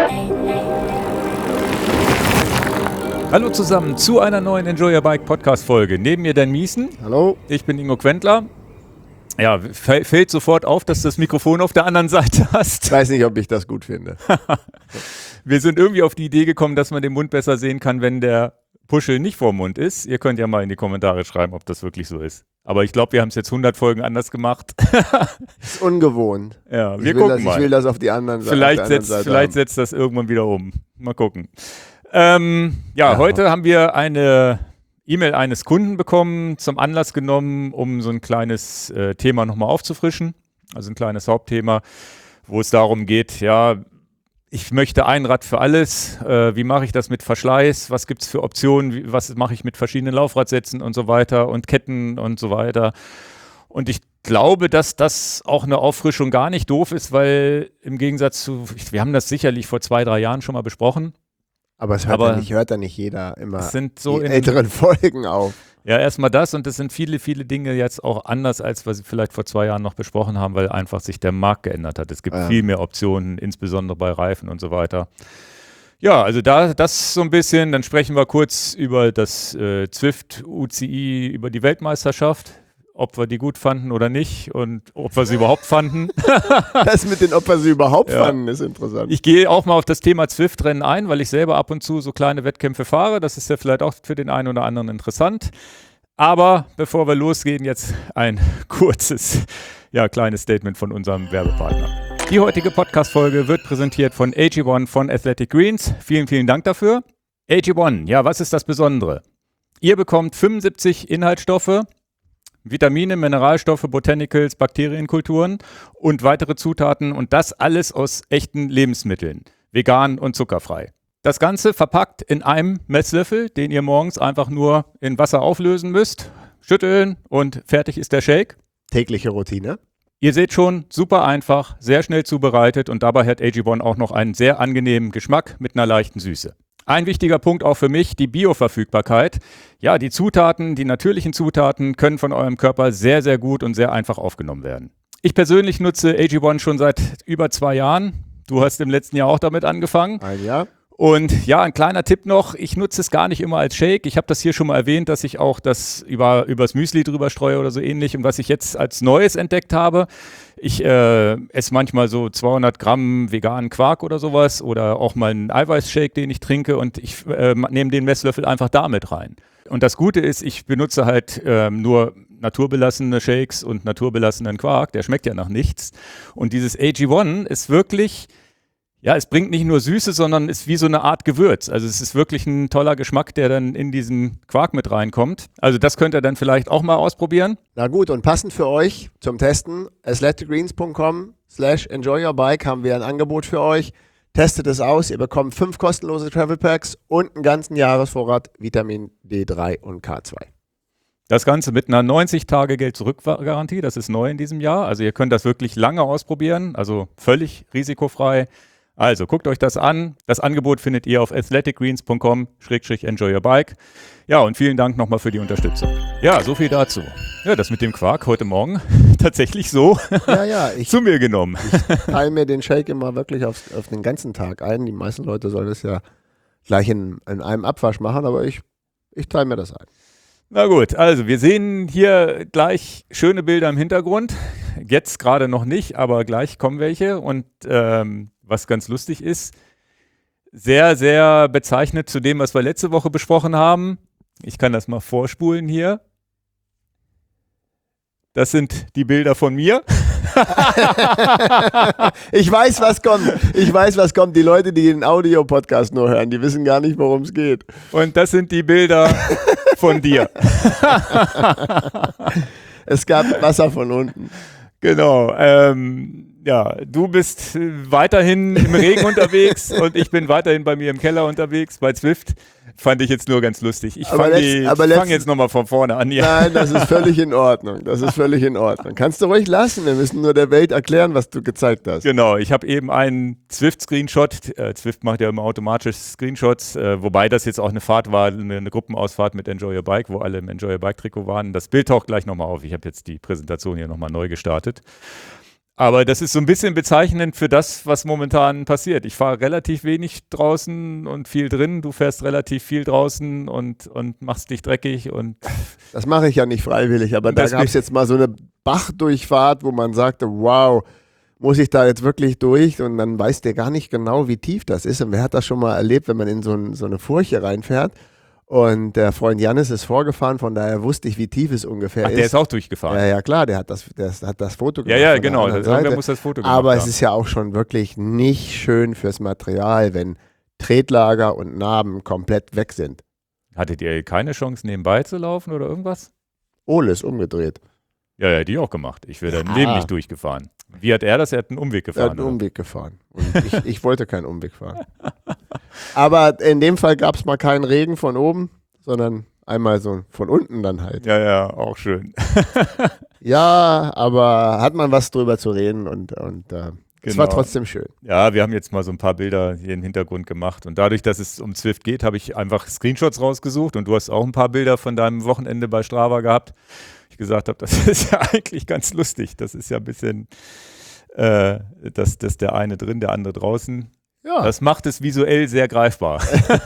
Hallo zusammen zu einer neuen Enjoy Your Bike Podcast-Folge. Neben mir Dan Miesen. Hallo. Ich bin Ingo Quentler. Ja, fällt sofort auf, dass du das Mikrofon auf der anderen Seite hast. Ich weiß nicht, ob ich das gut finde. Wir sind irgendwie auf die Idee gekommen, dass man den Mund besser sehen kann, wenn der Puschel nicht vorm Mund ist. Ihr könnt ja mal in die Kommentare schreiben, ob das wirklich so ist. Aber ich glaube, wir haben es jetzt 100 Folgen anders gemacht. Ist ungewohnt. Ja, wir gucken mal. Ich will das auf die anderen Seite. Vielleicht setzt das irgendwann wieder um. Mal gucken. Heute haben wir eine E-Mail eines Kunden bekommen, zum Anlass genommen, um so ein kleines Thema nochmal aufzufrischen. Also ein kleines Hauptthema, wo es darum geht, ja, ich möchte ein Rad für alles. Wie mache ich das mit Verschleiß? Was gibt es für Optionen? Was mache ich mit verschiedenen Laufradsätzen und so weiter und Ketten und so weiter? Und ich glaube, dass das auch eine Auffrischung gar nicht doof ist, weil im Gegensatz zu, wir haben das sicherlich vor 2-3 Jahren schon mal besprochen. Aber es hört ja nicht jeder immer sind so in älteren Folgen auf. Ja, erstmal das, und es sind viele, viele Dinge jetzt auch anders, als was wir vielleicht vor 2 Jahren noch besprochen haben, weil einfach sich der Markt geändert hat. Es gibt viel mehr Optionen, insbesondere bei Reifen und so weiter. Ja, also das so ein bisschen. Dann sprechen wir kurz über das Zwift UCI, über die Weltmeisterschaft. Ob wir die gut fanden oder nicht und ob wir sie überhaupt fanden. Das mit den, ob wir sie überhaupt fanden, ist interessant. Ich gehe auch mal auf das Thema Zwift-Rennen ein, weil ich selber ab und zu so kleine Wettkämpfe fahre. Das ist ja vielleicht auch für den einen oder anderen interessant. Aber bevor wir losgehen, jetzt ein kurzes, kleines Statement von unserem Werbepartner. Die heutige Podcast-Folge wird präsentiert von AG1 von Athletic Greens. Vielen, vielen Dank dafür. AG1, was ist das Besondere? Ihr bekommt 75 Inhaltsstoffe, Vitamine, Mineralstoffe, Botanicals, Bakterienkulturen und weitere Zutaten, und das alles aus echten Lebensmitteln, vegan und zuckerfrei. Das Ganze verpackt in einem Messlöffel, den ihr morgens einfach nur in Wasser auflösen müsst, schütteln und fertig ist der Shake. Tägliche Routine. Ihr seht schon, super einfach, sehr schnell zubereitet, und dabei hat AG1 auch noch einen sehr angenehmen Geschmack mit einer leichten Süße. Ein wichtiger Punkt auch für mich, die Bioverfügbarkeit. Ja, die Zutaten, die natürlichen Zutaten können von eurem Körper sehr, sehr gut und sehr einfach aufgenommen werden. Ich persönlich nutze AG1 schon seit über 2 Jahren. Du hast im letzten Jahr auch damit angefangen. Ein Jahr. Und ein kleiner Tipp noch, ich nutze es gar nicht immer als Shake. Ich habe das hier schon mal erwähnt, dass ich auch das übers Müsli drüber streue oder so ähnlich. Und was ich jetzt als Neues entdeckt habe, ich esse manchmal so 200 Gramm veganen Quark oder sowas oder auch mal einen Eiweißshake, den ich trinke, und ich nehme den Messlöffel einfach damit rein. Und das Gute ist, ich benutze halt nur naturbelassene Shakes und naturbelassenen Quark, der schmeckt ja nach nichts. Und dieses AG1 ist wirklich... es bringt nicht nur Süße, sondern ist wie so eine Art Gewürz. Also es ist wirklich ein toller Geschmack, der dann in diesen Quark mit reinkommt. Also das könnt ihr dann vielleicht auch mal ausprobieren. Na gut, und passend für euch zum Testen, athleticgreens.com/enjoyyourbike haben wir ein Angebot für euch. Testet es aus, ihr bekommt 5 kostenlose Travel Packs und einen ganzen Jahresvorrat Vitamin D3 und K2. Das Ganze mit einer 90-Tage-Geld-Zurück-Garantie, das ist neu in diesem Jahr. Also ihr könnt das wirklich lange ausprobieren, also völlig risikofrei. Also guckt euch das an. Das Angebot findet ihr auf athleticgreens.com/enjoyyourbike. Ja, und vielen Dank nochmal für die Unterstützung. Ja, so viel dazu. Ja, das mit dem Quark heute Morgen tatsächlich so zu mir genommen. Ich teile mir den Shake immer wirklich auf den ganzen Tag ein. Die meisten Leute sollen das ja gleich in einem Abwasch machen, aber ich teile mir das ein. Na gut, also wir sehen hier gleich schöne Bilder im Hintergrund. Jetzt gerade noch nicht, aber gleich kommen welche. Und was ganz lustig ist, sehr, sehr bezeichnet zu dem, was wir letzte Woche besprochen haben. Ich kann das mal vorspulen hier. Das sind die Bilder von mir. Ich weiß, was kommt. Die Leute, die den Audio-Podcast nur hören, die wissen gar nicht, worum es geht. Und das sind die Bilder von dir. Es gab Wasser von unten. Genau. Du bist weiterhin im Regen unterwegs und ich bin weiterhin bei mir im Keller unterwegs bei Zwift. Fand ich jetzt nur ganz lustig. Ich fange jetzt nochmal von vorne an. Ja. Nein, das ist völlig in Ordnung. Kannst du ruhig lassen. Wir müssen nur der Welt erklären, was du gezeigt hast. Genau, ich habe eben einen Zwift-Screenshot. Zwift macht ja immer automatisch Screenshots, wobei das jetzt auch eine Fahrt war, eine Gruppenausfahrt mit Enjoy Your Bike, wo alle im Enjoy Your Bike Trikot waren. Das Bild taucht gleich nochmal auf. Ich habe jetzt die Präsentation hier nochmal neu gestartet. Aber das ist so ein bisschen bezeichnend für das, was momentan passiert. Ich fahre relativ wenig draußen und viel drin. Du fährst relativ viel draußen und machst dich dreckig. Und Das mache ich ja nicht freiwillig, aber da gab es jetzt mal so eine Bachdurchfahrt, wo man sagte, wow, muss ich da jetzt wirklich durch? Und dann weiß der gar nicht genau, wie tief das ist. Und wer hat das schon mal erlebt, wenn man in so eine Furche reinfährt? Und der Freund Jannis ist vorgefahren, von daher wusste ich, wie tief es ungefähr ist. Der ist auch durchgefahren. Ja, klar, der hat das Foto gemacht. Ja, genau. Irgendwer muss das Foto gemacht Aber haben. es ist ja auch schon wirklich nicht schön fürs Material, wenn Tretlager und Narben komplett weg sind. Hattet ihr keine Chance, nebenbei zu laufen oder irgendwas? Ole ist umgedreht. Ja, die auch gemacht. Ich wäre daneben nicht durchgefahren. Wie hat er das? Er hat einen Umweg gefahren. Er hat einen Umweg gefahren. Und ich wollte keinen Umweg fahren. Aber in dem Fall gab es mal keinen Regen von oben, sondern einmal so von unten dann halt. Ja, auch schön. Ja, aber hat man was drüber zu reden und es war trotzdem schön. Ja, wir haben jetzt mal so ein paar Bilder hier im Hintergrund gemacht und dadurch, dass es um Zwift geht, habe ich einfach Screenshots rausgesucht und du hast auch ein paar Bilder von deinem Wochenende bei Strava gehabt. Ich gesagt habe, das ist ja eigentlich ganz lustig. Das ist ja ein bisschen, das der eine drin, der andere draußen. Ja. Das macht es visuell sehr greifbar.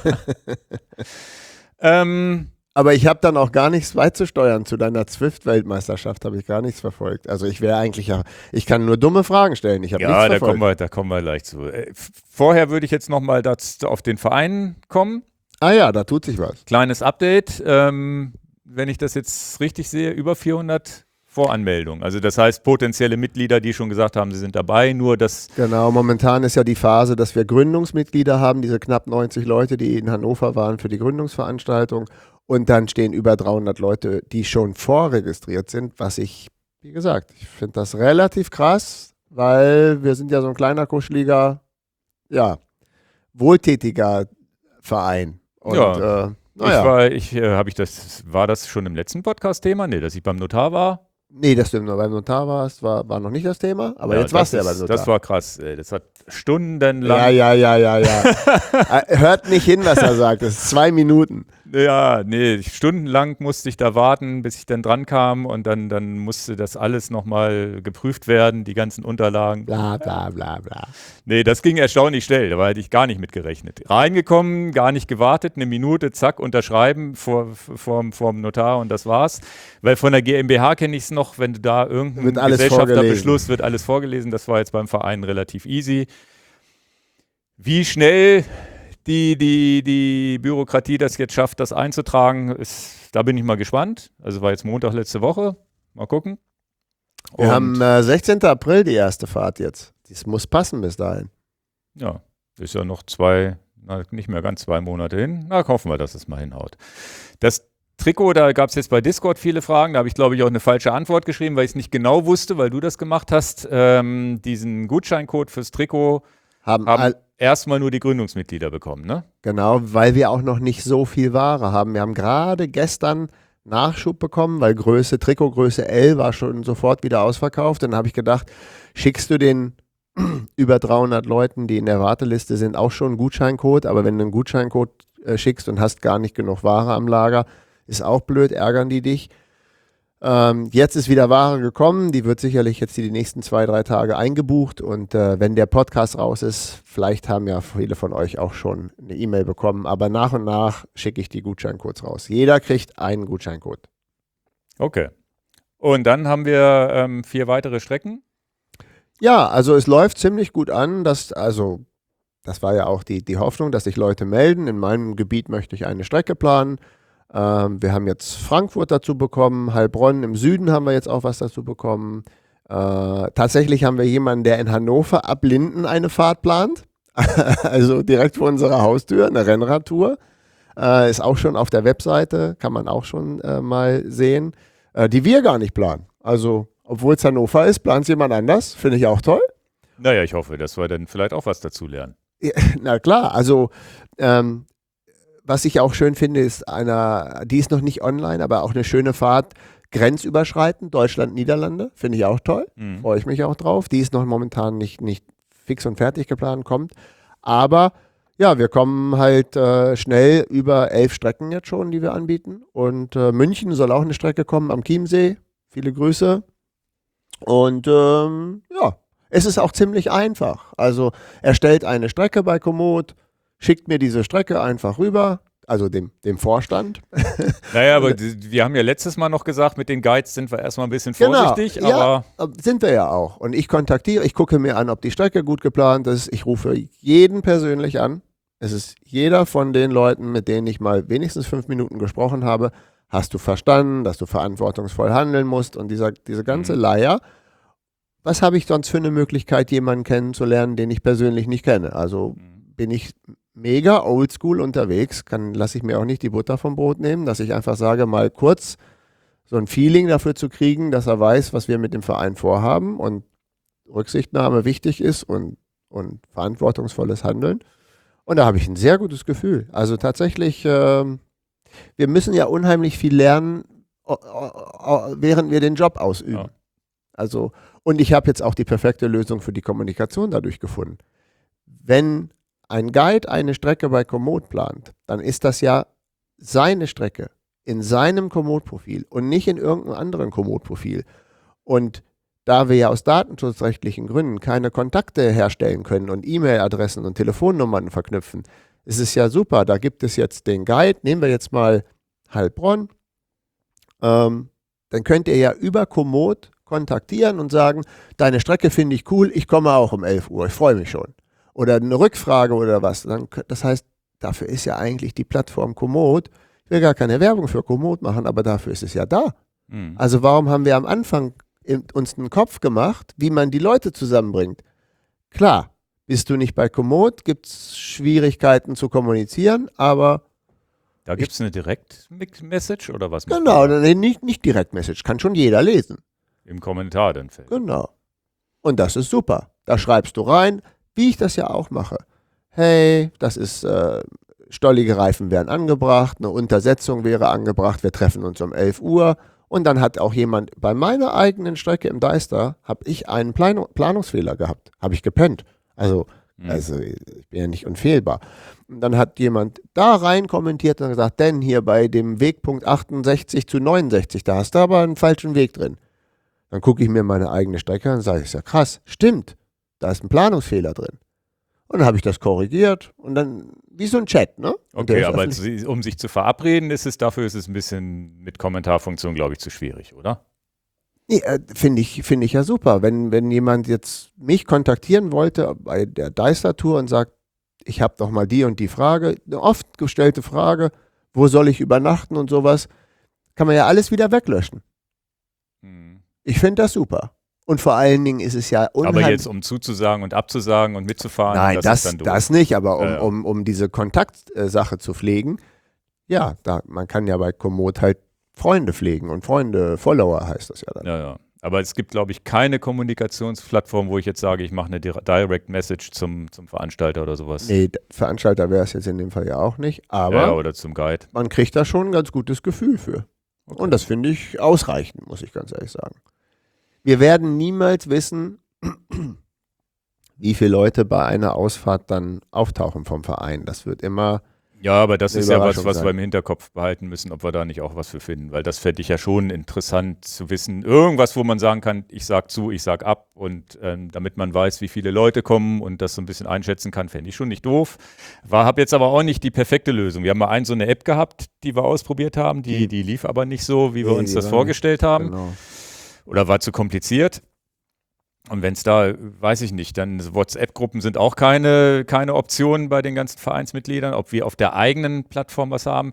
Aber ich habe dann auch gar nichts beizusteuern zu deiner Zwift-Weltmeisterschaft, habe ich gar nichts verfolgt. Also ich wäre eigentlich ich kann nur dumme Fragen stellen. Ich habe nichts verfolgt. Da kommen wir gleich zu. Vorher würde ich jetzt nochmal auf den Verein kommen. Ah ja, da tut sich was. Kleines Update. Wenn ich das jetzt richtig sehe, über 400 Voranmeldungen. Also das heißt potenzielle Mitglieder, die schon gesagt haben, sie sind dabei, nur das... Genau, momentan ist ja die Phase, dass wir Gründungsmitglieder haben, diese knapp 90 Leute, die in Hannover waren für die Gründungsveranstaltung. Und dann stehen über 300 Leute, die schon vorregistriert sind, was ich finde das relativ krass, weil wir sind ja so ein kleiner, kuscheliger, wohltätiger Verein. Und, ja. War das schon im letzten Podcast-Thema? Nee, dass ich beim Notar war? Nee, dass du beim Notar warst, war noch nicht das Thema, aber jetzt warst du ja beim Notar. Das war krass, ey. Das hat stundenlang... Ja. Hört nicht hin, was er sagt, das ist 2 Minuten. Ja, nee, stundenlang musste ich da warten, bis ich dann dran kam und dann musste das alles nochmal geprüft werden, die ganzen Unterlagen. Bla. Nee, das ging erstaunlich schnell, da hätte ich gar nicht mit gerechnet. Reingekommen, gar nicht gewartet, 1 Minute, zack, unterschreiben vorm Notar und das war's. Weil von der GmbH kenne ich es noch, wenn du da irgendein Gesellschafterbeschluss, wird alles vorgelesen, das war jetzt beim Verein relativ easy. Wie schnell die Bürokratie das jetzt schafft, das einzutragen, da bin ich mal gespannt. Also war jetzt Montag letzte Woche. Mal gucken. Wir haben 16. April die erste Fahrt jetzt. Das muss passen bis dahin. Ja, ist ja noch nicht mehr ganz 2 Monate hin. Na, hoffen wir, dass es mal hinhaut. Das Trikot, da gab es jetzt bei Discord viele Fragen. Da habe ich, glaube ich, auch eine falsche Antwort geschrieben, weil ich es nicht genau wusste, weil du das gemacht hast. Diesen Gutscheincode fürs Trikot haben erstmal nur die Gründungsmitglieder bekommen, ne? Genau, weil wir auch noch nicht so viel Ware haben. Wir haben gerade gestern Nachschub bekommen, weil Trikotgröße L war schon sofort wieder ausverkauft. Dann habe ich gedacht, schickst du den über 300 Leuten, die in der Warteliste sind, auch schon einen Gutscheincode. Aber wenn du einen Gutscheincode schickst und hast gar nicht genug Ware am Lager, ist auch blöd, ärgern die dich. Jetzt ist wieder Ware gekommen, die wird sicherlich jetzt die nächsten 2-3 Tage eingebucht und wenn der Podcast raus ist, vielleicht haben ja viele von euch auch schon eine E-Mail bekommen, aber nach und nach schicke ich die Gutscheincodes raus. Jeder kriegt einen Gutscheincode. Okay. Und dann haben wir 4 weitere Strecken? Ja, also es läuft ziemlich gut an, das war ja auch die Hoffnung, dass sich Leute melden. In meinem Gebiet möchte ich eine Strecke planen. Wir haben jetzt Frankfurt dazu bekommen, Heilbronn im Süden haben wir jetzt auch was dazu bekommen. Tatsächlich haben wir jemanden, der in Hannover ab Linden eine Fahrt plant. Also direkt vor unserer Haustür, eine Rennradtour. Ist auch schon auf der Webseite, kann man auch schon mal sehen, die wir gar nicht planen. Also, obwohl es Hannover ist, plant es jemand anders. Finde ich auch toll. Naja, ich hoffe, dass wir dann vielleicht auch was dazu lernen. Ja, na klar, also was ich auch schön finde, ist die ist noch nicht online, aber auch eine schöne Fahrt, grenzüberschreitend, Deutschland-Niederlande, finde ich auch toll, freue ich mich auch drauf. Die ist noch momentan nicht fix und fertig geplant, kommt, aber ja, wir kommen halt schnell über 11 Strecken jetzt schon, die wir anbieten und München soll auch eine Strecke kommen am Chiemsee, viele Grüße und ja, Es ist auch ziemlich einfach. Also erstellt eine Strecke bei Komoot, schickt mir diese Strecke einfach rüber, also dem Vorstand. Naja, aber wir haben ja letztes Mal noch gesagt, mit den Guides sind wir erstmal ein bisschen vorsichtig, Genau, aber ja, sind wir ja auch. Und ich gucke mir an, ob die Strecke gut geplant ist. Ich rufe jeden persönlich an. Es ist jeder von den Leuten, mit denen ich mal wenigstens 5 Minuten gesprochen habe. Hast du verstanden, dass du verantwortungsvoll handeln musst und diese ganze Leier. Was habe ich sonst für eine Möglichkeit, jemanden kennenzulernen, den ich persönlich nicht kenne? Also bin ich mega oldschool unterwegs, lasse ich mir auch nicht die Butter vom Brot nehmen, dass ich einfach sage, mal kurz so ein Feeling dafür zu kriegen, dass er weiß, was wir mit dem Verein vorhaben und Rücksichtnahme wichtig ist und verantwortungsvolles Handeln. Und da habe ich ein sehr gutes Gefühl. Also tatsächlich, wir müssen ja unheimlich viel lernen, während wir den Job ausüben. Ja. Also, und ich habe jetzt auch die perfekte Lösung für die Kommunikation dadurch gefunden. Wenn ein Guide eine Strecke bei Komoot plant, dann ist das ja seine Strecke in seinem Komoot-Profil und nicht in irgendeinem anderen Komoot-Profil. Und da wir ja aus datenschutzrechtlichen Gründen keine Kontakte herstellen können und E-Mail-Adressen und Telefonnummern verknüpfen, ist es ja super. Da gibt es jetzt den Guide, nehmen wir jetzt mal Heilbronn, dann könnt ihr ja über Komoot kontaktieren und sagen, deine Strecke finde ich cool, ich komme auch um 11 Uhr, ich freue mich schon. Oder eine Rückfrage oder was. Das heißt, dafür ist ja eigentlich die Plattform Komoot. Ich will gar keine Werbung für Komoot machen, aber dafür ist es ja da. Also warum haben wir am Anfang uns einen Kopf gemacht, wie man die Leute zusammenbringt? Klar, bist du nicht bei Komoot, gibt es Schwierigkeiten zu kommunizieren, aber da gibt es eine Direct-Message oder was? genau, nicht Direct-Message, kann schon jeder lesen. Im Kommentar dann fällt. Genau. Und das ist super. Da schreibst du rein, wie ich das ja auch mache. Hey, das ist, stollige Reifen wären angebracht, eine Untersetzung wäre angebracht, wir treffen uns um 11 Uhr. Und dann hat auch jemand, bei meiner eigenen Strecke im Deister, habe ich einen Planungsfehler gehabt. Habe ich gepennt. Also ich bin ja nicht unfehlbar. Und dann hat jemand da rein kommentiert und gesagt, denn hier bei dem Wegpunkt 68 zu 69, da hast du aber einen falschen Weg drin. Dann gucke ich mir meine eigene Strecke an und sage, ist ja krass, stimmt, da ist ein Planungsfehler drin. Und dann habe ich das korrigiert und dann, wie so ein Chat, ne? Okay, aber um sich zu verabreden, dafür ist es ein bisschen mit Kommentarfunktion, glaube ich, zu schwierig, oder? Nee, finde ich ja super. Wenn jemand jetzt mich kontaktieren wollte bei der Deister-Tour und sagt, ich habe doch mal die und die Frage, eine oft gestellte Frage, wo soll ich übernachten und sowas, kann man ja alles wieder weglöschen. Ich finde das super. Und vor allen Dingen ist es ja unheimlich. Aber jetzt, um zuzusagen und abzusagen und mitzufahren, nein, das ist dann doof. Das nicht, aber um diese Kontaktsache zu pflegen, ja, man kann ja bei Komoot halt Freunde pflegen und Freunde, Follower heißt das ja dann. Ja. Aber es gibt, glaube ich, keine Kommunikationsplattform, wo ich jetzt sage, ich mache eine Direct Message zum Veranstalter oder sowas. Nee, Veranstalter wäre es jetzt in dem Fall ja auch nicht, aber ja, oder zum Guide. Man kriegt da schon ein ganz gutes Gefühl für. Okay. Und das finde ich ausreichend, muss ich ganz ehrlich sagen. Wir werden niemals wissen, wie viele Leute bei einer Ausfahrt dann auftauchen vom Verein. Das wird immer. Ja, aber das ist ja was wir im Hinterkopf behalten müssen, ob wir da nicht auch was für finden. Weil das fände ich ja schon interessant zu wissen. Irgendwas, wo man sagen kann, ich sag zu, ich sag ab. Und damit man weiß, wie viele Leute kommen und das so ein bisschen einschätzen kann, fände ich schon nicht doof. Habe jetzt aber auch nicht die perfekte Lösung. Wir haben mal so eine App gehabt, die wir ausprobiert haben. Die lief aber nicht so, wie wir uns das vorgestellt haben. Genau. Oder war zu kompliziert. Und wenn es da, weiß ich nicht, dann WhatsApp-Gruppen sind auch keine Option bei den ganzen Vereinsmitgliedern, ob wir auf der eigenen Plattform was haben.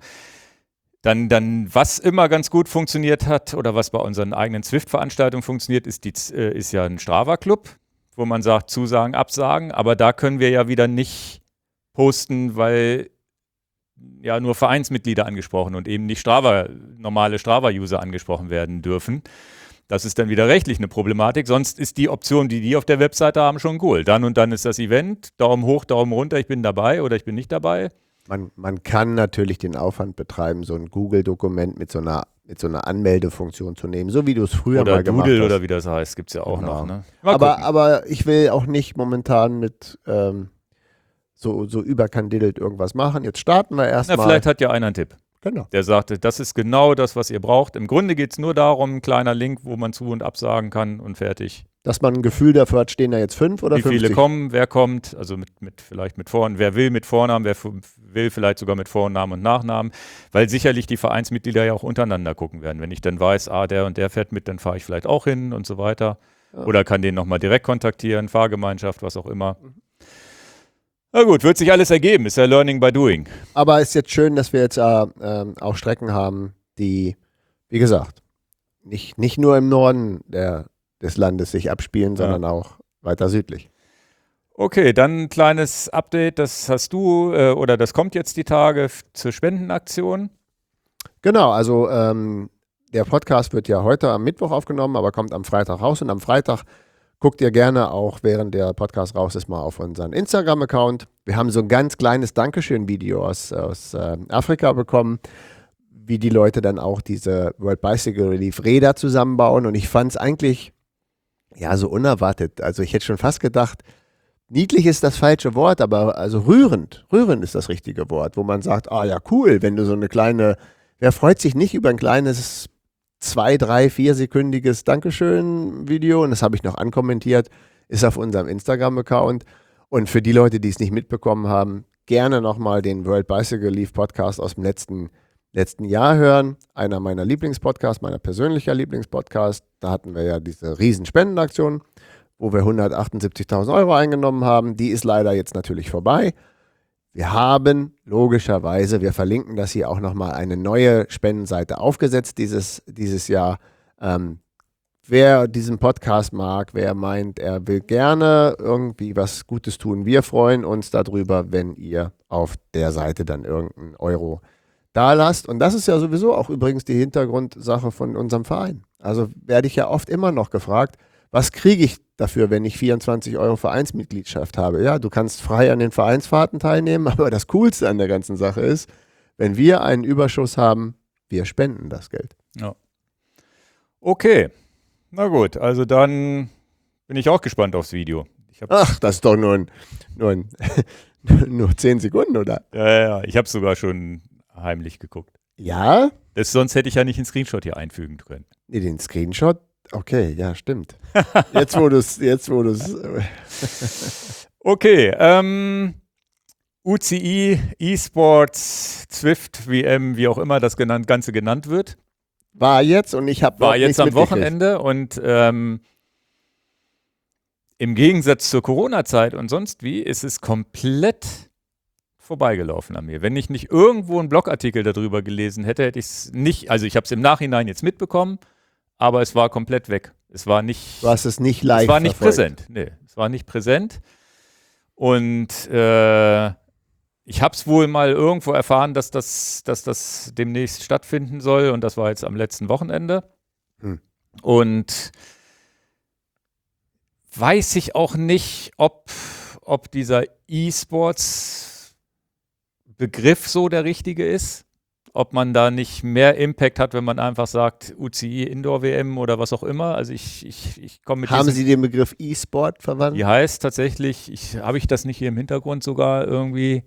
Dann was immer ganz gut funktioniert hat oder was bei unseren eigenen Zwift-Veranstaltungen funktioniert, ist ja ein Strava-Club, wo man sagt, Zusagen, Absagen. Aber da können wir ja wieder nicht posten, weil ja nur Vereinsmitglieder angesprochen und eben nicht normale Strava-User angesprochen werden dürfen. Das ist dann wieder rechtlich eine Problematik. Sonst ist die Option, die auf der Webseite haben, schon cool. Dann und dann ist das Event. Daumen hoch, Daumen runter, ich bin dabei oder ich bin nicht dabei. Man kann natürlich den Aufwand betreiben, so ein Google-Dokument mit so einer Anmeldefunktion zu nehmen, so wie du es früher mal gemacht hast. Oder Doodle oder wie das heißt, gibt es ja auch noch. Ne? Aber ich will auch nicht momentan mit so überkandidelt irgendwas machen. Jetzt starten wir erstmal. Vielleicht hat ja einer einen Tipp. Genau. Der sagte, das ist genau das, was ihr braucht. Im Grunde geht es nur darum, ein kleiner Link, wo man zu- und absagen kann und fertig. Dass man ein Gefühl dafür hat, stehen da jetzt 5 oder Wie 50? viele kommen, wer kommt, also vielleicht mit Vornamen, wer will mit Vornamen, will vielleicht sogar mit Vornamen und Nachnamen, weil sicherlich die Vereinsmitglieder ja auch untereinander gucken werden. Wenn ich dann weiß, der und der fährt mit, dann fahre ich vielleicht auch hin und so weiter. Ja. Oder kann den nochmal direkt kontaktieren, Fahrgemeinschaft, was auch immer. Na gut, wird sich alles ergeben, ist ja Learning by Doing. Aber es ist jetzt schön, dass wir jetzt auch Strecken haben, die, wie gesagt, nicht nur im Norden des Landes sich abspielen, sondern auch weiter südlich. Okay, dann ein kleines Update, das hast du, oder das kommt jetzt die Tage zur Spendenaktion. Genau, also der Podcast wird ja heute am Mittwoch aufgenommen, aber kommt am Freitag raus. Und am Freitag guckt ihr gerne auch, während der Podcast raus ist, mal auf unseren Instagram-Account. Wir haben so ein ganz kleines Dankeschön-Video aus Afrika bekommen, wie die Leute dann auch diese World Bicycle Relief Räder zusammenbauen. Und ich fand es eigentlich ja so unerwartet. Also ich hätte schon fast gedacht, niedlich ist das falsche Wort, aber also rührend ist das richtige Wort, wo man sagt, ja cool, wenn du so eine kleine, wer freut sich nicht über ein kleines 2, 3, 4-sekündiges Dankeschön-Video, und das habe ich noch ankommentiert, ist auf unserem Instagram-Account. Und für die Leute, die es nicht mitbekommen haben, gerne nochmal den World Bicycle Relief Podcast aus dem letzten Jahr hören. Einer meiner Lieblingspodcasts, meiner persönlicher Lieblingspodcast. Da hatten wir ja diese Riesenspendenaktion, wo wir 178.000 Euro eingenommen haben. Die ist leider jetzt natürlich vorbei. Wir haben logischerweise, wir verlinken das hier auch nochmal, eine neue Spendenseite aufgesetzt dieses Jahr. Wer diesen Podcast mag, wer meint, er will gerne irgendwie was Gutes tun, wir freuen uns darüber, wenn ihr auf der Seite dann irgendeinen Euro da lasst. Und das ist ja sowieso auch übrigens die Hintergrundsache von unserem Verein. Also werde ich ja oft immer noch gefragt, was kriege ich dafür, wenn ich 24 Euro Vereinsmitgliedschaft habe? Ja, du kannst frei an den Vereinsfahrten teilnehmen, aber das Coolste an der ganzen Sache ist, wenn wir einen Überschuss haben, wir spenden das Geld. Ja. Okay, na gut, also dann bin ich auch gespannt aufs Video. Ach, das ist doch nur 10 Sekunden, oder? Ja, ich habe sogar schon heimlich geguckt. Ja? Sonst hätte ich ja nicht einen Screenshot hier einfügen können. Nee, den Screenshot? Okay, ja, stimmt. Jetzt, wo du es. Okay, UCI, eSports, Zwift, WM, wie auch immer das Ganze genannt wird. War jetzt und ich habe War jetzt am Wochenende und im Gegensatz zur Corona-Zeit und sonst wie, ist es komplett vorbeigelaufen an mir. Wenn ich nicht irgendwo einen Blogartikel darüber gelesen hätte, hätte ich es nicht, also ich habe es im Nachhinein jetzt mitbekommen, aber es war komplett weg. Es war nicht. Du hast es nicht live Es war nicht verfolgt. präsent. Nee, es war nicht präsent. Und ich habe es wohl mal irgendwo erfahren, dass das demnächst stattfinden soll. Und das war jetzt am letzten Wochenende. Und weiß ich auch nicht, ob dieser E-Sports-Begriff so der richtige ist. Ob man da nicht mehr Impact hat, wenn man einfach sagt, UCI Indoor-WM oder was auch immer. Also ich komme mit Haben Sie den Begriff E-Sport verwandt? Die heißt tatsächlich, habe ich das nicht hier im Hintergrund sogar irgendwie,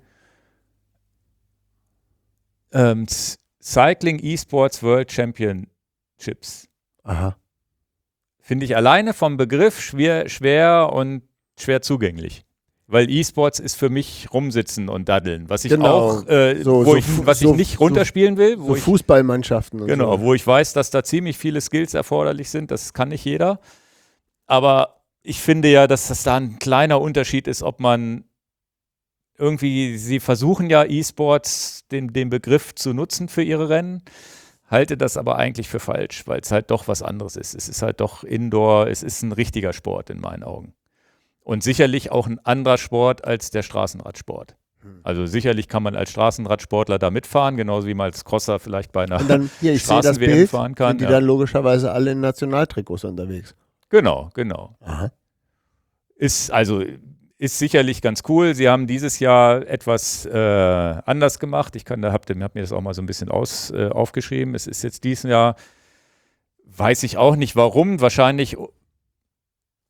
Cycling eSports World Championships. Aha. Finde ich alleine vom Begriff schwer und schwer zugänglich. Weil E-Sports ist für mich rumsitzen und daddeln, was ich auch, was ich nicht runterspielen will. Wo Fußballmannschaften. Und genau, so. Wo ich weiß, dass da ziemlich viele Skills erforderlich sind, das kann nicht jeder. Aber ich finde ja, dass das da ein kleiner Unterschied ist, ob man irgendwie, sie versuchen ja E-Sports, den Begriff zu nutzen für ihre Rennen, halte das aber eigentlich für falsch, weil es halt doch was anderes ist. Es ist halt doch Indoor, es ist ein richtiger Sport in meinen Augen. Und sicherlich auch ein anderer Sport als der Straßenradsport. Also sicherlich kann man als Straßenradsportler da mitfahren, genauso wie man als Crosser vielleicht bei einer Straßen-WM fahren kann. Sind die dann logischerweise alle in Nationaltrikots unterwegs? Genau. Aha. Ist sicherlich ganz cool. Sie haben dieses Jahr etwas anders gemacht. Ich hab mir das auch mal so ein bisschen aufgeschrieben. Es ist jetzt dieses Jahr, weiß ich auch nicht warum, wahrscheinlich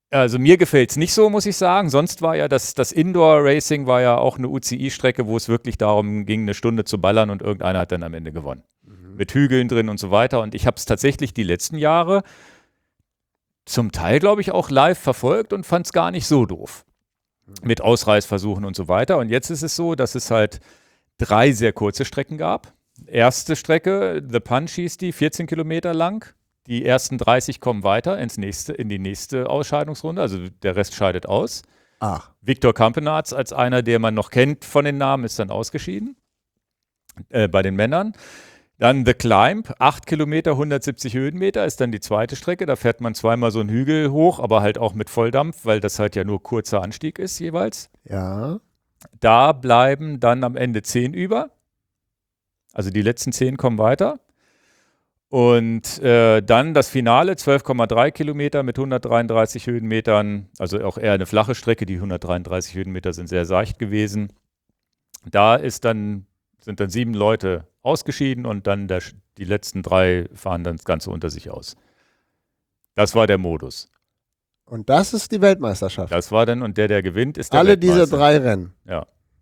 Also mir gefällt es nicht so, muss ich sagen. Sonst war ja das Indoor-Racing war ja auch eine UCI-Strecke, wo es wirklich darum ging, eine Stunde zu ballern und irgendeiner hat dann am Ende gewonnen. Mit Hügeln drin und so weiter. Und ich habe es tatsächlich die letzten Jahre zum Teil, glaube ich, auch live verfolgt und fand es gar nicht so doof. Mit Ausreißversuchen und so weiter. Und jetzt ist es so, dass es halt 3 sehr kurze Strecken gab. Erste Strecke, The Punch hieß die, 14 Kilometer lang. Die ersten 30 kommen weiter in die nächste Ausscheidungsrunde, also der Rest scheidet aus. Ach. Viktor Kampenaerts als einer, der man noch kennt von den Namen, ist dann ausgeschieden bei den Männern. Dann The Climb, 8 Kilometer, 170 Höhenmeter ist dann die zweite Strecke. Da fährt man zweimal so einen Hügel hoch, aber halt auch mit Volldampf, weil das halt ja nur kurzer Anstieg ist jeweils. Ja. Da bleiben dann am Ende 10 über. Also die letzten 10 kommen weiter. Und dann das Finale, 12,3 Kilometer mit 133 Höhenmetern, also auch eher eine flache Strecke, die 133 Höhenmeter sind sehr seicht gewesen. Da sind dann 7 Leute ausgeschieden und dann die letzten 3 fahren dann das Ganze unter sich aus. Das war der Modus. Und das ist die Weltmeisterschaft. Das war dann, und der gewinnt, ist der Alle Weltmeister. diese 3 Rennen. Ja.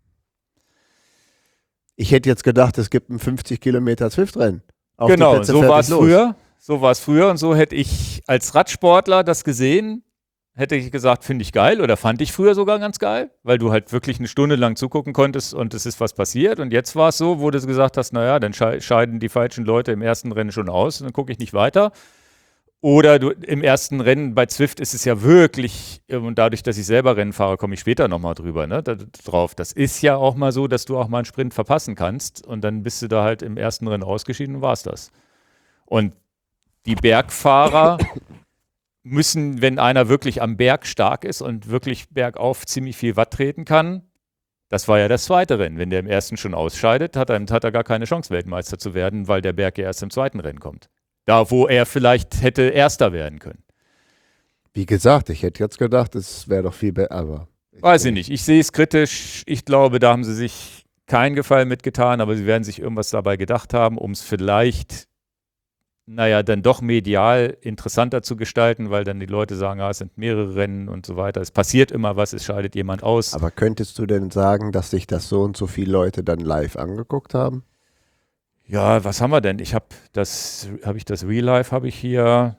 Ich hätte jetzt gedacht, es gibt ein 50 Kilometer Zwift-Rennen. Genau, so war es früher. So war es früher und so hätte ich als Radsportler das gesehen, hätte ich gesagt, finde ich geil oder fand ich früher sogar ganz geil, weil du halt wirklich eine Stunde lang zugucken konntest und es ist was passiert. Und jetzt war es so, wo du gesagt hast, naja, dann scheiden die falschen Leute im ersten Rennen schon aus und dann gucke ich nicht weiter. Oder im ersten Rennen bei Zwift ist es ja wirklich, und dadurch, dass ich selber Rennen fahre, komme ich später nochmal drüber, drauf. Das ist ja auch mal so, dass du auch mal einen Sprint verpassen kannst und dann bist du da halt im ersten Rennen ausgeschieden und war's das. Und die Bergfahrer müssen, wenn einer wirklich am Berg stark ist und wirklich bergauf ziemlich viel Watt treten kann, das war ja das zweite Rennen. Wenn der im ersten schon ausscheidet, hat er gar keine Chance, Weltmeister zu werden, weil der Berg ja erst im zweiten Rennen kommt. Da, wo er vielleicht hätte Erster werden können. Wie gesagt, ich hätte jetzt gedacht, es wäre doch viel besser, aber... Weiß ich nicht. Ich sehe es kritisch. Ich glaube, da haben sie sich keinen Gefallen mitgetan, aber sie werden sich irgendwas dabei gedacht haben, um es vielleicht, dann doch medial interessanter zu gestalten, weil dann die Leute sagen, es sind mehrere Rennen und so weiter. Es passiert immer was, es scheidet jemand aus. Aber könntest du denn sagen, dass sich das so und so viele Leute dann live angeguckt haben? Ja, was haben wir denn? Habe ich das Real Life habe ich hier.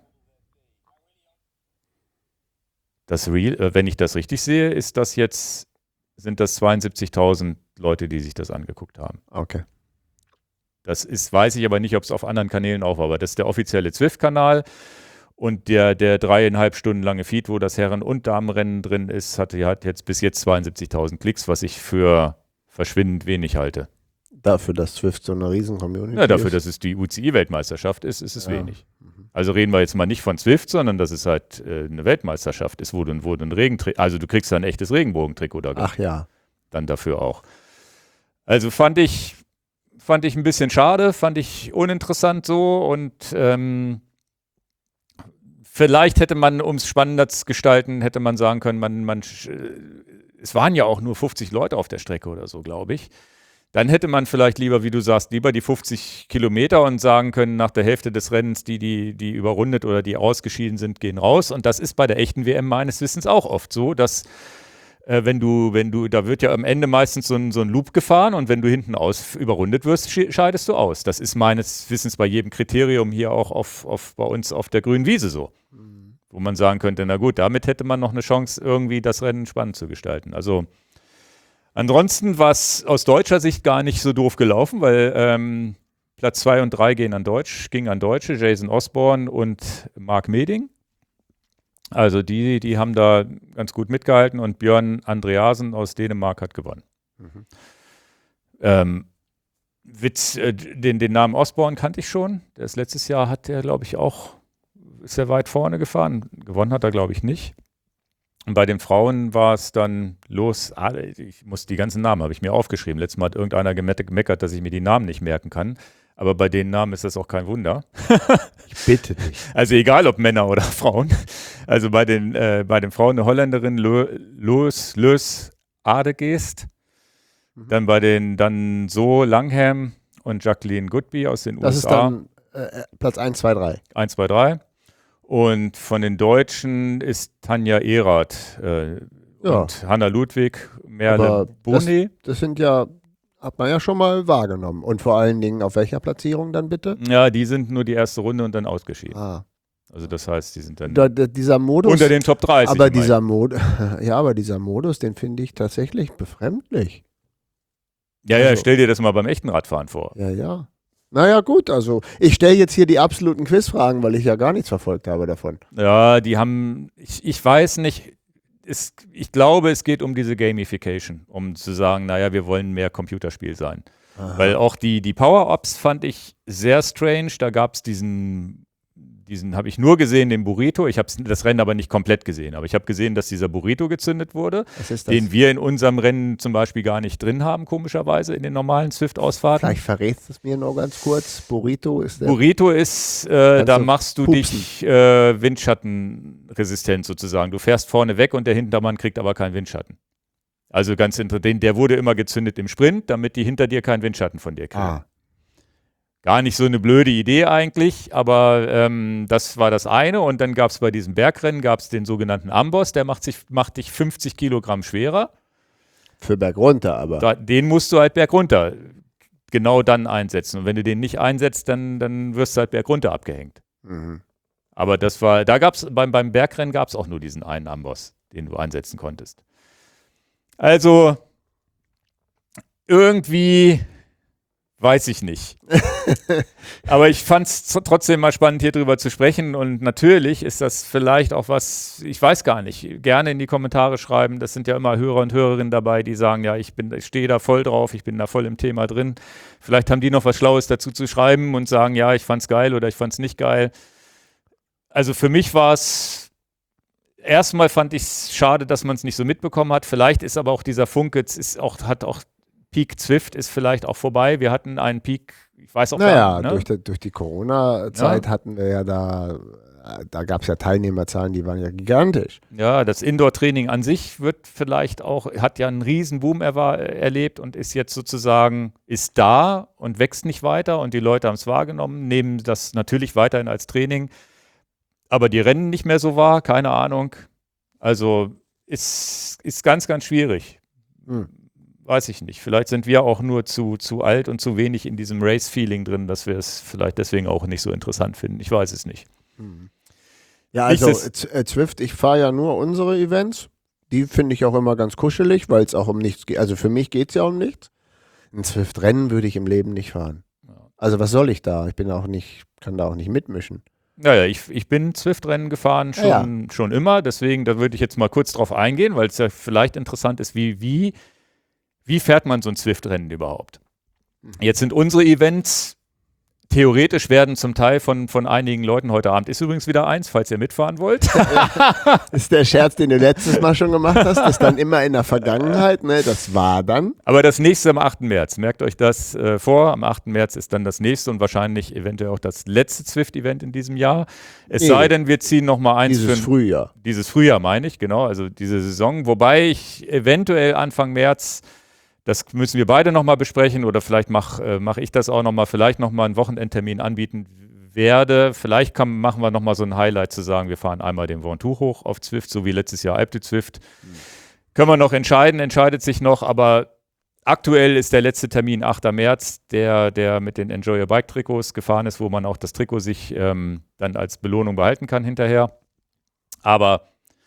Wenn ich das richtig sehe, sind das 72.000 Leute, die sich das angeguckt haben. Okay. Weiß ich aber nicht, ob es auf anderen Kanälen auch war, aber das ist der offizielle Zwift-Kanal und der 3,5 Stunden lange Feed, wo das Herren- und Damenrennen drin ist, hat jetzt bis jetzt 72.000 Klicks, was ich für verschwindend wenig halte. Dafür, dass Zwift so eine riesen Community ist? Ja, dafür, dass es die UCI-Weltmeisterschaft ist es wenig. Also reden wir jetzt mal nicht von Zwift, sondern dass es halt eine Weltmeisterschaft ist, wo du ein Regentrikot, also du kriegst da ein echtes Regenbogentrikot da. Ach ja. Dann dafür auch. Also fand ich ein bisschen schade, fand ich uninteressant so und vielleicht hätte man, um es spannender zu gestalten, hätte man sagen können, es waren ja auch nur 50 Leute auf der Strecke oder so, glaube ich. Dann hätte man vielleicht lieber, wie du sagst, lieber die 50 Kilometer und sagen können, nach der Hälfte des Rennens, die überrundet oder die ausgeschieden sind, gehen raus. Und das ist bei der echten WM meines Wissens auch oft so, dass da wird ja am Ende meistens so ein Loop gefahren und wenn du hinten überrundet wirst, scheidest du aus. Das ist meines Wissens bei jedem Kriterium hier auch bei uns auf der grünen Wiese so. Wo man sagen könnte, na gut, damit hätte man noch eine Chance, irgendwie das Rennen spannend zu gestalten. Also ansonsten war es aus deutscher Sicht gar nicht so doof gelaufen, weil Platz 2 und 3 ging an Deutsche, Jason Osborne und Marc Meding. Also die haben da ganz gut mitgehalten und Björn Andreasen aus Dänemark hat gewonnen. Den Namen Osborne kannte ich schon. Letztes Jahr ist er weit vorne gefahren. Gewonnen hat er, glaube ich, nicht. Und bei den Frauen war es dann die ganzen Namen habe ich mir aufgeschrieben. Letztes Mal hat irgendeiner gemeckert, dass ich mir die Namen nicht merken kann. Aber bei den Namen ist das auch kein Wunder. Ich bitte dich. Also egal, ob Männer oder Frauen. Also bei den Frauen eine Holländerin, Loes Adegeest. Dann bei den So Langham und Jacqueline Goodby aus den USA. Das ist dann Platz 1, 2, 3. 1, 2, 3. Und von den Deutschen ist Tanja Erath und Hanna Ludwig, Merle Boni. Das sind ja, hat man ja schon mal wahrgenommen. Und vor allen Dingen auf welcher Platzierung dann bitte? Ja, die sind nur die erste Runde und dann ausgeschieden. Ah. Also das heißt, die sind dann dieser Modus, unter den Top 30. Aber dieser Modus, den finde ich tatsächlich befremdlich. Ja, stell dir das mal beim echten Radfahren vor. Ja. Naja, gut, also ich stelle jetzt hier die absoluten Quizfragen, weil ich ja gar nichts verfolgt habe davon. Ja, die haben, ich weiß nicht, ich glaube, es geht um diese Gamification, um zu sagen, naja, wir wollen mehr Computerspiel sein. Aha. Weil auch die Power-Ups fand ich sehr strange. Da gab es diesen habe ich nur gesehen, den Burrito. Ich habe das Rennen aber nicht komplett gesehen. Aber ich habe gesehen, dass dieser Burrito gezündet wurde, den wir in unserem Rennen zum Beispiel gar nicht drin haben, komischerweise, in den normalen Swift-Ausfahrten. Vielleicht verrätst du es mir noch ganz kurz. Burrito ist da machst du dich windschattenresistent sozusagen. Du fährst vorne weg und der Hintermann kriegt aber keinen Windschatten. Also ganz interessant. Der wurde immer gezündet im Sprint, damit die hinter dir keinen Windschatten von dir kriegen. Ah. Gar nicht so eine blöde Idee eigentlich, aber das war das eine. Und dann gab es bei diesem Bergrennen den sogenannten Amboss, der macht dich 50 Kilogramm schwerer. Für bergunter aber. Den musst du halt bergunter genau dann einsetzen. Und wenn du den nicht einsetzt, dann wirst du halt bergunter abgehängt. Mhm. Aber beim Bergrennen gab es auch nur diesen einen Amboss, den du einsetzen konntest. Also irgendwie... Weiß ich nicht. Aber ich fand es trotzdem mal spannend, hier drüber zu sprechen. Und natürlich ist das vielleicht auch was, ich weiß gar nicht, gerne in die Kommentare schreiben. Das sind ja immer Hörer und Hörerinnen dabei, die sagen, ja, ich stehe da voll drauf, ich bin da voll im Thema drin. Vielleicht haben die noch was Schlaues dazu zu schreiben und sagen, ja, ich fand's geil oder ich fand's nicht geil. Also für mich war es, erstmal fand ich es schade, dass man es nicht so mitbekommen hat. Vielleicht ist aber auch dieser Funke, hat auch Peak Zwift ist vielleicht auch vorbei. Wir hatten einen Peak, ich weiß auch gar nicht. Ne? Durch die Corona-Zeit hatten wir ja da gab es ja Teilnehmerzahlen, die waren ja gigantisch. Ja, das Indoor-Training an sich hat ja einen riesen Boom erlebt und ist jetzt sozusagen, ist da und wächst nicht weiter und die Leute haben es wahrgenommen, nehmen das natürlich weiterhin als Training, aber die Rennen nicht mehr so wahr, keine Ahnung. Also ist ganz, ganz schwierig. Weiß ich nicht. Vielleicht sind wir auch nur zu alt und zu wenig in diesem Race-Feeling drin, dass wir es vielleicht deswegen auch nicht so interessant finden. Ich weiß es nicht. Ja, also Zwift, ich fahre ja nur unsere Events. Die finde ich auch immer ganz kuschelig, weil es auch um nichts geht. Also für mich geht es ja um nichts. Ein Zwift-Rennen würde ich im Leben nicht fahren. Ja. Also was soll ich da? Kann da auch nicht mitmischen. Naja, ich bin Zwift-Rennen gefahren schon immer. Deswegen, da würde ich jetzt mal kurz drauf eingehen, weil es ja vielleicht interessant ist, wie fährt man so ein Zwift-Rennen überhaupt? Jetzt sind unsere Events, theoretisch werden zum Teil von einigen Leuten heute Abend, ist übrigens wieder eins, falls ihr mitfahren wollt. Ist der Scherz, den du letztes Mal schon gemacht hast, das dann immer in der Vergangenheit, ne? Das war dann. Aber das nächste am 8. März, merkt euch das vor, am 8. März ist dann das nächste und wahrscheinlich eventuell auch das letzte Zwift-Event in diesem Jahr. Es sei denn, wir ziehen nochmal eins dieses Frühjahr. Dieses Frühjahr meine ich, genau, also diese Saison, wobei ich eventuell Anfang März, das müssen wir beide nochmal besprechen oder vielleicht mach ich das auch nochmal, vielleicht nochmal einen Wochenendtermin anbieten werde. Vielleicht machen wir nochmal so ein Highlight zu sagen, wir fahren einmal den Ventoux hoch auf Zwift, so wie letztes Jahr Alpe du Zwift. Können wir noch entscheidet sich noch, aber aktuell ist der letzte Termin 8. März, der mit den Enjoy Your Bike Trikots gefahren ist, wo man auch das Trikot sich dann als Belohnung behalten kann hinterher. Aber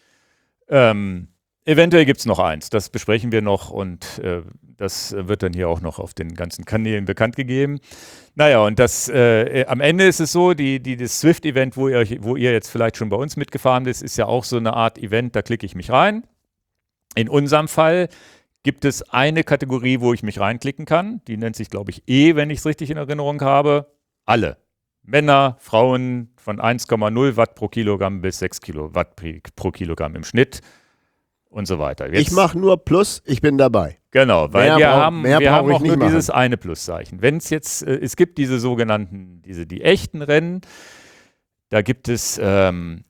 eventuell gibt es noch eins, das besprechen wir noch und das wird dann hier auch noch auf den ganzen Kanälen bekannt gegeben. Naja, und am Ende ist es so, das Zwift-Event, wo ihr jetzt vielleicht schon bei uns mitgefahren ist, ist ja auch so eine Art Event, da klicke ich mich rein. In unserem Fall gibt es eine Kategorie, wo ich mich reinklicken kann. Die nennt sich, glaube ich, wenn ich es richtig in Erinnerung habe. Alle. Männer, Frauen von 1,0 Watt pro Kilogramm bis 6 Kilowatt pro Kilogramm im Schnitt. Und so weiter. Jetzt, ich mache nur Plus, ich bin dabei. Genau, weil wir haben auch nur dieses eine Pluszeichen. Wenn es jetzt, es gibt diese sogenannten, die echten Rennen, da gibt es wenn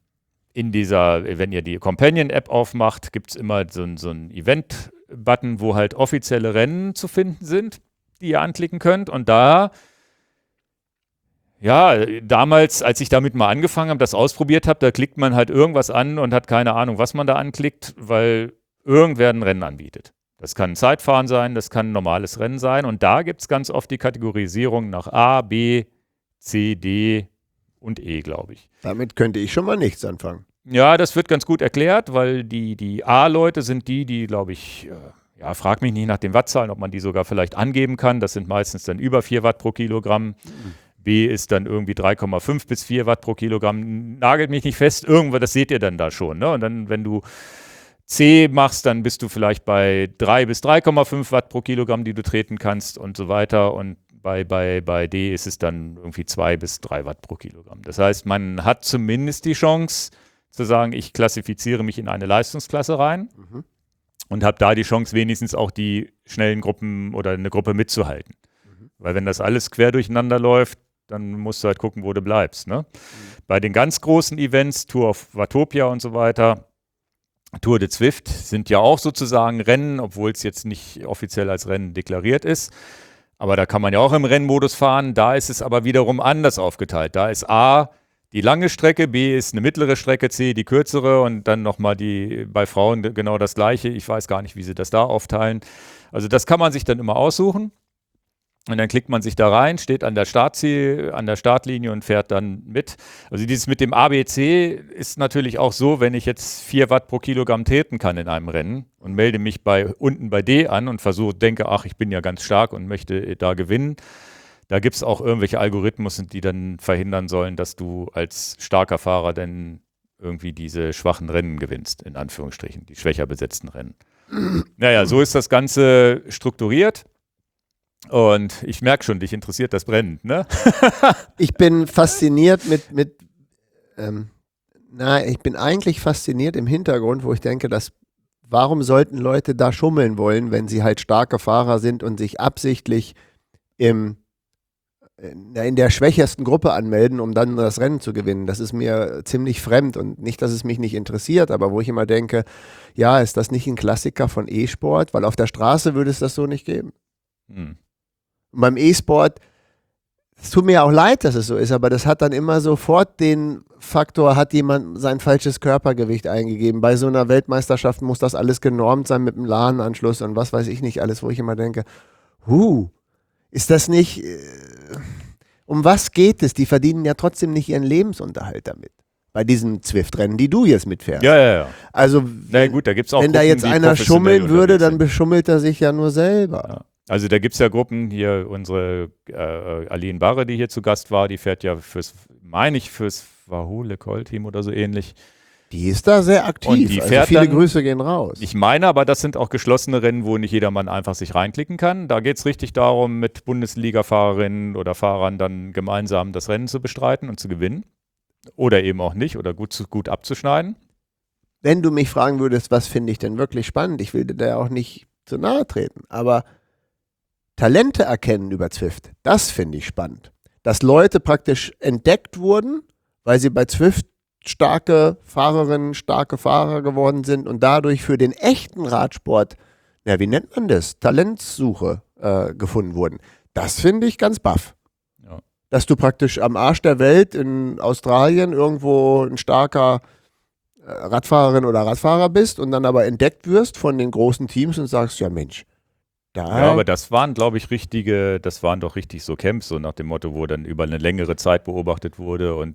ihr die Companion-App aufmacht, gibt es immer so ein Event-Button, wo halt offizielle Rennen zu finden sind, die ihr anklicken könnt. Und da Ja, damals, als ich damit mal angefangen habe, das ausprobiert habe, da klickt man halt irgendwas an und hat keine Ahnung, was man da anklickt, weil irgendwer ein Rennen anbietet. Das kann ein Zeitfahren sein, das kann ein normales Rennen sein und da gibt es ganz oft die Kategorisierung nach A, B, C, D und E, glaube ich. Damit könnte ich schon mal nichts anfangen. Ja, das wird ganz gut erklärt, weil die A-Leute sind die, glaube ich, ja, frag mich nicht nach den Wattzahlen, ob man die sogar vielleicht angeben kann. Das sind meistens dann über 4 Watt pro Kilogramm. B ist dann irgendwie 3,5 bis 4 Watt pro Kilogramm. Nagelt mich nicht fest, irgendwas, das seht ihr dann da schon. Ne? Und dann, wenn du C machst, dann bist du vielleicht bei 3 bis 3,5 Watt pro Kilogramm, die du treten kannst und so weiter. Und bei D ist es dann irgendwie 2 bis 3 Watt pro Kilogramm. Das heißt, man hat zumindest die Chance zu sagen, ich klassifiziere mich in eine Leistungsklasse rein und habe da die Chance, wenigstens auch die schnellen Gruppen oder eine Gruppe mitzuhalten. Weil wenn das alles quer durcheinander läuft, dann musst du halt gucken, wo du bleibst. Ne? Bei den ganz großen Events, Tour of Watopia und so weiter, Tour de Zwift sind ja auch sozusagen Rennen, obwohl es jetzt nicht offiziell als Rennen deklariert ist. Aber da kann man ja auch im Rennmodus fahren. Da ist es aber wiederum anders aufgeteilt. Da ist A die lange Strecke, B ist eine mittlere Strecke, C die kürzere und dann nochmal bei Frauen genau das Gleiche. Ich weiß gar nicht, wie sie das da aufteilen. Also das kann man sich dann immer aussuchen. Und dann klickt man sich da rein, steht an der Startlinie und fährt dann mit. Also dieses mit dem ABC ist natürlich auch so, wenn ich jetzt 4 Watt pro Kilogramm treten kann in einem Rennen und melde mich unten bei D an und denke, ach, ich bin ja ganz stark und möchte da gewinnen. Da gibt es auch irgendwelche Algorithmen, die dann verhindern sollen, dass du als starker Fahrer dann irgendwie diese schwachen Rennen gewinnst, in Anführungsstrichen, die schwächer besetzten Rennen. Naja, so ist das Ganze strukturiert. Und ich merke schon, dich interessiert das brennend, ne? Ich bin fasziniert ich bin eigentlich fasziniert im Hintergrund, wo ich denke, warum sollten Leute da schummeln wollen, wenn sie halt starke Fahrer sind und sich absichtlich in der schwächersten Gruppe anmelden, um dann das Rennen zu gewinnen. Das ist mir ziemlich fremd und nicht, dass es mich nicht interessiert, aber wo ich immer denke, ja, ist das nicht ein Klassiker von E-Sport? Weil auf der Straße würde es das so nicht geben. Und beim E-Sport, es tut mir auch leid, dass es so ist, aber das hat dann immer sofort den Faktor, hat jemand sein falsches Körpergewicht eingegeben. Bei so einer Weltmeisterschaft muss das alles genormt sein mit dem LAN-Anschluss und was weiß ich nicht alles, wo ich immer denke, ist das nicht, um was geht es? Die verdienen ja trotzdem nicht ihren Lebensunterhalt damit. Bei diesen Zwift-Rennen, die du jetzt mitfährst. Ja. Also, na gut, da gibt's auch wenn da jetzt einer schummeln würde, dann beschummelt er sich ja nur selber. Ja. Also da gibt es ja Gruppen, hier unsere Aline Barre, die hier zu Gast war, die fährt ja fürs Wahoo Le Col-Team oder so ähnlich. Die ist da sehr aktiv, und die fährt viele dann, Grüße gehen raus. Ich meine, aber das sind auch geschlossene Rennen, wo nicht jedermann einfach sich reinklicken kann. Da geht es richtig darum, mit Bundesliga-Fahrerinnen oder Fahrern dann gemeinsam das Rennen zu bestreiten und zu gewinnen. Oder eben auch nicht oder gut abzuschneiden. Wenn du mich fragen würdest, was finde ich denn wirklich spannend, ich will dir da ja auch nicht zu nahe treten, aber Talente erkennen über Zwift, das finde ich spannend. Dass Leute praktisch entdeckt wurden, weil sie bei Zwift starke Fahrerinnen, starke Fahrer geworden sind und dadurch für den echten Radsport, wie nennt man das, Talentsuche gefunden wurden. Das finde ich ganz baff. Ja. Dass du praktisch am Arsch der Welt in Australien irgendwo ein starker Radfahrerin oder Radfahrer bist und dann aber entdeckt wirst von den großen Teams und sagst, ja Mensch, ja, aber das waren, glaube ich, das waren doch richtig so Camps, so nach dem Motto, wo dann über eine längere Zeit beobachtet wurde und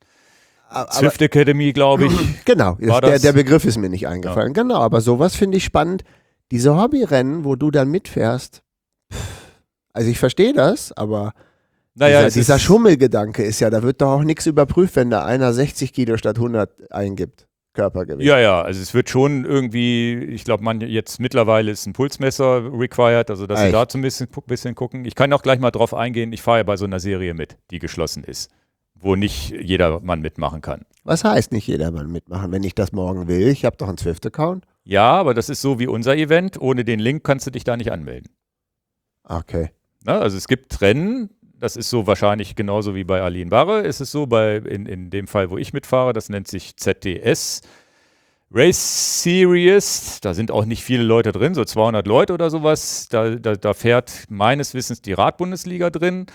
Zwift Academy, glaube ich. Genau, der Begriff ist mir nicht eingefallen. Ja. Genau, aber sowas finde ich spannend. Diese Hobbyrennen, wo du dann mitfährst, also ich verstehe das, aber dieser Schummelgedanke ist ja, da wird doch auch nichts überprüft, wenn da einer 60 Kilo statt 100 eingibt. Körpergewicht. Ja, also es wird schon irgendwie, ich glaube, jetzt mittlerweile ist ein Pulsmesser required, also dass sie da zum bisschen gucken. Ich kann auch gleich mal drauf eingehen, ich fahre ja bei so einer Serie mit, die geschlossen ist, wo nicht jedermann mitmachen kann. Was heißt nicht jedermann mitmachen, wenn ich das morgen will? Ich habe doch einen Zwift-Account. Ja, aber das ist so wie unser Event, ohne den Link kannst du dich da nicht anmelden. Okay. Na, also es gibt Rennen, das ist so wahrscheinlich genauso wie bei Aline Barre, ist es so, in dem Fall, wo ich mitfahre, das nennt sich ZDS Race Series, da sind auch nicht viele Leute drin, so 200 Leute oder sowas, da fährt meines Wissens die Radbundesliga drin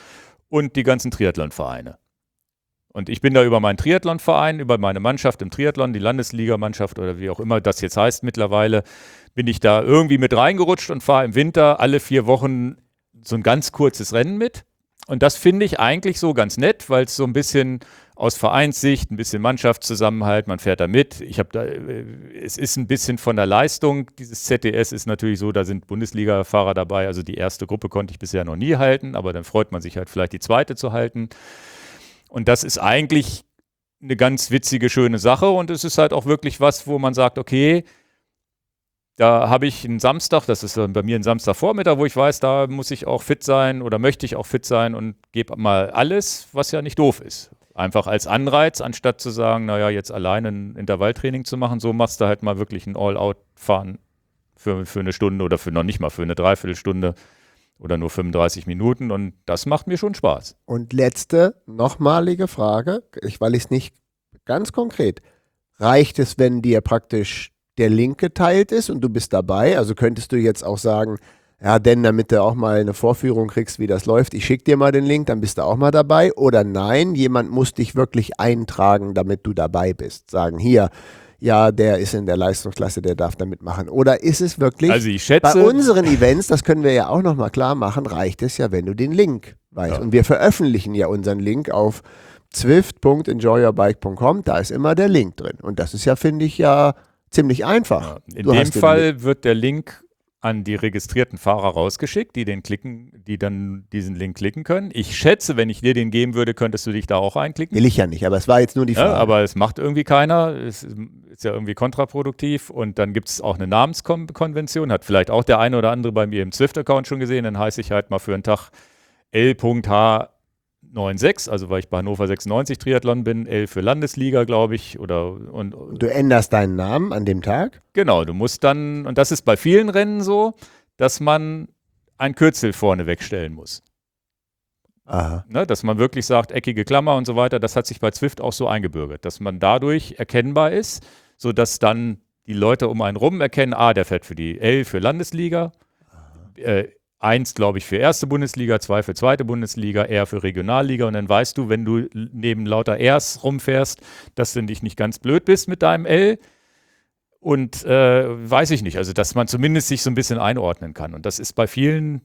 und die ganzen Triathlonvereine. Und ich bin da über meinen Triathlonverein, über meine Mannschaft im Triathlon, die Landesligamannschaft oder wie auch immer das jetzt heißt mittlerweile, bin ich da irgendwie mit reingerutscht und fahre im Winter alle 4 Wochen so ein ganz kurzes Rennen mit. Und das finde ich eigentlich so ganz nett, weil es so ein bisschen aus Vereinssicht, ein bisschen Mannschaftszusammenhalt, man fährt da mit. Es ist ein bisschen von der Leistung. Dieses ZDS ist natürlich so, da sind Bundesliga-Fahrer dabei. Also die erste Gruppe konnte ich bisher noch nie halten, aber dann freut man sich halt vielleicht die zweite zu halten. Und das ist eigentlich eine ganz witzige, schöne Sache. Und es ist halt auch wirklich was, wo man sagt, okay, da habe ich einen Samstag, das ist bei mir ein Samstagvormittag, wo ich weiß, da muss ich auch fit sein oder möchte ich auch fit sein und gebe mal alles, was ja nicht doof ist. Einfach als Anreiz, anstatt zu sagen, naja, jetzt alleine ein Intervalltraining zu machen, so machst du halt mal wirklich ein All-Out-Fahren für eine Stunde oder für noch nicht mal für eine Dreiviertelstunde oder nur 35 Minuten und das macht mir schon Spaß. Und letzte, nochmalige Frage, weil ich es nicht ganz konkret, reicht es, wenn dir praktisch der Link geteilt ist und du bist dabei? Also könntest du jetzt auch sagen, ja, denn damit du auch mal eine Vorführung kriegst, wie das läuft, ich schicke dir mal den Link, dann bist du auch mal dabei. Oder nein, jemand muss dich wirklich eintragen, damit du dabei bist. Sagen, hier, ja, der ist in der Leistungsklasse, der darf da mitmachen. Oder ist es wirklich, also ich schätze, bei unseren Events, das können wir ja auch nochmal klar machen, reicht es ja, wenn du den Link weißt. Ja. Und wir veröffentlichen ja unseren Link auf zwift.enjoyyourbike.com, da ist immer der Link drin. Und das ist ja, finde ich, ja ziemlich einfach. Ja, in dem Fall wird der Link an die registrierten Fahrer rausgeschickt, die dann diesen Link klicken können. Ich schätze, wenn ich dir den geben würde, könntest du dich da auch einklicken. Will ich ja nicht, aber es war jetzt nur die Frage. Ja, aber es macht irgendwie keiner. Es ist ja irgendwie kontraproduktiv. Und dann gibt es auch eine Namenskonvention. Hat vielleicht auch der eine oder andere bei mir im Zwift-Account schon gesehen. Dann heiße ich halt mal für einen Tag L.H96, also weil ich bei Hannover 96 Triathlon bin, L für Landesliga, glaube ich. Und du änderst deinen Namen an dem Tag? Genau, du musst dann, und das ist bei vielen Rennen so, dass man ein Kürzel vorne wegstellen muss. Aha. Ne, dass man wirklich sagt, eckige Klammer und so weiter, das hat sich bei Zwift auch so eingebürgert, dass man dadurch erkennbar ist, sodass dann die Leute um einen rum erkennen, der fährt für die L für Landesliga, 1, glaube ich, für erste Bundesliga, 2 für zweite Bundesliga, R für Regionalliga und dann weißt du, wenn du neben lauter Rs rumfährst, dass du nicht ganz blöd bist mit deinem L. Und weiß ich nicht, also dass man zumindest sich so ein bisschen einordnen kann. Und das ist bei vielen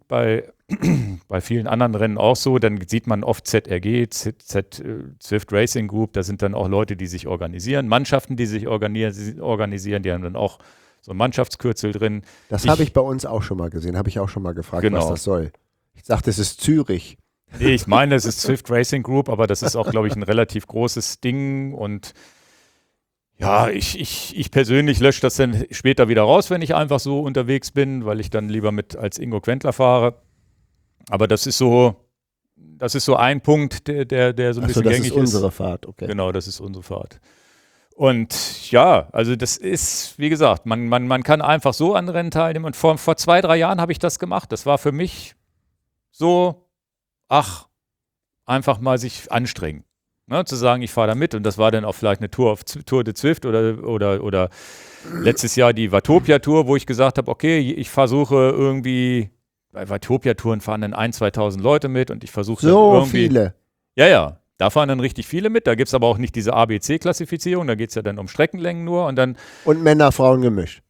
anderen Rennen auch so. Dann sieht man oft ZRG, Zwift Racing Group, da sind dann auch Leute, die sich organisieren, Mannschaften, die sich organisieren, die haben dann auch so ein Mannschaftskürzel drin. Das habe ich bei uns auch schon mal gesehen, habe ich auch schon mal gefragt, genau. Was das soll. Ich dachte, es ist Zürich. Nee, ich meine, es ist Zwift Racing Group, aber das ist auch, glaube ich, ein relativ großes Ding und ja, ich persönlich lösche das dann später wieder raus, wenn ich einfach so unterwegs bin, weil ich dann lieber als Ingo Quentler fahre. Aber das ist so ein Punkt, der so ein bisschen gängig ist. Das ist unsere Fahrt, okay. Genau, das ist unsere Fahrt. Und ja, also das ist, wie gesagt, man kann einfach so an Rennen teilnehmen. Und vor 2, 3 Jahren habe ich das gemacht. Das war für mich so, einfach mal sich anstrengen. Ne, zu sagen, ich fahre da mit und das war dann auch vielleicht eine Tour de Zwift oder letztes Jahr die Watopia-Tour, wo ich gesagt habe, okay, ich versuche irgendwie, bei Watopia-Touren fahren dann 1.000, 2.000 Leute mit und ich versuche so irgendwie. Viele? Ja, da fahren dann richtig viele mit, da gibt es aber auch nicht diese ABC-Klassifizierung, da geht es ja dann um Streckenlängen nur und dann. Und Männer, Frauen gemischt?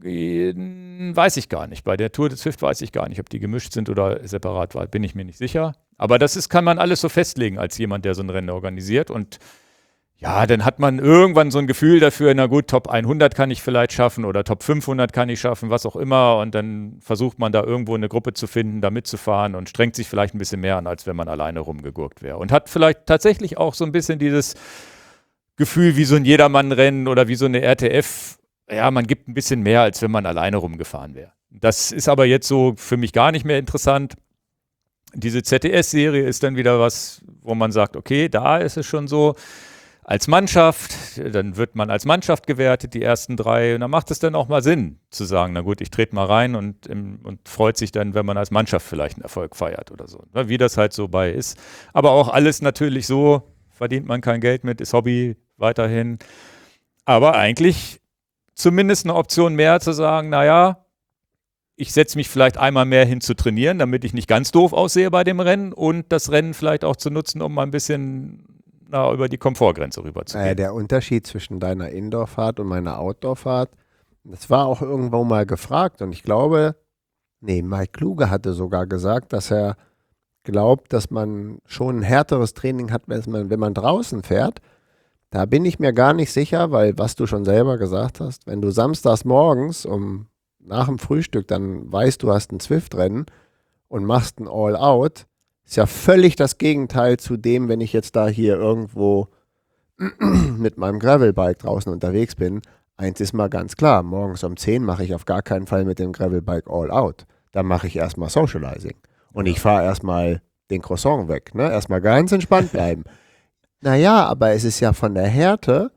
Weiß ich gar nicht. Bei der Tour de Zwift weiß ich gar nicht, ob die gemischt sind oder separat war. Bin ich mir nicht sicher. Aber kann man alles so festlegen als jemand, der so ein Rennen organisiert. Und ja, dann hat man irgendwann so ein Gefühl dafür, na gut, Top 100 kann ich vielleicht schaffen oder Top 500 kann ich schaffen, was auch immer. Und dann versucht man da irgendwo eine Gruppe zu finden, da mitzufahren und strengt sich vielleicht ein bisschen mehr an, als wenn man alleine rumgegurkt wäre. Und hat vielleicht tatsächlich auch so ein bisschen dieses Gefühl wie so ein Jedermann-Rennen oder wie so eine RTF. Ja, man gibt ein bisschen mehr, als wenn man alleine rumgefahren wäre. Das ist aber jetzt so für mich gar nicht mehr interessant. Diese ZDS-Serie ist dann wieder was, wo man sagt, okay, da ist es schon so, als Mannschaft, dann wird man als Mannschaft gewertet, die ersten 3, und dann macht es dann auch mal Sinn, zu sagen, na gut, ich trete mal rein und freut sich dann, wenn man als Mannschaft vielleicht einen Erfolg feiert oder so. Wie das halt so bei ist. Aber auch alles natürlich so, verdient man kein Geld mit, ist Hobby weiterhin. Aber eigentlich zumindest eine Option mehr zu sagen, naja, ich setze mich vielleicht einmal mehr hin zu trainieren, damit ich nicht ganz doof aussehe bei dem Rennen und das Rennen vielleicht auch zu nutzen, um mal ein bisschen über die Komfortgrenze rüber zu gehen. Der Unterschied zwischen deiner Indoor-Fahrt und meiner Outdoor-Fahrt, das war auch irgendwo mal gefragt und ich glaube, Mike Kluge hatte sogar gesagt, dass er glaubt, dass man schon ein härteres Training hat, wenn man draußen fährt. Da bin ich mir gar nicht sicher, weil was du schon selber gesagt hast, wenn du samstags morgens nach dem Frühstück dann weißt, du hast ein Zwift-Rennen und machst ein All-Out, ist ja völlig das Gegenteil zu dem, wenn ich jetzt da hier irgendwo mit meinem Gravelbike draußen unterwegs bin. Eins ist mal ganz klar, morgens um 10 mache ich auf gar keinen Fall mit dem Gravelbike All-Out. Da mache ich erstmal Socializing. Und ich fahre erstmal den Croissant weg. Ne? Erstmal ganz entspannt bleiben. Naja, aber es ist ja von der Härte,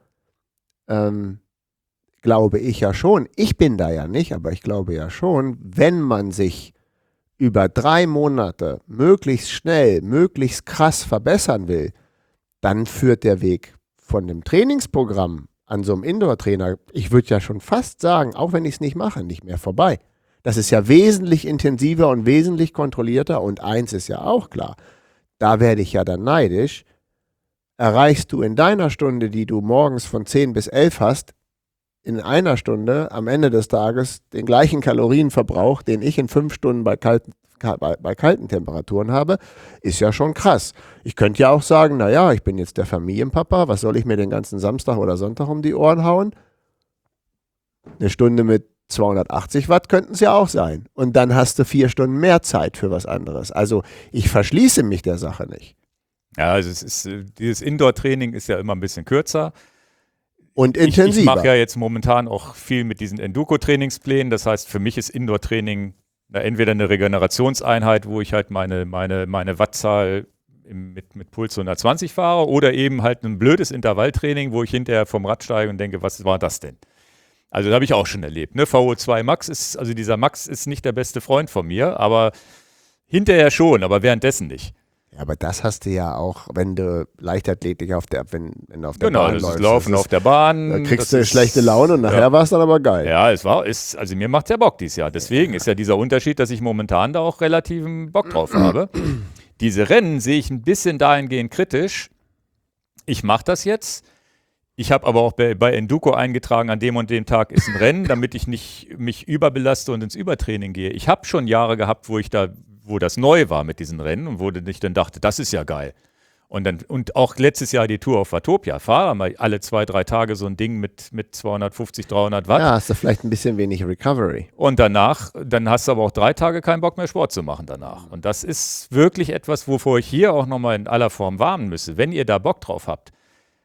glaube ich ja schon, ich bin da ja nicht, aber ich glaube ja schon, wenn man sich über 3 Monate möglichst schnell, möglichst krass verbessern will, dann führt der Weg von dem Trainingsprogramm an so einem Indoor-Trainer, ich würde ja schon fast sagen, auch wenn ich es nicht mache, nicht mehr vorbei. Das ist ja wesentlich intensiver und wesentlich kontrollierter und eins ist ja auch klar, da werde ich ja dann neidisch, erreichst du in deiner Stunde, die du morgens von 10 bis 11 hast, in einer Stunde am Ende des Tages den gleichen Kalorienverbrauch, den ich in 5 Stunden bei kalten Temperaturen habe, ist ja schon krass. Ich könnte ja auch sagen, naja, ich bin jetzt der Familienpapa, was soll ich mir den ganzen Samstag oder Sonntag um die Ohren hauen? Eine Stunde mit 280 Watt könnten es ja auch sein. Und dann hast du 4 Stunden mehr Zeit für was anderes. Also ich verschließe mich der Sache nicht. Ja, also dieses Indoor-Training ist ja immer ein bisschen kürzer. Und intensiver. Ich mache ja jetzt momentan auch viel mit diesen Enduko-Trainingsplänen. Das heißt, für mich ist Indoor-Training entweder eine Regenerationseinheit, wo ich halt meine Wattzahl mit Puls 120 fahre, oder eben halt ein blödes Intervalltraining, wo ich hinterher vom Rad steige und denke, was war das denn? Also das habe ich auch schon erlebt. Ne? VO2 Max dieser Max ist nicht der beste Freund von mir, aber hinterher schon, aber währenddessen nicht. Ja, aber das hast du ja auch, wenn du Leichtathletik wenn du auf der genau, Bahn das läufst. ist Laufen auf der Bahn. Da kriegst du schlechte Laune und nachher war es dann aber geil. Ja, also mir macht es ja Bock dieses Jahr. Deswegen ist ja dieser Unterschied, dass ich momentan da auch relativen Bock drauf habe. Diese Rennen sehe ich ein bisschen dahingehend kritisch. Ich mache das jetzt. Ich habe aber auch bei Enduko eingetragen, an dem und dem Tag ist ein Rennen, damit ich nicht mich überbelaste und ins Übertraining gehe. Ich habe schon Jahre gehabt, wo das neu war mit diesen Rennen und wo ich dann dachte, das ist ja geil. Und auch letztes Jahr die Tour auf Watopia. Fahre mal alle 2-3 Tage so ein Ding mit 250, 300 Watt. Ja, hast du vielleicht ein bisschen wenig Recovery. Und dann hast du aber auch 3 Tage keinen Bock mehr Sport zu machen danach. Und das ist wirklich etwas, wovor ich hier auch nochmal in aller Form warnen müsse. Wenn ihr da Bock drauf habt,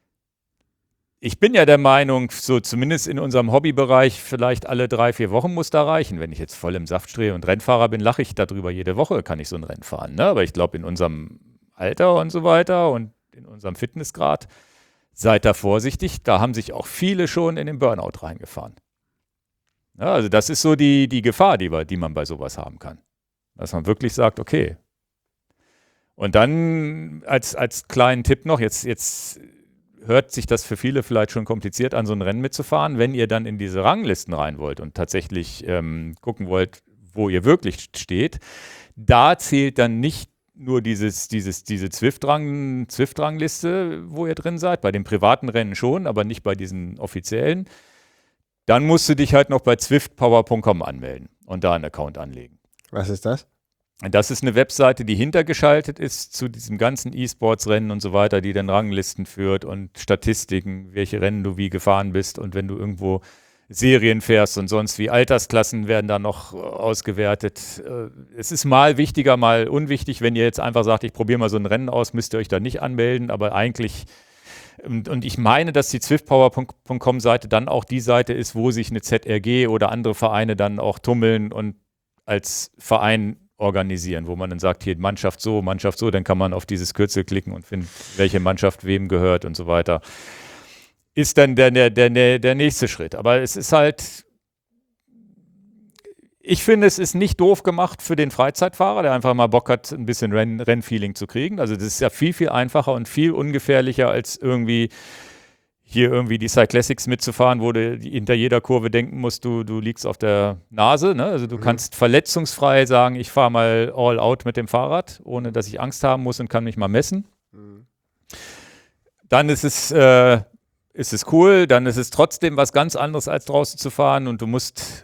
ich bin ja der Meinung, so zumindest in unserem Hobbybereich, vielleicht alle 3-4 Wochen muss da reichen. Wenn ich jetzt voll im Saft stehe und Rennfahrer bin, lache ich darüber. Jede Woche kann ich so ein Rennen fahren. Ne? Aber ich glaube, in unserem Alter und so weiter und in unserem Fitnessgrad, seid da vorsichtig. Da haben sich auch viele schon in den Burnout reingefahren. Ja, also das ist so die Gefahr, die man bei sowas haben kann. Dass man wirklich sagt, okay. Und dann als kleinen Tipp noch, jetzt hört sich das für viele vielleicht schon kompliziert an, so ein Rennen mitzufahren. Wenn ihr dann in diese Ranglisten rein wollt und tatsächlich gucken wollt, wo ihr wirklich steht, da zählt dann nicht nur diese Zwift-Rangliste, wo ihr drin seid, bei den privaten Rennen schon, aber nicht bei diesen offiziellen. Dann musst du dich halt noch bei zwiftpower.com anmelden und da einen Account anlegen. Was ist das? Das ist eine Webseite, die hintergeschaltet ist zu diesem ganzen E-Sports-Rennen und so weiter, die dann Ranglisten führt und Statistiken, welche Rennen du wie gefahren bist und wenn du irgendwo Serien fährst und sonst wie. Altersklassen werden da noch ausgewertet. Es ist mal wichtiger, mal unwichtig. Wenn ihr jetzt einfach sagt, ich probiere mal so ein Rennen aus, müsst ihr euch da nicht anmelden, aber eigentlich, und ich meine, dass die zwiftpower.com-Seite dann auch die Seite ist, wo sich eine ZRG oder andere Vereine dann auch tummeln und als Verein organisieren, wo man dann sagt, hier Mannschaft so, dann kann man auf dieses Kürzel klicken und findet, welche Mannschaft wem gehört und so weiter. Ist dann der nächste Schritt. Aber es ist halt, ich finde, es ist nicht doof gemacht für den Freizeitfahrer, der einfach mal Bock hat, ein bisschen Rennfeeling zu kriegen. Also das ist ja viel, viel einfacher und viel ungefährlicher als irgendwie hier irgendwie die Cyclassics mitzufahren, wo du hinter jeder Kurve denken musst, du liegst auf der Nase. Ne? Also du kannst verletzungsfrei sagen, ich fahre mal all out mit dem Fahrrad, ohne dass ich Angst haben muss und kann mich mal messen. Dann ist es cool, dann ist es trotzdem was ganz anderes, als draußen zu fahren und du musst...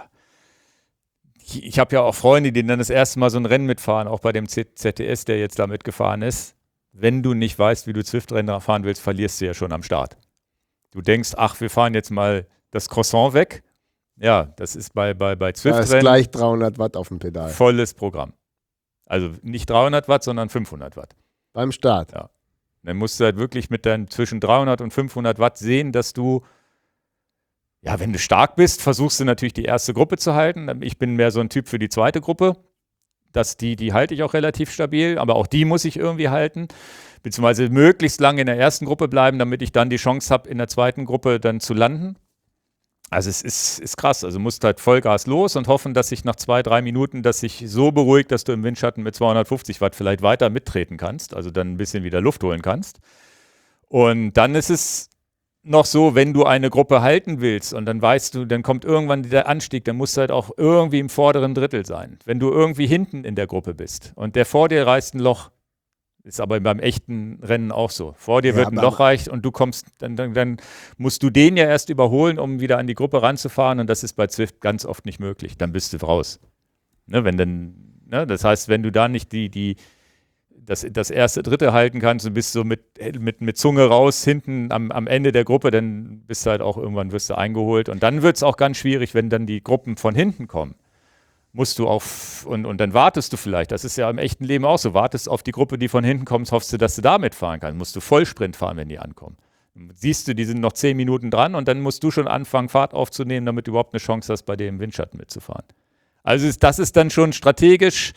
Ich habe ja auch Freunde, die dann das erste Mal so ein Rennen mitfahren, auch bei dem ZTS, der jetzt da mitgefahren ist. Wenn du nicht weißt, wie du Zwift-Rennen fahren willst, verlierst du ja schon am Start. Du denkst, ach, wir fahren jetzt mal das Croissant weg. Ja, das ist bei Zwift-Rennen. Da ist gleich 300 Watt auf dem Pedal. Volles Programm. Also nicht 300 Watt, sondern 500 Watt. Beim Start. Ja. Dann musst du halt wirklich mit deinen zwischen 300 und 500 Watt sehen, dass du, ja, wenn du stark bist, versuchst du natürlich die erste Gruppe zu halten. Ich bin mehr so ein Typ für die zweite Gruppe. Die halte ich auch relativ stabil, aber auch die muss ich irgendwie halten. Beziehungsweise möglichst lange in der ersten Gruppe bleiben, damit ich dann die Chance habe, in der zweiten Gruppe dann zu landen. Also es ist krass. Also musst halt Vollgas los und hoffen, dass sich nach 2-3 Minuten, dass sich so beruhigt, dass du im Windschatten mit 250 Watt vielleicht weiter mittreten kannst, also dann ein bisschen wieder Luft holen kannst. Und dann ist es noch so, wenn du eine Gruppe halten willst und dann weißt du, dann kommt irgendwann der Anstieg, dann musst du halt auch irgendwie im vorderen Drittel sein. Wenn du irgendwie hinten in der Gruppe bist und der vor dir reißt ein Loch, ist aber beim echten Rennen auch so. Vor dir wird ein Loch reicht und du kommst, dann musst du den ja erst überholen, um wieder an die Gruppe ranzufahren und das ist bei Zwift ganz oft nicht möglich. Dann bist du raus. Ne, das heißt, wenn du da nicht das erste Dritte halten kannst und bist so mit Zunge raus hinten am Ende der Gruppe, dann bist du halt auch irgendwann wirst du eingeholt und dann wird es auch ganz schwierig, wenn dann die Gruppen von hinten kommen. Musst du und dann wartest du vielleicht, das ist ja im echten Leben auch so, wartest auf die Gruppe, die von hinten kommt, hoffst du, dass du da mitfahren kannst. Musst du Vollsprint fahren, wenn die ankommen. Siehst du, die sind noch 10 Minuten dran und dann musst du schon anfangen, Fahrt aufzunehmen, damit du überhaupt eine Chance hast, bei dem im Windschatten mitzufahren. Also das ist dann schon strategisch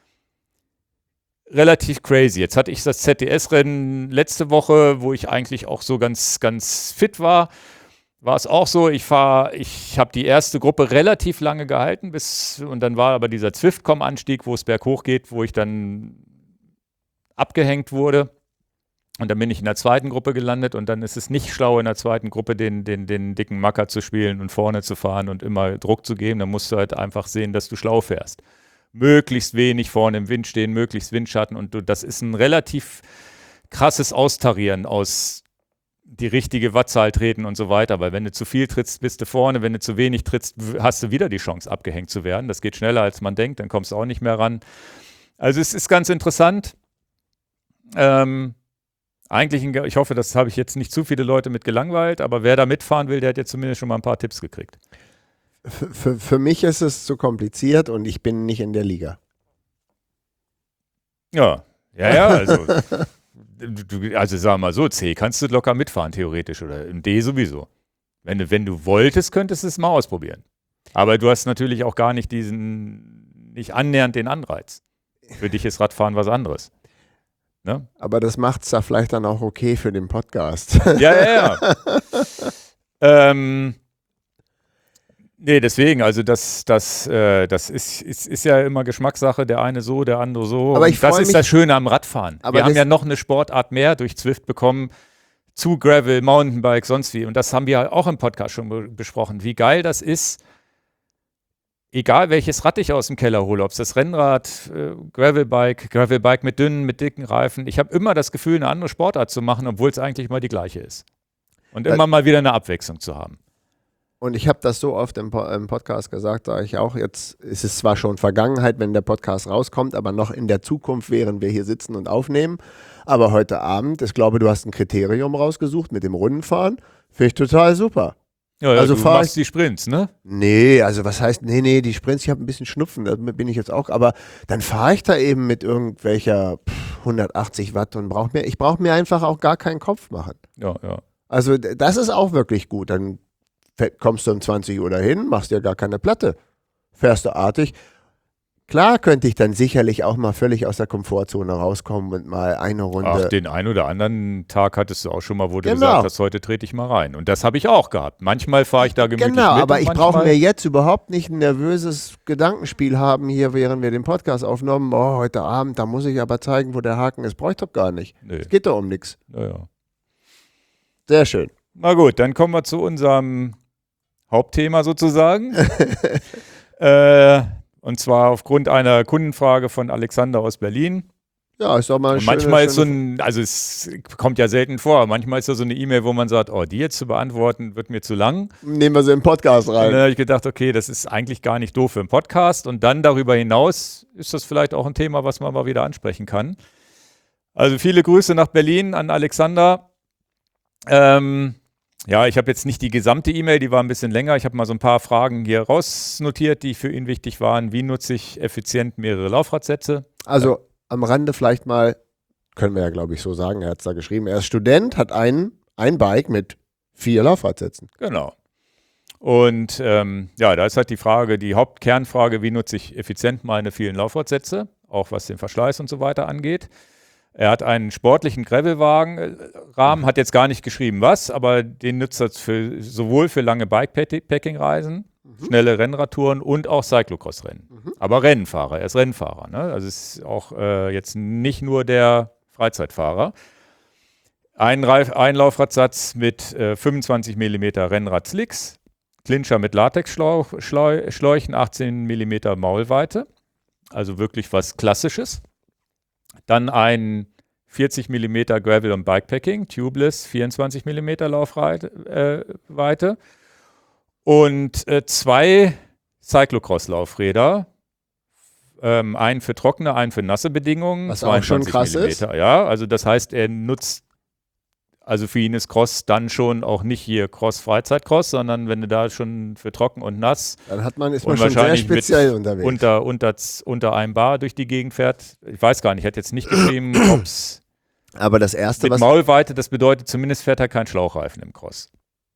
relativ crazy. Jetzt hatte ich das ZTS-Rennen letzte Woche, wo ich eigentlich auch so ganz, ganz fit war. War es auch so, ich habe die erste Gruppe relativ lange gehalten, und dann war aber dieser Zwift.com-Anstieg, wo es berghoch geht, wo ich dann abgehängt wurde. Und dann bin ich in der zweiten Gruppe gelandet und dann ist es nicht schlau, in der zweiten Gruppe den dicken Macker zu spielen und vorne zu fahren und immer Druck zu geben. Dann musst du halt einfach sehen, dass du schlau fährst. Möglichst wenig vorne im Wind stehen, möglichst Windschatten und das ist ein relativ krasses Austarieren aus die richtige Wattzahl treten und so weiter, weil wenn du zu viel trittst, bist du vorne, wenn du zu wenig trittst, hast du wieder die Chance, abgehängt zu werden. Das geht schneller, als man denkt, dann kommst du auch nicht mehr ran. Also es ist ganz interessant. Ich hoffe, das habe ich jetzt nicht zu viele Leute mit gelangweilt, aber wer da mitfahren will, der hat jetzt zumindest schon mal ein paar Tipps gekriegt. Für mich ist es zu kompliziert und ich bin nicht in der Liga. Ja, also... Also sagen wir mal so, C kannst du locker mitfahren, theoretisch, oder im D sowieso. Wenn du wolltest, könntest du es mal ausprobieren. Aber du hast natürlich auch gar nicht nicht annähernd den Anreiz. Für dich ist Radfahren was anderes. Ne? Aber das macht es da vielleicht dann auch okay für den Podcast. Ja. Nee, deswegen, also das ist ja immer Geschmackssache, der eine so, der andere so. Aber das ist das Schöne am Radfahren. Aber wir haben ja noch eine Sportart mehr durch Zwift bekommen, zu Gravel, Mountainbike, sonst wie. Und das haben wir auch im Podcast schon besprochen, wie geil das ist, egal welches Rad ich aus dem Keller hole, ob es das Rennrad, Gravelbike mit dünnen, mit dicken Reifen. Ich habe immer das Gefühl, eine andere Sportart zu machen, obwohl es eigentlich immer die gleiche ist. Und immer mal wieder eine Abwechslung zu haben. Und ich habe das so oft im Podcast gesagt, sage ich auch, jetzt ist es zwar schon Vergangenheit, wenn der Podcast rauskommt, aber noch in der Zukunft, während wir hier sitzen und aufnehmen. Aber heute Abend, ich glaube, du hast ein Kriterium rausgesucht mit dem Rundenfahren. Finde ich total super. Ja, also du machst die Sprints, ne? Nee, also was heißt, nee, die Sprints, ich habe ein bisschen Schnupfen, da bin ich jetzt auch, aber dann fahre ich da eben mit irgendwelcher 180 Watt und ich brauche mir einfach auch gar keinen Kopf machen. Ja. Also das ist auch wirklich gut, dann kommst du um 20 Uhr dahin, machst ja gar keine Platte, fährst du artig. Klar könnte ich dann sicherlich auch mal völlig aus der Komfortzone rauskommen und mal eine Runde. Ach, den einen oder anderen Tag hattest du auch schon mal, wo du gesagt hast, heute trete ich mal rein. Und das habe ich auch gehabt. Manchmal fahre ich da gemütlich mit. Genau, aber ich brauche mir jetzt überhaupt nicht ein nervöses Gedankenspiel haben hier, während wir den Podcast aufnehmen. Oh, heute Abend, da muss ich aber zeigen, wo der Haken ist. Brauche ich doch gar nicht. Es geht doch um nichts. Ja. Sehr schön. Na gut, dann kommen wir zu unserem Hauptthema sozusagen. Und zwar aufgrund einer Kundenfrage von Alexander aus Berlin. Ja, ist doch mal Und manchmal ist also es kommt ja selten vor, aber manchmal ist da so eine E-Mail, wo man sagt, oh, die jetzt zu beantworten, wird mir zu lang. Nehmen wir sie im Podcast Und rein. dann habe ich gedacht, okay, das ist eigentlich gar nicht doof für einen Podcast. Und dann darüber hinaus ist das vielleicht auch ein Thema, was man mal wieder ansprechen kann. Also viele Grüße nach Berlin an Alexander. Ja, ich habe jetzt nicht die gesamte E-Mail, die war ein bisschen länger. Ich habe mal so ein paar Fragen hier rausnotiert, die für ihn wichtig waren. Wie nutze ich effizient mehrere Laufradsätze? Also am Rande vielleicht mal, können wir ja glaube ich so sagen, er hat es da geschrieben, er ist Student, hat ein Bike mit 4 Laufradsätzen. Genau. Und ja, da ist halt die Frage, die Hauptkernfrage, wie nutze ich effizient meine vielen Laufradsätze, auch was den Verschleiß und so weiter angeht. Er hat einen sportlichen Gravelwagen-Rahmen, hat jetzt gar nicht geschrieben was, aber den nutzt er sowohl für lange Bikepacking-Reisen, schnelle Rennradtouren und auch Cyclocross-Rennen. Aber Rennfahrer, er ist Rennfahrer. Ne? Also ist auch jetzt nicht nur der Freizeitfahrer. Ein Laufradsatz mit 25 mm Rennrad-Slicks, Clincher mit Latexschläuchen, 18 mm Maulweite, also wirklich was Klassisches. Dann ein 40 mm Gravel- und Bikepacking, Tubeless, 24 mm Laufweite und 2 Cyclocross-Laufräder, einen für trockene, einen für nasse Bedingungen. Was auch schon krass ist. Ja, also das heißt, er nutzt, also für ihn ist Cross dann schon auch nicht hier Cross-Freizeit-Cross, sondern wenn du da schon für trocken und nass dann ist man schon sehr speziell unterwegs. Unter einem Bar durch die Gegend fährt. Ich weiß gar nicht, ich hätte jetzt nicht geschrieben, ob es aber das erste, mit Maulweite, das bedeutet, zumindest fährt er kein Schlauchreifen im Cross.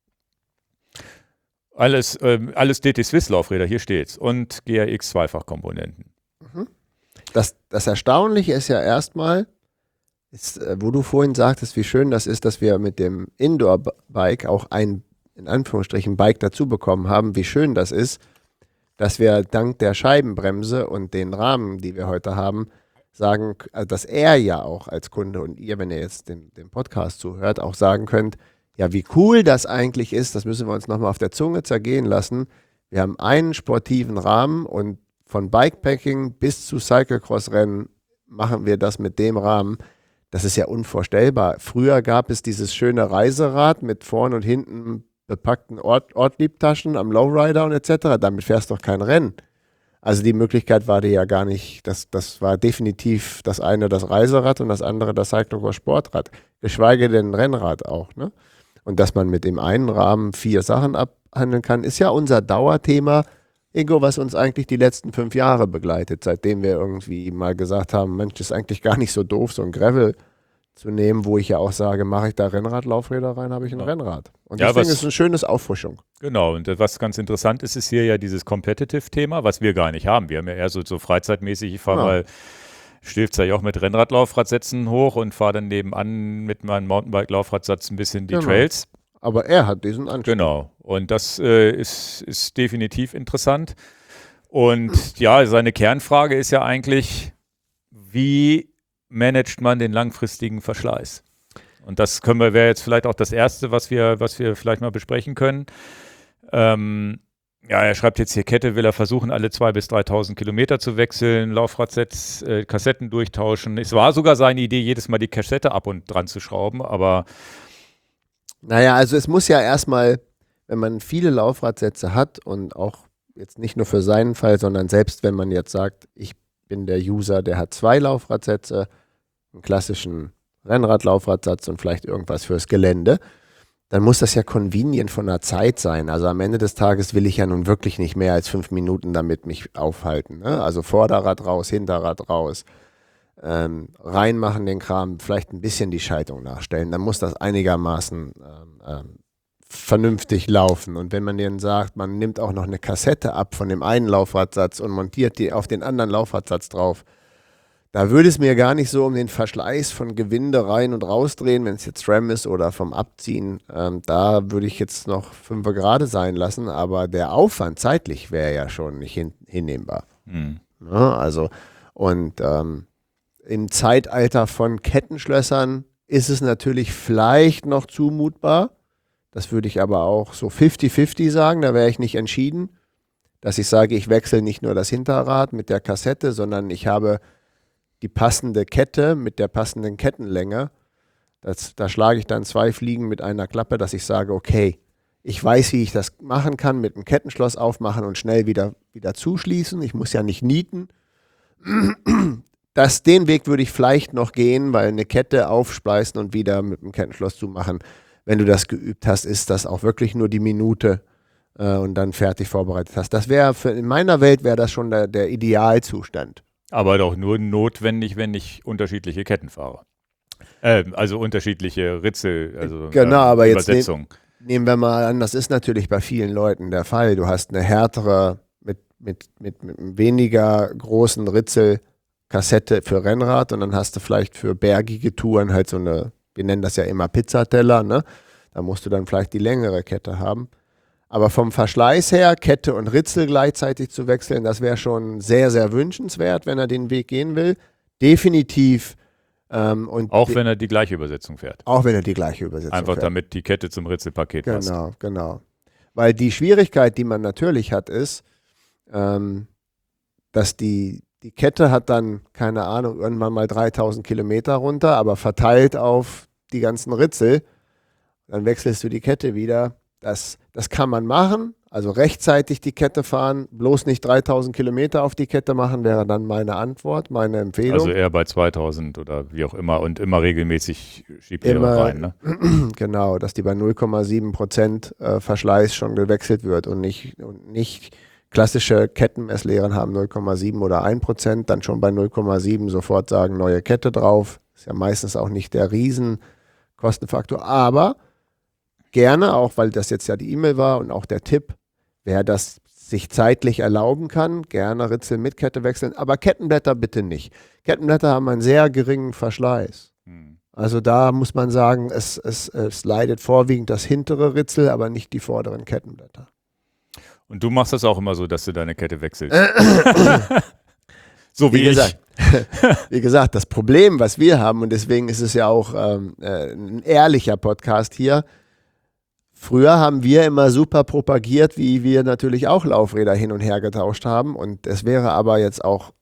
Alles DT Swiss Laufräder, hier steht's. Und GRX Zweifachkomponenten. Das Erstaunliche ist ja erstmal, wo du vorhin sagtest, wie schön das ist, dass wir mit dem Indoor-Bike auch ein, in Anführungsstrichen, Bike dazu bekommen haben, wie schön das ist, dass wir dank der Scheibenbremse und den Rahmen, die wir heute haben, sagen, dass er ja auch als Kunde und ihr, wenn ihr jetzt dem Podcast zuhört, auch sagen könnt, ja, wie cool das eigentlich ist, das müssen wir uns nochmal auf der Zunge zergehen lassen. Wir haben einen sportiven Rahmen und von Bikepacking bis zu Cyclocross-Rennen machen wir das mit dem Rahmen. Das ist ja unvorstellbar. Früher gab es dieses schöne Reiserad mit vorn und hinten bepackten Ortliebtaschen am Lowrider und etc. Damit fährst du doch kein Rennen. Also die Möglichkeit war dir ja gar nicht, das war definitiv das eine das Reiserad und das andere das Cyclocross-Sportrad. Geschweige denn ein Rennrad auch. Ne? Und dass man mit dem einen Rahmen 4 Sachen abhandeln kann, ist ja unser Dauerthema, Ingo, was uns eigentlich die letzten 5 Jahre begleitet, seitdem wir irgendwie mal gesagt haben, Mensch, das ist eigentlich gar nicht so doof, so ein Gravel zu nehmen, wo ich ja auch sage, mache ich da Rennradlaufräder rein, habe ich ein Rennrad. Und ja, deswegen ist es eine schöne Auffrischung. Genau, und was ganz interessant ist, ist hier ja dieses Competitive-Thema, was wir gar nicht haben. Wir haben ja eher so freizeitmäßig, ich fahre mal Stilfzeit auch mit Rennradlaufradsätzen hoch und fahre dann nebenan mit meinem Mountainbike-Laufradsatz ein bisschen die Trails. Aber er hat diesen Anspruch. Genau, und das ist definitiv interessant. Und ja, seine Kernfrage ist ja eigentlich, wie managt man den langfristigen Verschleiß? Und das wäre jetzt vielleicht auch das Erste, was wir vielleicht mal besprechen können. Ja, er schreibt jetzt hier, Kette will er versuchen, alle 2.000 bis 3.000 Kilometer zu wechseln, Laufradsets, Kassetten durchtauschen. Es war sogar seine Idee, jedes Mal die Kassette ab und dran zu schrauben, aber naja, also es muss ja erstmal, wenn man viele Laufradsätze hat und auch jetzt nicht nur für seinen Fall, sondern selbst wenn man jetzt sagt, ich bin der User, der hat 2 Laufradsätze, einen klassischen Rennradlaufradsatz und vielleicht irgendwas fürs Gelände, dann muss das ja convenient von der Zeit sein. Also am Ende des Tages will ich ja nun wirklich nicht mehr als 5 Minuten damit mich aufhalten. Ne? Also Vorderrad raus, Hinterrad raus, reinmachen den Kram, vielleicht ein bisschen die Schaltung nachstellen. Dann muss das einigermaßen vernünftig laufen. Und wenn man denen sagt, man nimmt auch noch eine Kassette ab von dem einen Laufradsatz und montiert die auf den anderen Laufradsatz drauf, da würde es mir gar nicht so um den Verschleiß von Gewinde rein und rausdrehen, wenn es jetzt RAM ist oder vom Abziehen. Da würde ich jetzt noch 5 gerade sein lassen, aber der Aufwand zeitlich wäre ja schon nicht hinnehmbar. Ja, also, und im Zeitalter von Kettenschlössern ist es natürlich vielleicht noch zumutbar, Das würde ich aber auch so 50-50 sagen, da wäre ich nicht entschieden, dass ich sage, ich wechsle nicht nur das Hinterrad mit der Kassette, sondern ich habe die passende Kette mit der passenden Kettenlänge. Da schlage ich dann 2 Fliegen mit einer Klappe, dass ich sage, okay, ich weiß, wie ich das machen kann, mit einem Kettenschloss aufmachen und schnell wieder zuschließen. Ich muss ja nicht nieten. Den Weg würde ich vielleicht noch gehen, weil eine Kette aufspleißen und wieder mit dem Kettenschloss zumachen, wenn du das geübt hast, ist das auch wirklich nur die Minute und dann fertig vorbereitet hast. Das wäre, in meiner Welt wäre das schon der Idealzustand. Aber doch nur notwendig, wenn ich unterschiedliche Ketten fahre. Also unterschiedliche Ritzel, also Genau, aber jetzt Übersetzung. Nehmen wir mal an, das ist natürlich bei vielen Leuten der Fall. Du hast eine härtere, mit einem weniger großen Ritzel Kassette für Rennrad und dann hast du vielleicht für bergige Touren halt so eine, wir nennen das ja immer Pizzateller, ne? Da musst du dann vielleicht die längere Kette haben. Aber vom Verschleiß her, Kette und Ritzel gleichzeitig zu wechseln, das wäre schon sehr, sehr wünschenswert, wenn er den Weg gehen will. Definitiv. Auch wenn er die gleiche Übersetzung fährt. Auch wenn er die gleiche Übersetzung Einfach fährt. damit die Kette zum Ritzelpaket passt. Genau. Weil die Schwierigkeit, die man natürlich hat, ist, dass die Kette hat dann, keine Ahnung, irgendwann mal 3000 Kilometer runter, aber verteilt auf die ganzen Ritzel. Dann wechselst du die Kette wieder. Das kann man machen, also rechtzeitig die Kette fahren, bloß nicht 3000 Kilometer auf die Kette machen, wäre dann meine Antwort, meine Empfehlung. Also eher bei 2000 oder wie auch immer und immer regelmäßig Schieblehre rein. Ne? Genau, dass die bei 0,7% Verschleiß schon gewechselt wird und nicht klassische Kettenmesslehren haben 0,7 oder 1%, dann schon bei 0,7 sofort sagen, neue Kette drauf. Ist ja meistens auch nicht der Riesenkostenfaktor, aber gerne, auch weil das jetzt ja die E-Mail war und auch der Tipp, wer das sich zeitlich erlauben kann, gerne Ritzel mit Kette wechseln, aber Kettenblätter bitte nicht. Kettenblätter haben einen sehr geringen Verschleiß. Also da muss man sagen, es leidet vorwiegend das hintere Ritzel, aber nicht die vorderen Kettenblätter. Und du machst das auch immer so, dass du deine Kette wechselst. So wie ich. Wie gesagt, das Problem, was wir haben, und deswegen ist es ja auch ein ehrlicher Podcast hier, früher haben wir immer super propagiert, wie wir natürlich auch Laufräder hin und her getauscht haben. Und es wäre aber jetzt auch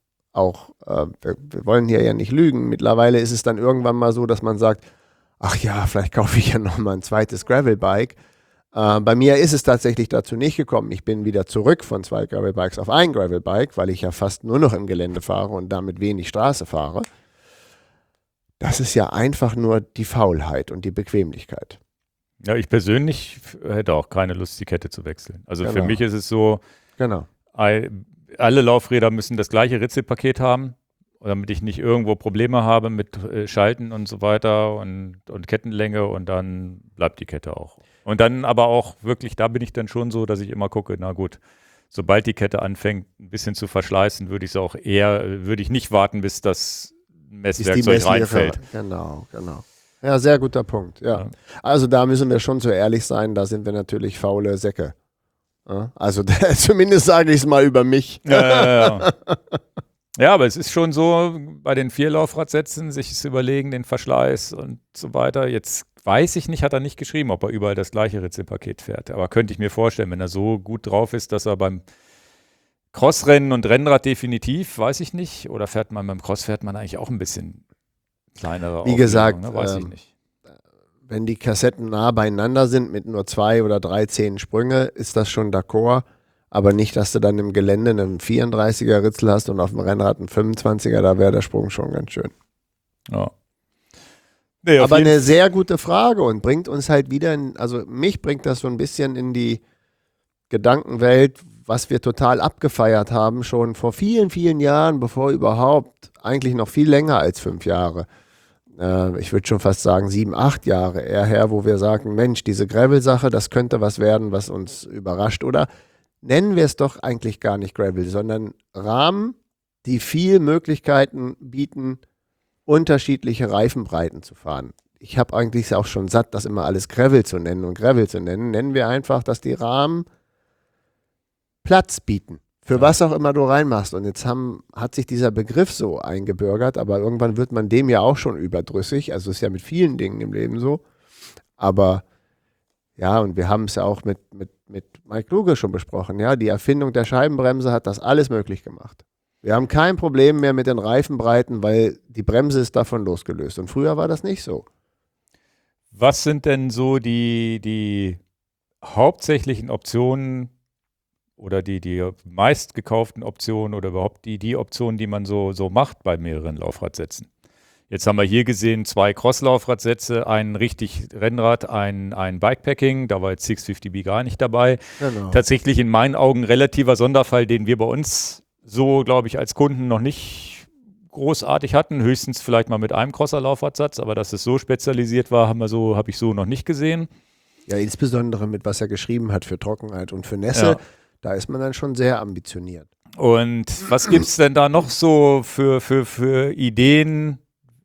wir wollen hier ja nicht lügen. Mittlerweile ist es dann irgendwann mal so, dass man sagt, ach ja, vielleicht kaufe ich ja nochmal ein zweites Gravelbike. Bei mir ist es tatsächlich dazu nicht gekommen. Ich bin wieder zurück von 2 Gravelbikes auf ein Gravelbike, weil ich ja fast nur noch im Gelände fahre und damit wenig Straße fahre. Das ist ja einfach nur die Faulheit und die Bequemlichkeit. Ja, ich persönlich hätte auch keine Lust, die Kette zu wechseln. Also Genau. Für mich ist es so, alle Laufräder müssen das gleiche Ritzelpaket haben, damit ich nicht irgendwo Probleme habe mit Schalten und so weiter und Kettenlänge und dann bleibt die Kette auch. Und dann aber auch wirklich, da bin ich dann schon so, dass ich immer gucke, na gut, sobald die Kette anfängt, ein bisschen zu verschleißen, würde ich nicht warten, bis das Messwerkzeug reinfällt. Genau. Ja, sehr guter Punkt. Ja. Also da müssen wir schon so ehrlich sein, da sind wir natürlich faule Säcke. Ja? Also zumindest sage ich es mal über mich. Ja, aber es ist schon so, bei den 4 Laufradsätzen sich zu überlegen, den Verschleiß und so weiter. Jetzt weiß ich nicht, hat er nicht geschrieben, ob er überall das gleiche Ritzelpaket fährt. Aber könnte ich mir vorstellen, wenn er so gut drauf ist, dass er beim Crossrennen und Rennrad definitiv, weiß ich nicht. Oder beim Cross fährt man eigentlich auch ein bisschen kleinere Wie gesagt, ne? Weiß ich nicht. Wenn die Kassetten nah beieinander sind mit nur 2 oder 3 Sprünge, ist das schon d'accord. Aber nicht, dass du dann im Gelände einen 34er Ritzel hast und auf dem Rennrad einen 25er, da wäre der Sprung schon ganz schön. Ja. Nee, aber eine sehr gute Frage und bringt uns halt wieder, also mich bringt das so ein bisschen in die Gedankenwelt, was wir total abgefeiert haben, schon vor vielen, vielen Jahren, bevor überhaupt, eigentlich noch viel länger als 5 Jahre. Ich würde schon fast sagen 7, 8 Jahre eher her, wo wir sagen, Mensch, diese Gravel-Sache, das könnte was werden, was uns überrascht. Oder nennen wir es doch eigentlich gar nicht Gravel, sondern Rahmen, die viel Möglichkeiten bieten, unterschiedliche Reifenbreiten zu fahren. Ich habe eigentlich auch schon satt, das immer alles Gravel zu nennen und Gravel zu nennen. Nennen wir einfach, dass die Rahmen Platz bieten. Für was auch immer du reinmachst. Und jetzt hat sich dieser Begriff so eingebürgert, aber irgendwann wird man dem ja auch schon überdrüssig. Also ist ja mit vielen Dingen im Leben so. Aber Ja, und wir haben es ja auch mit Mike Kluge schon besprochen. Ja, die Erfindung der Scheibenbremse hat das alles möglich gemacht. Wir haben kein Problem mehr mit den Reifenbreiten, weil die Bremse ist davon losgelöst. Und früher war das nicht so. Was sind denn so die hauptsächlichen Optionen oder die meistgekauften Optionen oder überhaupt die Optionen, die man so macht bei mehreren Laufradsätzen? Jetzt haben wir hier gesehen 2 Crosslaufradsätze, ein richtig Rennrad, ein Bikepacking, da war jetzt 650B gar nicht dabei. Genau. Tatsächlich in meinen Augen relativer Sonderfall, den wir bei uns so, glaube ich, als Kunden noch nicht großartig hatten. Höchstens vielleicht mal mit einem Crosser-Laufradsatz, aber dass es so spezialisiert war, habe ich so noch nicht gesehen. Ja, insbesondere mit was er geschrieben hat für Trockenheit und für Nässe, da ist man dann schon sehr ambitioniert. Und was gibt es denn da noch so für Ideen?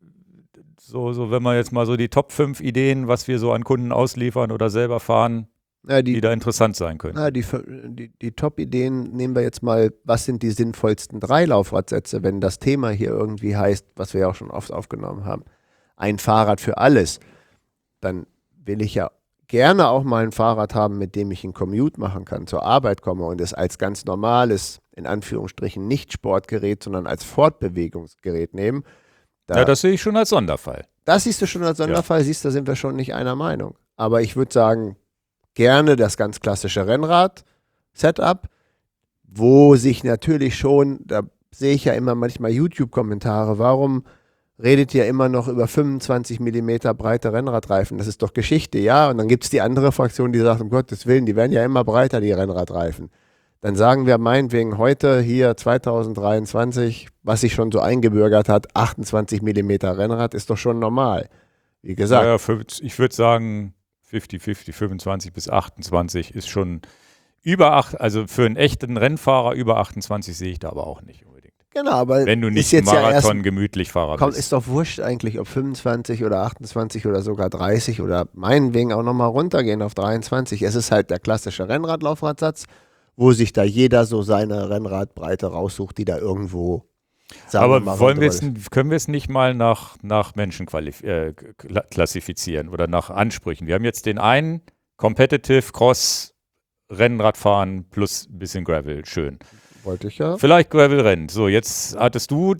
So, wenn man jetzt mal so die Top 5 Ideen, was wir so an Kunden ausliefern oder selber fahren, die da interessant sein können. Die Top-Ideen nehmen wir jetzt mal, was sind die sinnvollsten 3 Laufradsätze, wenn das Thema hier irgendwie heißt, was wir ja auch schon oft aufgenommen haben, ein Fahrrad für alles, dann will ich ja gerne auch mal ein Fahrrad haben, mit dem ich einen Commute machen kann, zur Arbeit komme und es als ganz normales, in Anführungsstrichen nicht Sportgerät, sondern als Fortbewegungsgerät nehmen. Das sehe ich schon als Sonderfall. Das siehst du schon als Sonderfall, siehst, da sind wir schon nicht einer Meinung. Aber ich würde sagen, gerne das ganz klassische Rennrad-Setup, wo sich natürlich schon, da sehe ich ja immer manchmal YouTube-Kommentare, warum redet ihr immer noch über 25 mm breite Rennradreifen? Das ist doch Geschichte, ja. Und dann gibt es die andere Fraktion, die sagt, um Gottes Willen, die werden ja immer breiter, die Rennradreifen. Dann sagen wir meinetwegen heute hier 2023, was sich schon so eingebürgert hat, 28 mm Rennrad ist doch schon normal. Wie gesagt. Ja, ich würde sagen 50-50, 25 bis 28 ist schon über 8, also für einen echten Rennfahrer über 28 sehe ich da aber auch nicht unbedingt. Genau, aber wenn du nicht Marathon gemütlich Fahrer bist. Ist doch wurscht eigentlich, ob 25 oder 28 oder sogar 30 oder meinetwegen auch nochmal runtergehen auf 23. Es ist halt der klassische Rennradlaufradsatz, wo sich da jeder so seine Rennradbreite raussucht, die da irgendwo, aber können wir es nicht mal nach Menschen klassifizieren oder nach Ansprüchen? Wir haben jetzt den einen Competitive Cross Rennradfahren plus ein bisschen Gravel, schön. Wollte ich ja. Vielleicht Gravel-Rennen. So, jetzt hattest du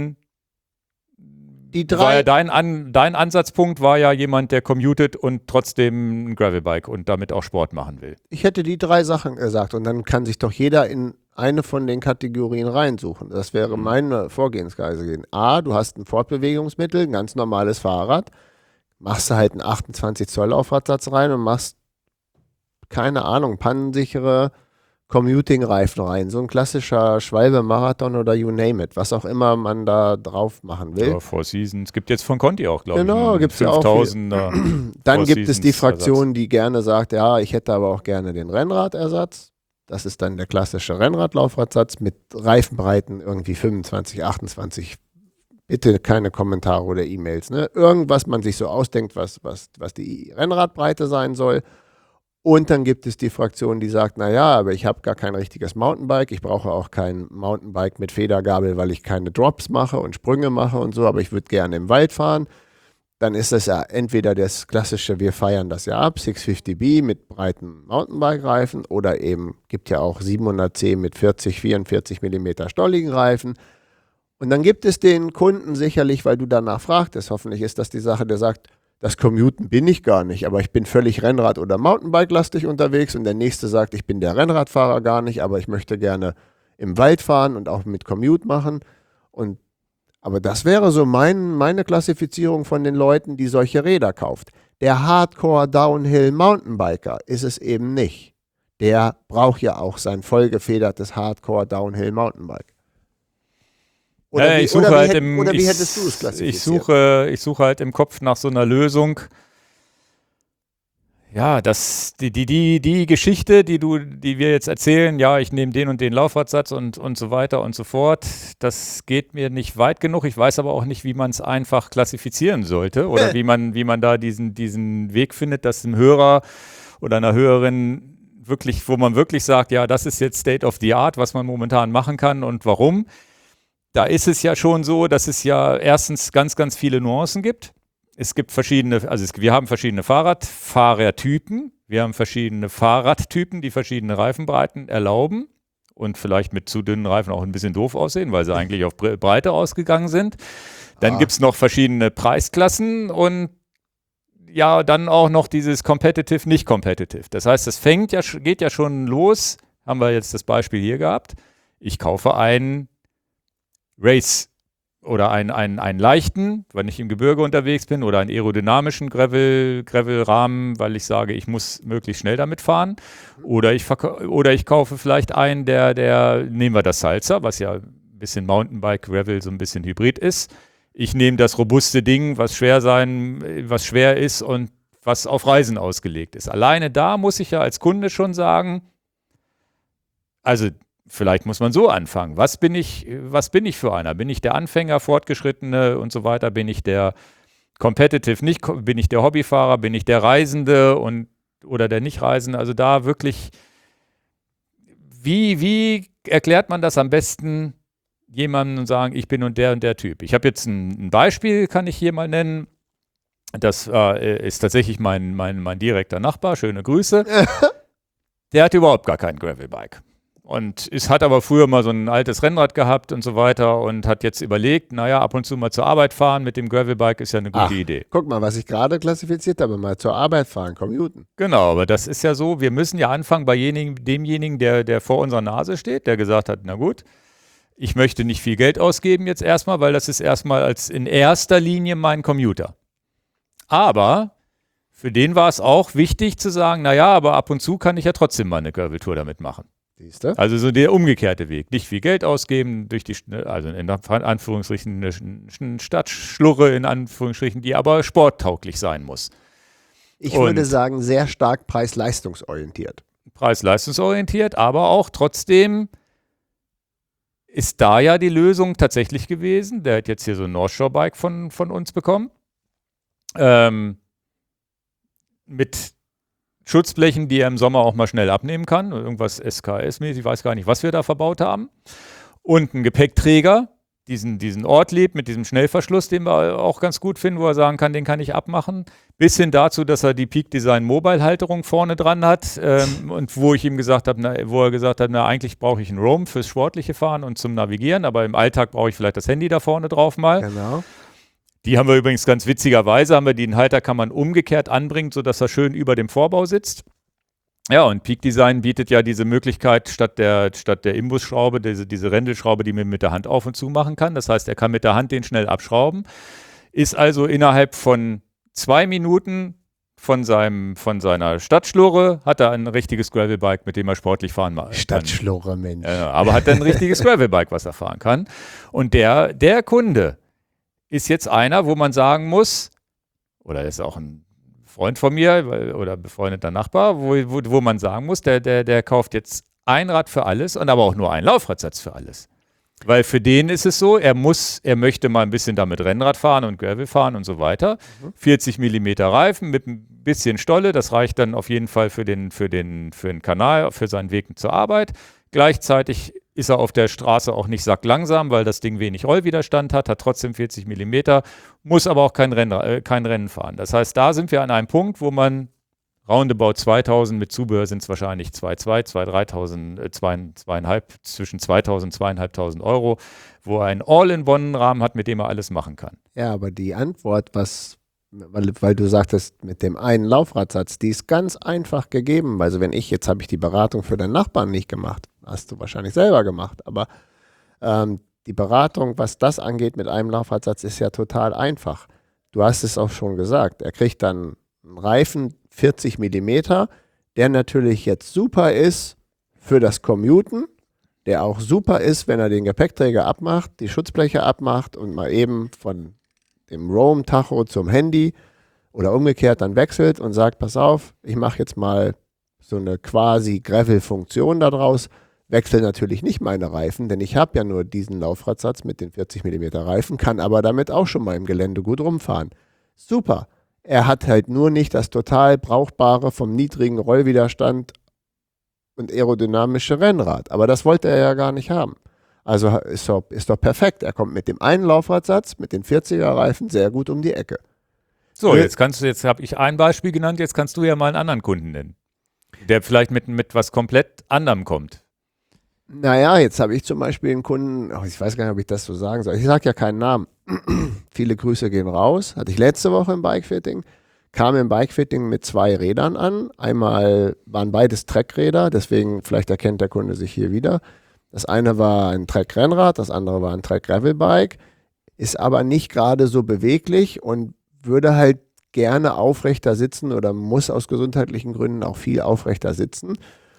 die 3. Dein Ansatzpunkt war ja jemand, der commutet und trotzdem ein Gravelbike und damit auch Sport machen will. Ich hätte die 3 Sachen gesagt und dann kann sich doch jeder in eine von den Kategorien reinsuchen. Das wäre meine Vorgehensweise. A, du hast ein Fortbewegungsmittel, ein ganz normales Fahrrad, machst du halt einen 28 Zoll Laufradsatz rein und machst, keine Ahnung, pannensichere Commuting-Reifen rein. So ein klassischer Schwalbe-Marathon oder you name it, was auch immer man da drauf machen will. Ja, Four Seasons. Gibt jetzt von Conti auch, glaube ich. Genau, gibt es ja auch. Dann gibt es die Fraktion, die gerne sagt, ja, ich hätte aber auch gerne den Rennradersatz. Das ist dann der klassische Rennradlaufradsatz mit Reifenbreiten irgendwie 25, 28. Bitte keine Kommentare oder E-Mails. Ne? Irgendwas man sich so ausdenkt, was die Rennradbreite sein soll. Und dann gibt es die Fraktion, die sagt, naja, aber ich habe gar kein richtiges Mountainbike, ich brauche auch kein Mountainbike mit Federgabel, weil ich keine Drops mache und Sprünge mache und so, aber ich würde gerne im Wald fahren. Dann ist das ja entweder das klassische, wir feiern das ja ab, 650B mit breiten Mountainbike-Reifen oder eben, gibt ja auch 700C mit 40, 44 mm stolligen Reifen. Und dann gibt es den Kunden sicherlich, weil du danach fragtest, hoffentlich ist das die Sache, der sagt, das Commuten bin ich gar nicht, aber ich bin völlig Rennrad- oder Mountainbike-lastig unterwegs und der nächste sagt, ich bin der Rennradfahrer gar nicht, aber ich möchte gerne im Wald fahren und auch mit Commute machen. Aber das wäre so meine Klassifizierung von den Leuten, die solche Räder kauft. Der Hardcore-Downhill-Mountainbiker ist es eben nicht. Der braucht ja auch sein vollgefedertes Hardcore-Downhill-Mountainbike. Oder wie hättest du es klassifiziert? Ich suche halt im Kopf nach so einer Lösung. Ja, die Geschichte, die wir jetzt erzählen, ja, ich nehme den und den Laufradsatz und so weiter und so fort, das geht mir nicht weit genug. Ich weiß aber auch nicht, wie man es einfach klassifizieren sollte oder wie man da diesen Weg findet, dass ein Hörer oder einer Hörerin wirklich, wo man wirklich sagt, ja, das ist jetzt State of the Art, was man momentan machen kann und warum. Da ist es ja schon so, dass es ja erstens ganz, ganz viele Nuancen gibt. es gibt wir haben verschiedene Fahrertypen, wir haben verschiedene Fahrradtypen, die verschiedene Reifenbreiten erlauben und vielleicht mit zu dünnen Reifen auch ein bisschen doof aussehen, weil sie eigentlich auf Breite ausgegangen sind. Dann gibt es noch verschiedene Preisklassen und ja, dann auch noch dieses Competitive, nicht Competitive. Das heißt, geht ja schon los, haben wir jetzt das Beispiel hier gehabt. Ich kaufe einen Race oder einen leichten, wenn ich im Gebirge unterwegs bin, oder einen aerodynamischen Gravel-Rahmen, weil ich sage, ich muss möglichst schnell damit fahren. Oder ich kaufe vielleicht einen, nehmen wir das Salsa, was ja ein bisschen Mountainbike, Gravel, so ein bisschen Hybrid ist. Ich nehme das robuste Ding, was schwer ist und was auf Reisen ausgelegt ist. Alleine da muss ich ja als Kunde schon sagen, also vielleicht muss man so anfangen. Was bin ich für einer? Bin ich der Anfänger, Fortgeschrittene und so weiter? Bin ich der Competitive, bin ich der Hobbyfahrer? Bin ich der Reisende oder der Nicht-Reisende? Also da wirklich, wie erklärt man das am besten jemandem und sagen, ich bin und der Typ? Ich habe jetzt ein Beispiel, kann ich hier mal nennen. Das ist tatsächlich mein direkter Nachbar. Schöne Grüße. Der hat überhaupt gar kein Gravelbike. Und hat aber früher mal so ein altes Rennrad gehabt und so weiter und hat jetzt überlegt, naja, ab und zu mal zur Arbeit fahren mit dem Gravelbike ist ja eine gute Idee. Guck mal, was ich gerade klassifiziert habe, mal zur Arbeit fahren, commuten. Genau, aber das ist ja so, wir müssen ja anfangen bei demjenigen, der vor unserer Nase steht, der gesagt hat, na gut, ich möchte nicht viel Geld ausgeben jetzt erstmal, weil das ist erstmal als in erster Linie mein Commuter. Aber für den war es auch wichtig zu sagen, naja, aber ab und zu kann ich ja trotzdem mal eine Graveltour damit machen. Siehste? Also so der umgekehrte Weg. Nicht viel Geld ausgeben, also in Anführungsstrichen eine Stadtschlurre in Anführungsstrichen, die aber sporttauglich sein muss. Ich würde sagen, sehr stark preis-leistungsorientiert. Preis-leistungsorientiert, aber auch trotzdem ist da ja die Lösung tatsächlich gewesen. Der hat jetzt hier so ein North Shore Bike von uns bekommen. Mit Schutzblechen, die er im Sommer auch mal schnell abnehmen kann. Irgendwas SKS-mäßig, ich weiß gar nicht, was wir da verbaut haben. Und ein Gepäckträger, diesen Ortlieb mit diesem Schnellverschluss, den wir auch ganz gut finden, wo er sagen kann, den kann ich abmachen. Bis hin dazu, dass er die Peak Design Mobile Halterung vorne dran hat. Und wo er gesagt hat, eigentlich brauche ich einen Roam fürs sportliche Fahren und zum Navigieren, aber im Alltag brauche ich vielleicht das Handy da vorne drauf mal. Genau. Die haben wir übrigens den Halter kann man umgekehrt anbringen, sodass er schön über dem Vorbau sitzt. Ja, und Peak Design bietet ja diese Möglichkeit, statt der Imbusschraube, diese Rändelschraube, die man mit der Hand auf und zu machen kann. Das heißt, er kann mit der Hand den schnell abschrauben. Ist also innerhalb von 2 Minuten von seiner Stadtschlurre, hat er ein richtiges Gravelbike, mit dem er sportlich fahren kann. Stadtschlurre, Mensch. Aber hat er ein richtiges Gravelbike, was er fahren kann. Und der Kunde ist jetzt einer, wo man sagen muss, oder ist auch ein Freund von mir oder befreundeter Nachbar, wo man sagen muss, der kauft jetzt ein Rad für alles und aber auch nur einen Laufradsatz für alles. Weil für den ist es so, er möchte mal ein bisschen damit Rennrad fahren und Gravel fahren und so weiter. 40 mm Reifen mit ein bisschen Stolle, das reicht dann auf jeden Fall für den Kanal, für seinen Weg zur Arbeit. Gleichzeitig ist er auf der Straße auch nicht sacklangsam, weil das Ding wenig Rollwiderstand hat trotzdem 40 mm, muss aber auch kein Rennen fahren. Das heißt, da sind wir an einem Punkt, wo man roundabout 2000, mit Zubehör sind es wahrscheinlich 2.500 zwischen 2.000 und 2.500 Euro, wo er einen All-in-One-Rahmen hat, mit dem er alles machen kann. Ja, aber die Antwort, weil du sagtest, mit dem einen Laufradsatz, die ist ganz einfach gegeben. Also jetzt habe ich die Beratung für deinen Nachbarn nicht gemacht, hast du wahrscheinlich selber gemacht, aber die Beratung, was das angeht mit einem Laufradsatz, ist ja total einfach. Du hast es auch schon gesagt, er kriegt dann einen Reifen 40 mm, der natürlich jetzt super ist für das Commuten, der auch super ist, wenn er den Gepäckträger abmacht, die Schutzbleche abmacht und mal eben von dem Roam-Tacho zum Handy oder umgekehrt dann wechselt und sagt, pass auf, ich mache jetzt mal so eine quasi Gravel-Funktion daraus, wechsle natürlich nicht meine Reifen, denn ich habe ja nur diesen Laufradsatz mit den 40 mm Reifen, kann aber damit auch schon mal im Gelände gut rumfahren. Super. Er hat halt nur nicht das total brauchbare vom niedrigen Rollwiderstand und aerodynamische Rennrad. Aber das wollte er ja gar nicht haben. Also ist doch perfekt. Er kommt mit dem einen Laufradsatz, mit den 40er Reifen sehr gut um die Ecke. So, jetzt habe ich ein Beispiel genannt, jetzt kannst du ja mal einen anderen Kunden nennen, der vielleicht mit was komplett anderem kommt. Naja, jetzt habe ich zum Beispiel einen Kunden, ich weiß gar nicht, ob ich das so sagen soll. Ich sage ja keinen Namen. Viele Grüße gehen raus. Hatte ich letzte Woche im Bikefitting. Kam im Bikefitting mit 2 Rädern an. Einmal waren beides Treckräder, deswegen vielleicht erkennt der Kunde sich hier wieder. Das eine war ein Treck-Rennrad, das andere war ein Treck-Gravel-Bike. Ist aber nicht gerade so beweglich und würde halt gerne aufrechter sitzen oder muss aus gesundheitlichen Gründen auch viel aufrechter sitzen.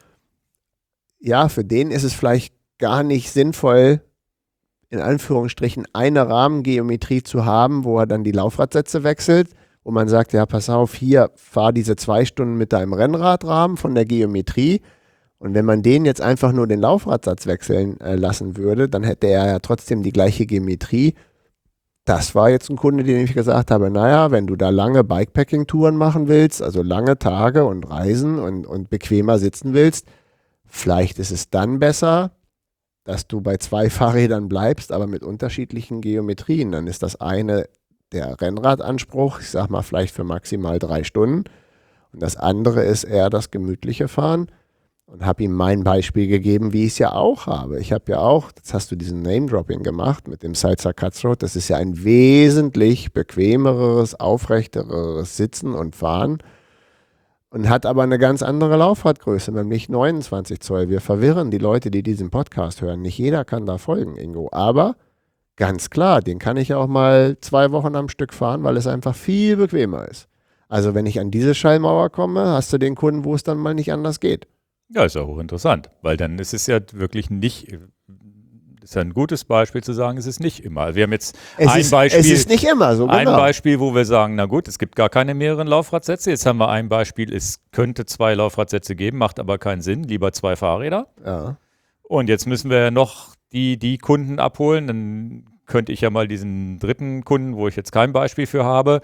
Ja, für den ist es vielleicht gar nicht sinnvoll, in Anführungsstrichen eine Rahmengeometrie zu haben, wo er dann die Laufradsätze wechselt, wo man sagt, ja, pass auf, hier, fahr diese 2 Stunden mit deinem Rennradrahmen von der Geometrie. Und wenn man den jetzt einfach nur den Laufradsatz wechseln lassen würde, dann hätte er ja trotzdem die gleiche Geometrie. Das war jetzt ein Kunde, dem ich gesagt habe, naja, wenn du da lange Bikepacking-Touren machen willst, also lange Tage und Reisen und bequemer sitzen willst, vielleicht ist es dann besser, dass du bei 2 Fahrrädern bleibst, aber mit unterschiedlichen Geometrien. Dann ist das eine der Rennradanspruch, ich sag mal vielleicht für maximal 3 Stunden. Und das andere ist eher das gemütliche Fahren. Und habe ihm mein Beispiel gegeben, wie ich es ja auch habe. Ich habe ja auch, jetzt hast du diesen Name-Dropping gemacht mit dem Salsa Cutthroat. Das ist ja ein wesentlich bequemeres, aufrechteres Sitzen und Fahren. Und hat aber eine ganz andere Laufradgröße, nämlich 29 Zoll. Wir verwirren die Leute, die diesen Podcast hören. Nicht jeder kann da folgen, Ingo. Aber ganz klar, den kann ich auch mal 2 Wochen am Stück fahren, weil es einfach viel bequemer ist. Also wenn ich an diese Schallmauer komme, hast du den Kunden, wo es dann mal nicht anders geht. Ja, ist ja hochinteressant, weil dann ist es ja wirklich nicht, ist ja ein gutes Beispiel zu sagen, es ist nicht immer. Wir haben jetzt Beispiel. Es ist nicht immer so, genau. Ein Beispiel, wo wir sagen, na gut, es gibt gar keine mehreren Laufradsätze. Jetzt haben wir ein Beispiel, es könnte 2 Laufradsätze geben, macht aber keinen Sinn, lieber 2 Fahrräder. Ja. Und jetzt müssen wir ja noch die Kunden abholen. Dann könnte ich ja mal diesen dritten Kunden, wo ich jetzt kein Beispiel für habe,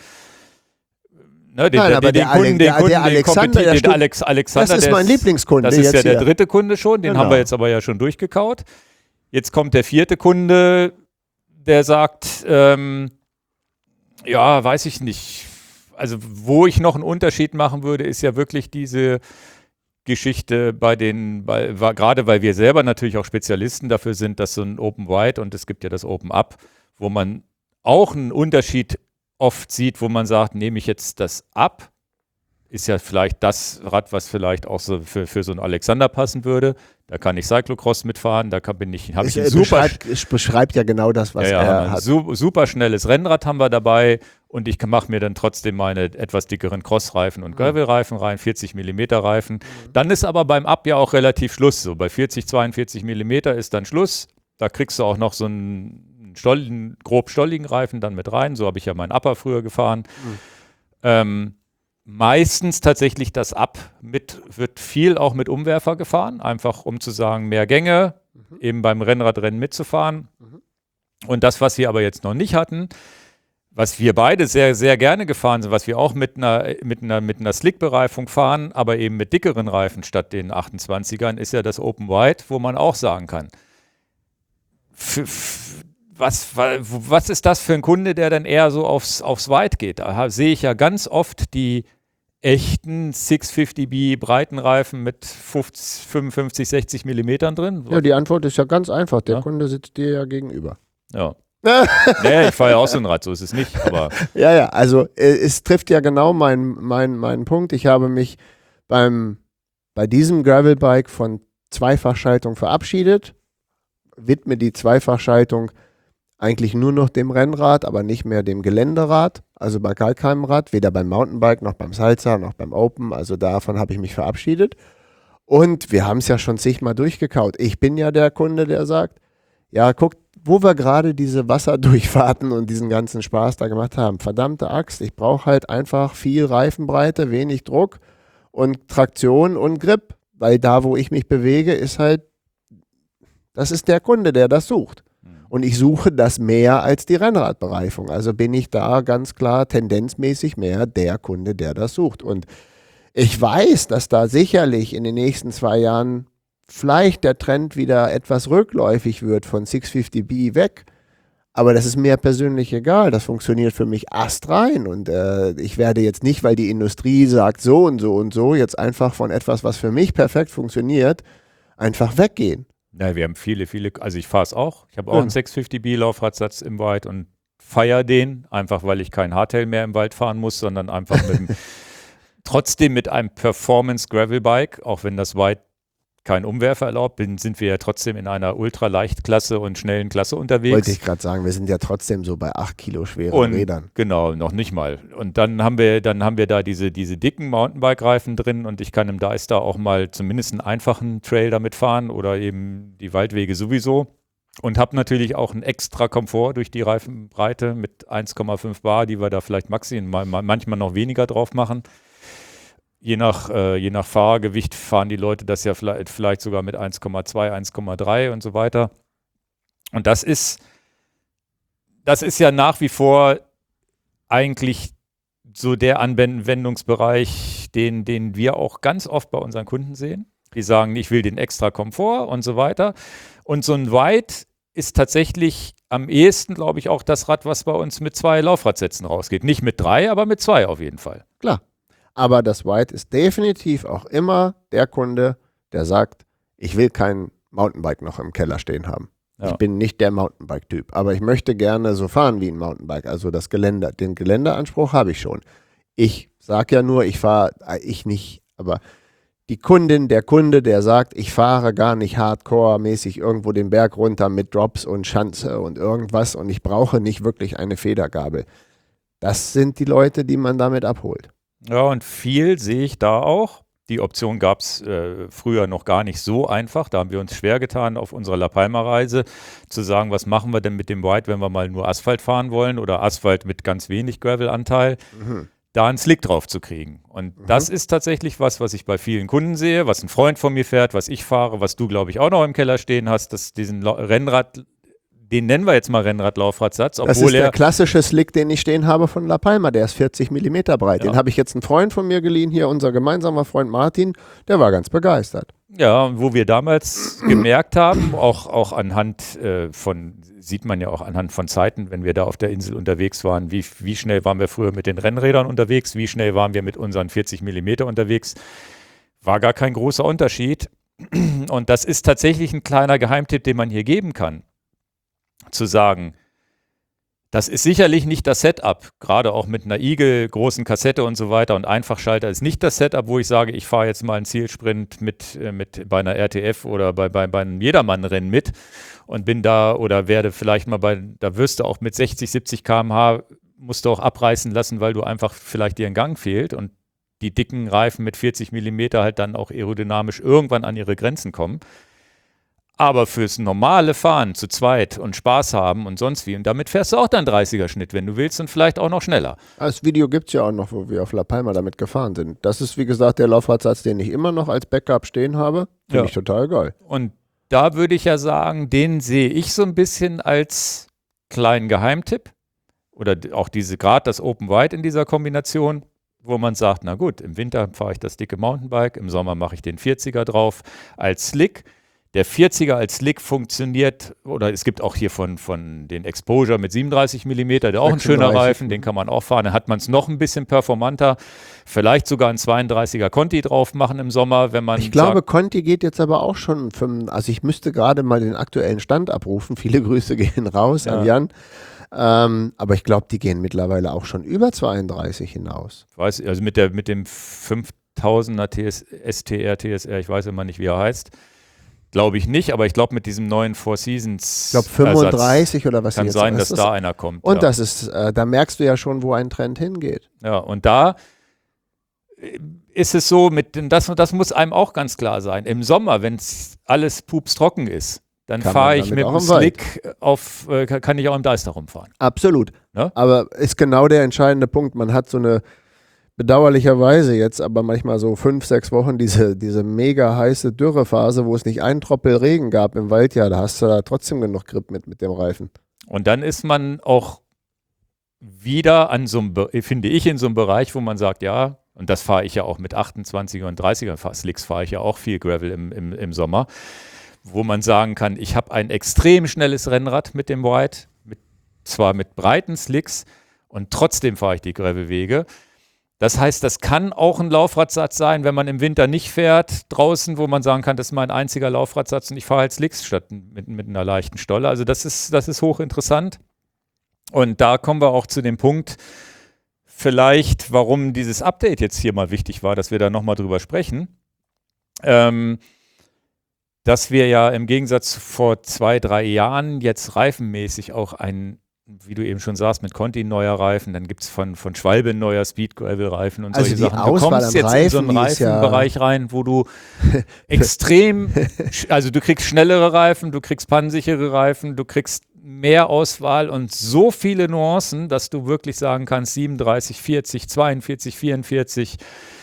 Alexander, das ist mein Lieblingskunde. Das ist ja der dritte Kunde schon, den haben wir jetzt aber ja schon durchgekaut. Jetzt kommt der 4. Kunde, der sagt, ja, weiß ich nicht. Also wo ich noch einen Unterschied machen würde, ist ja wirklich diese Geschichte gerade weil wir selber natürlich auch Spezialisten dafür sind, dass so ein Open Wide und es gibt ja das Open Up, wo man auch einen Unterschied oft sieht, wo man sagt, nehme ich jetzt das ab, ist ja vielleicht das Rad, was vielleicht auch so für so einen Alexander passen würde. Da kann ich Cyclocross mitfahren, Es beschreibt ja genau das, was er hat. Super schnelles Rennrad haben wir dabei und ich mache mir dann trotzdem meine etwas dickeren Crossreifen und Gravelreifen rein, 40 mm Reifen. Dann ist aber beim Up ja auch relativ Schluss. So bei 40, 42 mm ist dann Schluss. Da kriegst du auch noch so einen grob stolligen Reifen dann mit rein. So habe ich ja meinen Upper früher gefahren. Meistens tatsächlich das Up wird viel auch mit Umwerfer gefahren, einfach um zu sagen, mehr Gänge, eben beim Rennradrennen mitzufahren. Und das, was wir aber jetzt noch nicht hatten, was wir beide sehr, sehr gerne gefahren sind, was wir auch mit einer Slick-Bereifung fahren, aber eben mit dickeren Reifen statt den 28ern, ist ja das Open Wide, wo man auch sagen kann, was ist das für ein Kunde, der dann eher so aufs Wide geht? Da sehe ich ja ganz oft die echten 650B Breitenreifen mit 55, 60 Millimetern drin. Ja, die Antwort ist ja ganz einfach. Der Kunde sitzt dir ja gegenüber. Ja. Nee, ich fahre ja auch so ein Rad, so ist es nicht. Aber ja, also es trifft ja genau meinen Punkt. Ich habe mich bei diesem Gravelbike von Zweifachschaltung verabschiedet, widme die Zweifachschaltung eigentlich nur noch dem Rennrad, aber nicht mehr dem Geländerad, also bei gar keinem Rad, weder beim Mountainbike noch beim Salsa noch beim Open, also davon habe ich mich verabschiedet. Und wir haben es ja schon zigmal durchgekaut. Ich bin ja der Kunde, der sagt, ja, guck, wo wir gerade diese Wasserdurchfahrten und diesen ganzen Spaß da gemacht haben. Verdammte Axt, ich brauche halt einfach viel Reifenbreite, wenig Druck und Traktion und Grip, weil da, wo ich mich bewege, ist halt, das ist der Kunde, der das sucht. Und ich suche das mehr als die Rennradbereifung. Also bin ich da ganz klar tendenzmäßig mehr der Kunde, der das sucht. Und ich weiß, dass da sicherlich in den nächsten 2 Jahren vielleicht der Trend wieder etwas rückläufig wird von 650B weg. Aber das ist mir persönlich egal. Das funktioniert für mich astrein. Und ich werde jetzt nicht, weil die Industrie sagt so und so und so, jetzt einfach von etwas, was für mich perfekt funktioniert, einfach weggehen. Ja, wir haben viele, also ich fahre es auch. Ich habe auch einen 650B Laufradsatz im Wald und feiere den, einfach weil ich kein Hardtail mehr im Wald fahren muss, sondern einfach trotzdem mit einem Performance-Gravel-Bike, auch wenn das Wide keinen Umwerfer erlaubt, sind wir ja trotzdem in einer Ultraleichtklasse und schnellen Klasse unterwegs. Wollte ich gerade sagen, wir sind ja trotzdem so bei 8 Kilo schweren Rädern. Genau, noch nicht mal. Und dann haben wir da diese dicken Mountainbike-Reifen drin und ich kann im Dice auch mal zumindest einen einfachen Trail damit fahren oder eben die Waldwege sowieso. Und habe natürlich auch einen extra Komfort durch die Reifenbreite mit 1,5 Bar, die wir da vielleicht maximal manchmal noch weniger drauf machen. Je nach Fahrgewicht fahren die Leute das ja vielleicht sogar mit 1,2, 1,3 und so weiter. Und das ist ja nach wie vor eigentlich so der Anwendungsbereich, den wir auch ganz oft bei unseren Kunden sehen. Die sagen, ich will den extra Komfort und so weiter. Und so ein Wide ist tatsächlich am ehesten, glaube ich, auch das Rad, was bei uns mit 2 Laufradsätzen rausgeht. Nicht mit 3, aber mit 2 auf jeden Fall. Klar. Aber das Wide ist definitiv auch immer der Kunde, der sagt, ich will kein Mountainbike noch im Keller stehen haben. Ja. Ich bin nicht der Mountainbike-Typ, aber ich möchte gerne so fahren wie ein Mountainbike, also den Geländeanspruch habe ich schon. Ich sage ja nur, ich nicht, aber die Kundin, der Kunde, der sagt, ich fahre gar nicht hardcore-mäßig irgendwo den Berg runter mit Drops und Schanze und irgendwas und ich brauche nicht wirklich eine Federgabel. Das sind die Leute, die man damit abholt. Ja, und viel sehe ich da auch. Die Option gab es früher noch gar nicht so einfach. Da haben wir uns schwer getan, auf unserer La Palma-Reise zu sagen, was machen wir denn mit dem Wide, wenn wir mal nur Asphalt fahren wollen oder Asphalt mit ganz wenig Gravel-Anteil, da einen Slick drauf zu kriegen. Und das ist tatsächlich was ich bei vielen Kunden sehe, was ein Freund von mir fährt, was ich fahre, was du, glaube ich, auch noch im Keller stehen hast, dass diesen Rennrad, den nennen wir jetzt mal Rennrad-Laufradsatz. Das ist der klassische Slick, den ich stehen habe von La Palma. Der ist 40 mm breit. Ja. Den habe ich jetzt einen Freund von mir geliehen, hier unser gemeinsamer Freund Martin. Der war ganz begeistert. Ja, wo wir damals gemerkt haben, auch anhand sieht man ja auch anhand von Zeiten, wenn wir da auf der Insel unterwegs waren, wie schnell waren wir früher mit den Rennrädern unterwegs, wie schnell waren wir mit unseren 40 mm unterwegs. War gar kein großer Unterschied. Und das ist tatsächlich ein kleiner Geheimtipp, den man hier geben kann. Zu sagen, das ist sicherlich nicht das Setup, gerade auch mit einer Eagle, großen Kassette und so weiter und Einfachschalter ist nicht das Setup, wo ich sage, ich fahre jetzt mal einen Zielsprint bei einer RTF oder bei einem Jedermann-Rennen mit und bin da oder werde vielleicht mal da wirst du auch mit 60, 70 km/h musst du auch abreißen lassen, weil du einfach vielleicht dir ein Gang fehlt und die dicken Reifen mit 40 mm halt dann auch aerodynamisch irgendwann an ihre Grenzen kommen. Aber fürs normale Fahren zu zweit und Spaß haben und sonst wie, und damit fährst du auch dann 30er-Schnitt, wenn du willst, und vielleicht auch noch schneller. Das Video gibt es ja auch noch, wo wir auf La Palma damit gefahren sind. Das ist, wie gesagt, der Laufradsatz, den ich immer noch als Backup stehen habe. Finde ich total geil. Und da würde ich ja sagen, den sehe ich so ein bisschen als kleinen Geheimtipp. Oder auch gerade das Open Wide in dieser Kombination, wo man sagt, na gut, im Winter fahre ich das dicke Mountainbike, im Sommer mache ich den 40er drauf als Slick. Der 40er als Slick funktioniert, oder es gibt auch hier von den Exposure mit 37 mm, der auch ein schöner Reifen, den kann man auch fahren. Dann hat man es noch ein bisschen performanter, vielleicht sogar einen 32er Conti drauf machen im Sommer, wenn man Ich glaube, Conti geht jetzt aber auch schon, also ich müsste gerade mal den aktuellen Stand abrufen, viele Grüße gehen raus an Jan. Aber ich glaube, die gehen mittlerweile auch schon über 32 hinaus. Also mit dem 5000er STR, TSR, ich weiß immer nicht, wie er heißt. Glaube ich nicht, aber ich glaube mit diesem neuen Four Seasons ich glaube 35 oder was kann jetzt sein, dass da einer kommt. Und das ist, da merkst du ja schon, wo ein Trend hingeht. Ja, und da ist es so, das muss einem auch ganz klar sein. Im Sommer, wenn alles pupstrocken ist, dann fahre ich mit dem Slick kann ich auch im Deister rumfahren. Absolut. Ne? Aber ist genau der entscheidende Punkt. Man hat so eine bedauerlicherweise jetzt aber manchmal so 5, 6 Wochen diese mega heiße Dürrephase, wo es nicht einen Tropfen Regen gab im Waldjahr, da hast du da trotzdem genug Grip mit dem Reifen. Und dann ist man auch wieder finde ich, in so einem Bereich, wo man sagt, ja, und das fahre ich ja auch mit 28er und 30er Slicks, fahre ich ja auch viel Gravel im Sommer, wo man sagen kann, ich habe ein extrem schnelles Rennrad mit dem Wide, mit zwar mit breiten Slicks und trotzdem fahre ich die Gravelwege. Das heißt, das kann auch ein Laufradsatz sein, wenn man im Winter nicht fährt, draußen, wo man sagen kann, das ist mein einziger Laufradsatz und ich fahre halt Slicks statt mit einer leichten Stolle. Also das ist hochinteressant. Und da kommen wir auch zu dem Punkt, vielleicht, warum dieses Update jetzt hier mal wichtig war, dass wir da nochmal drüber sprechen. Dass wir ja im Gegensatz zu vor 2-3 Jahren jetzt reifenmäßig auch wie du eben schon sagst, mit Conti neuer Reifen, dann gibt es von Schwalbe neuer Speed-Gravel-Reifen und solche Sachen. Du kommst jetzt in so einen Reifenbereich rein, wo du extrem, also du kriegst schnellere Reifen, du kriegst pannsichere Reifen, du kriegst mehr Auswahl und so viele Nuancen, dass du wirklich sagen kannst, 37, 40, 42, 44.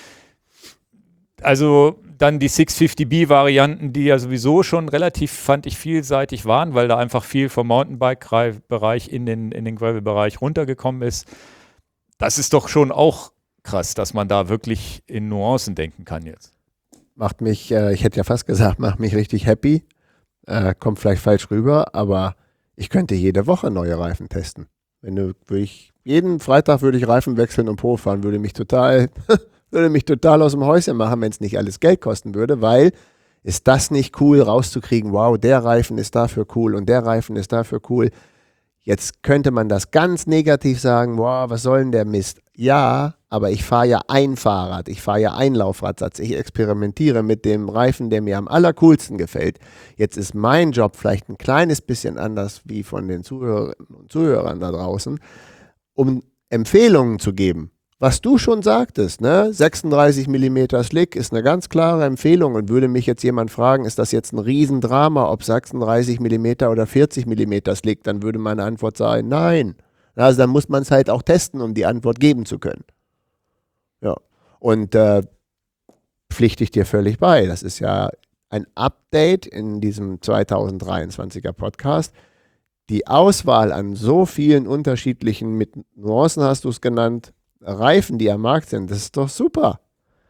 Also dann die 650B-Varianten, die ja sowieso schon relativ, fand ich, vielseitig waren, weil da einfach viel vom Mountainbike-Bereich in den Gravel-Bereich runtergekommen ist. Das ist doch schon auch krass, dass man da wirklich in Nuancen denken kann jetzt. Macht mich, ich hätte ja fast gesagt, macht mich richtig happy. Kommt vielleicht falsch rüber, aber ich könnte jede Woche neue Reifen testen. Jeden Freitag würde ich Reifen wechseln und Pro fahren, würde mich total aus dem Häuschen machen, wenn es nicht alles Geld kosten würde, weil ist das nicht cool rauszukriegen, wow, der Reifen ist dafür cool und der Reifen ist dafür cool. Jetzt könnte man das ganz negativ sagen, wow, was soll denn der Mist? Ja, aber ich fahre ja ein Fahrrad, ich fahre ja einen Laufradsatz, ich experimentiere mit dem Reifen, der mir am allercoolsten gefällt. Jetzt ist mein Job vielleicht ein kleines bisschen anders wie von den Zuhörerinnen und Zuhörern da draußen, um Empfehlungen zu geben. Was du schon sagtest, ne? 36 mm Slick ist eine ganz klare Empfehlung und würde mich jetzt jemand fragen, ist das jetzt ein Riesendrama, ob 36 mm oder 40 mm Slick, dann würde meine Antwort sein, nein. Also dann muss man es halt auch testen, um die Antwort geben zu können. Ja, und pflichte ich dir völlig bei. Das ist ja ein Update in diesem 2023er Podcast. Die Auswahl an so vielen unterschiedlichen, mit Nuancen hast du es genannt, Reifen, die am Markt sind, das ist doch super.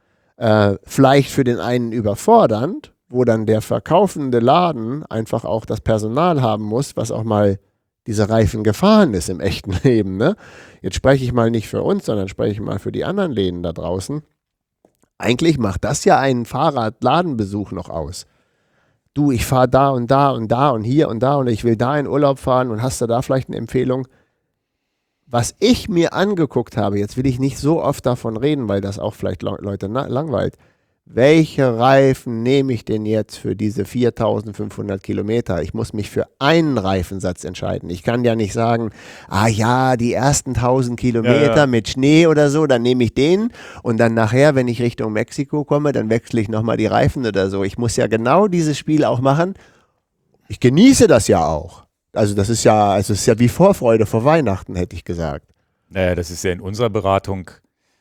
Vielleicht für den einen überfordernd, wo dann der verkaufende Laden einfach auch das Personal haben muss, was auch mal diese Reifen gefahren ist im echten Leben. Ne? Jetzt spreche ich mal nicht für uns, sondern spreche ich mal für die anderen Läden da draußen. Eigentlich macht das ja einen Fahrradladenbesuch noch aus. Du, ich fahre da und da und da und hier und da und ich will da in Urlaub fahren und hast du da vielleicht eine Empfehlung? Was ich mir angeguckt habe, jetzt will ich nicht so oft davon reden, weil das auch vielleicht Leute langweilt. Welche Reifen nehme ich denn jetzt für diese 4.500 Kilometer? Ich muss mich für einen Reifensatz entscheiden. Ich kann ja nicht sagen, die ersten 1.000 Kilometer mit Schnee oder so, dann nehme ich den und dann nachher, wenn ich Richtung Mexiko komme, dann wechsle ich nochmal die Reifen oder so. Ich muss ja genau dieses Spiel auch machen. Ich genieße das ja auch. Also das ist ja wie Vorfreude vor Weihnachten, hätte ich gesagt. Naja, das ist ja in unserer Beratung,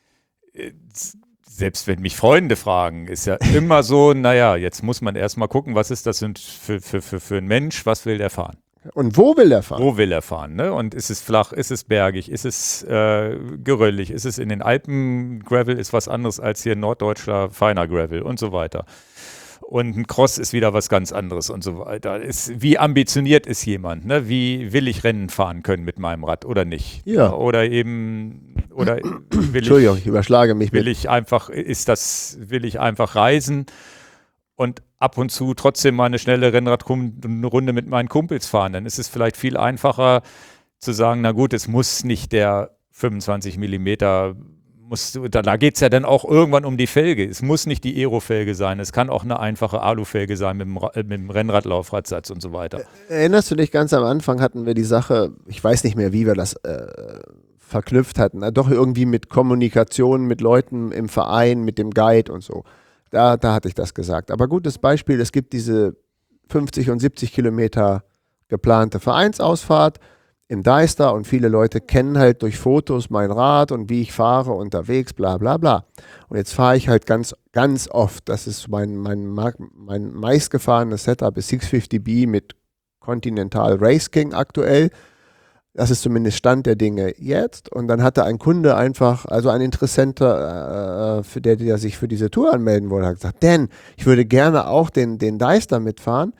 selbst wenn mich Freunde fragen, ist ja immer so, naja, jetzt muss man erstmal gucken, was ist das für ein Mensch, was will der fahren? Und wo will er fahren? Wo will er fahren, ne? Und ist es flach, ist es bergig, ist es geröllig, ist es in den Alpen Gravel, ist was anderes als hier norddeutscher feiner Gravel und so weiter. Und ein Cross ist wieder was ganz anderes und so weiter. Wie ambitioniert ist jemand? Ne? Wie will ich Rennen fahren können mit meinem Rad oder nicht? Ja. Oder Entschuldigung, ich überschlage mich. Will ich einfach reisen und ab und zu trotzdem mal eine schnelle Rennradrunde mit meinen Kumpels fahren? Dann ist es vielleicht viel einfacher zu sagen, na gut, es muss nicht der 25 Millimeter da geht es ja dann auch irgendwann um die Felge. Es muss nicht die Aero-Felge sein. Es kann auch eine einfache Alu-Felge sein mit dem Rennradlaufradsatz und so weiter. Erinnerst du dich, ganz am Anfang hatten wir die Sache, ich weiß nicht mehr, wie wir das verknüpft hatten, doch irgendwie mit Kommunikation mit Leuten im Verein, mit dem Guide und so. Da hatte ich das gesagt. Aber gutes Beispiel, es gibt diese 50 und 70 Kilometer geplante Vereinsausfahrt im Deister und viele Leute kennen halt durch Fotos mein Rad und wie ich fahre unterwegs, bla bla bla. Und jetzt fahre ich halt ganz, ganz oft, das ist mein meistgefahrenes Setup ist 650B mit Continental Race King aktuell. Das ist zumindest Stand der Dinge jetzt. Und dann hatte ein Kunde einfach, also ein Interessenter, der sich für diese Tour anmelden wollte, hat gesagt, Dan, ich würde gerne auch den Deister mitfahren,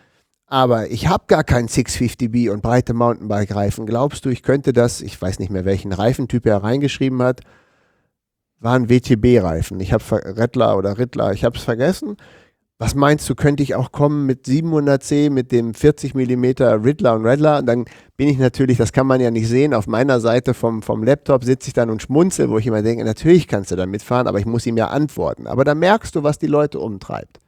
aber ich habe gar keinen 650B und breite Mountainbike-Reifen. Glaubst du, ich könnte das, ich weiß nicht mehr, welchen Reifentyp er reingeschrieben hat, waren WTB-Reifen. Ich habe Rittler, ich habe es vergessen. Was meinst du, könnte ich auch kommen mit 700C, mit dem 40 mm Riddler und Rattler? Und dann bin ich natürlich, das kann man ja nicht sehen, auf meiner Seite vom Laptop sitze ich dann und schmunzel, wo ich immer denke, natürlich kannst du da mitfahren, aber ich muss ihm ja antworten. Aber da merkst du, was die Leute umtreibt.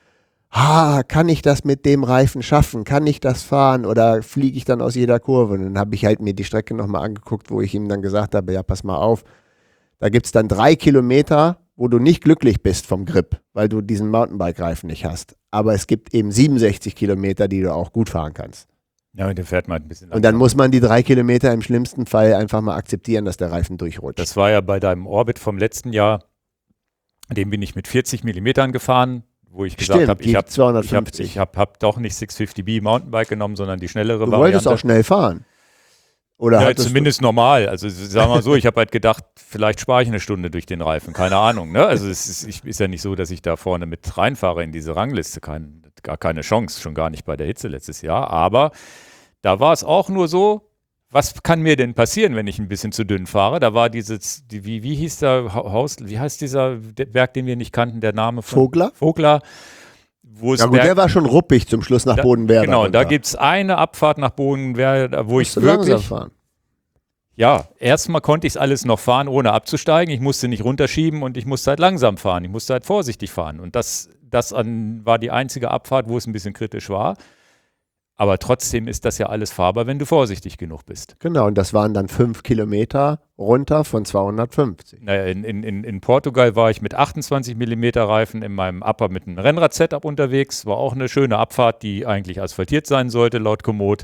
Kann ich das mit dem Reifen schaffen? Kann ich das fahren oder fliege ich dann aus jeder Kurve? Und dann habe ich halt mir die Strecke nochmal angeguckt, wo ich ihm dann gesagt habe, ja, pass mal auf, da gibt es dann 3 Kilometer, wo du nicht glücklich bist vom Grip, weil du diesen Mountainbike-Reifen nicht hast. Aber es gibt eben 67 Kilometer, die du auch gut fahren kannst. Ja, und dann fährt man ein bisschen langsam. Und dann muss man die 3 Kilometer im schlimmsten Fall einfach mal akzeptieren, dass der Reifen durchrutscht. Das war ja bei deinem Orbit vom letzten Jahr, den bin ich mit 40 Millimetern gefahren, wo ich gesagt habe, ich hab doch nicht 650B Mountainbike genommen, sondern die schnellere Variante. Du wolltest auch schnell fahren. Oder ja, zumindest normal. Also sagen wir mal so, ich habe halt gedacht, vielleicht spare ich eine Stunde durch den Reifen. Keine Ahnung. Ne? Also es ist ja nicht so, dass ich da vorne mit reinfahre in diese Rangliste. Gar keine Chance, schon gar nicht bei der Hitze letztes Jahr. Aber da war es auch nur so, was kann mir denn passieren, wenn ich ein bisschen zu dünn fahre? Da war wie hieß der wie heißt dieser Berg, den wir nicht kannten, der Name von Vogler. Ja gut, der war schon ruppig zum Schluss nach Bodenwerder. Genau, da gibt es eine Abfahrt nach Bodenwerder, wo ich wirklich fahren. Ja, erstmal konnte ich es alles noch fahren, ohne abzusteigen. Ich musste nicht runterschieben und ich musste halt langsam fahren. Ich musste halt vorsichtig fahren. Und das war die einzige Abfahrt, wo es ein bisschen kritisch war. Aber trotzdem ist das ja alles fahrbar, wenn du vorsichtig genug bist. Genau, und das waren dann 5 Kilometer runter von 250. Naja, in Portugal war ich mit 28 mm Reifen in meinem Upper mit einem Rennrad-Setup unterwegs. War auch eine schöne Abfahrt, die eigentlich asphaltiert sein sollte, laut Komoot.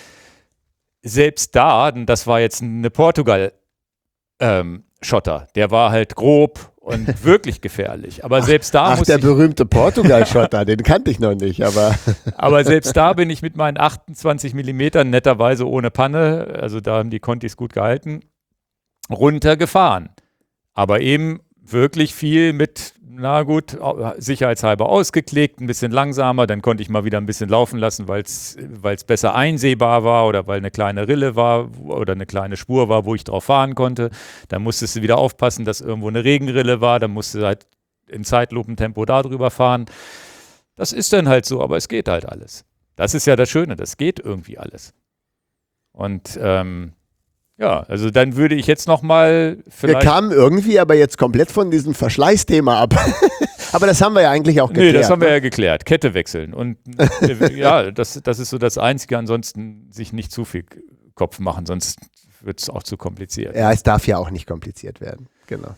Selbst da, das war jetzt eine Portugal-Schotter, der war halt grob und wirklich gefährlich. Aber selbst da der berühmte Portugal-Schotter, den kannte ich noch nicht. Aber selbst da bin ich mit meinen 28 mm, netterweise ohne Panne, also da haben die Contis gut gehalten, runtergefahren. Aber eben wirklich viel mit, na gut, sicherheitshalber ausgeklickt, ein bisschen langsamer, dann konnte ich mal wieder ein bisschen laufen lassen, weil es besser einsehbar war oder weil eine kleine Rille war oder eine kleine Spur war, wo ich drauf fahren konnte. Dann musstest du wieder aufpassen, dass irgendwo eine Regenrille war, dann musst du halt in Zeitlupentempo da drüber fahren. Das ist dann halt so, aber es geht halt alles. Das ist ja das Schöne, das geht irgendwie alles. Und ja, also dann würde ich jetzt nochmal vielleicht... Wir kamen irgendwie aber jetzt komplett von diesem Verschleißthema ab. Aber das haben wir ja eigentlich auch geklärt. Nee, das haben wir ja geklärt. Kette wechseln. Und ja, das ist so das Einzige. Ansonsten sich nicht zu viel Kopf machen, sonst wird es auch zu kompliziert. Ja, es darf ja auch nicht kompliziert werden. Genau.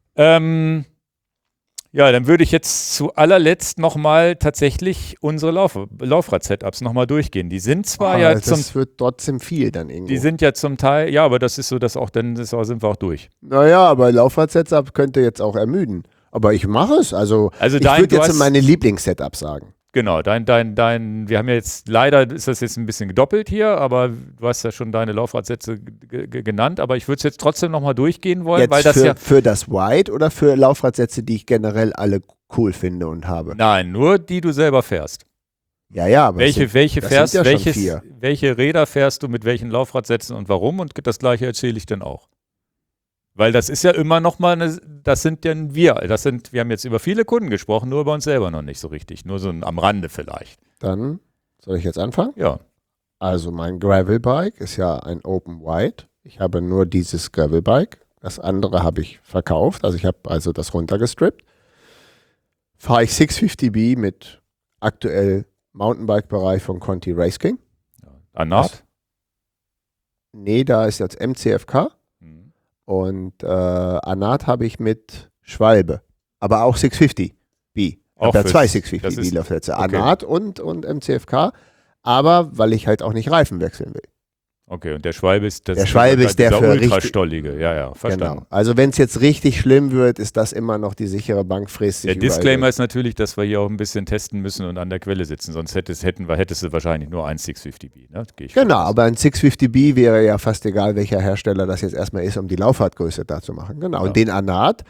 Ja, dann würde ich jetzt zu allerletzt nochmal tatsächlich unsere Laufrad-Setups nochmal durchgehen. Die sind zwar das wird trotzdem viel dann irgendwie. Die sind ja zum Teil, ja, aber das ist so, dass auch dann sind wir auch durch. Naja, aber Laufrad-Setup könnte jetzt auch ermüden. Aber ich mache es. Also ich würde jetzt meine Lieblings-Setups sagen. Genau, wir haben ja jetzt, leider ist das jetzt ein bisschen gedoppelt hier, aber du hast ja schon deine Laufradsätze genannt, aber ich würde es jetzt trotzdem nochmal durchgehen wollen, jetzt weil das für das White oder für Laufradsätze, die ich generell alle cool finde und habe? Nein, nur die du selber fährst. Ja, aber welche Räder fährst du mit welchen Laufradsätzen und warum? Und das gleiche erzähle ich dann auch. Weil das ist ja immer noch mal, wir haben jetzt über viele Kunden gesprochen, nur über uns selber noch nicht so richtig, nur so am Rande vielleicht. Dann soll ich jetzt anfangen? Ja. Also mein Gravelbike ist ja ein Open White. Ich habe nur dieses Gravelbike. Das andere habe ich verkauft, also ich habe also das runtergestrippt. Fahre ich 650B mit aktuell Mountainbike-Bereich von Conti Race King. Anat? Nee, da ist jetzt MCFK. Und Anat habe ich mit Schwalbe, aber auch 650B. Ich habe ja 2 650B-Laufsätze, okay. Anat und MCFK, aber weil ich halt auch nicht Reifen wechseln will. Okay, und der Schwalbe ist der für ultrastollige, ja, verstanden. Genau. Also wenn es jetzt richtig schlimm wird, ist das immer noch die sichere Bank, frisst sich. Der Disclaimer ist natürlich, dass wir hier auch ein bisschen testen müssen und an der Quelle sitzen, sonst hättest du wahrscheinlich nur ein 650B. Ne? Genau, aber ein 650B wäre ja fast egal, welcher Hersteller das jetzt erstmal ist, um die Laufradgröße da zu machen. Genau, ja. Und den Anat,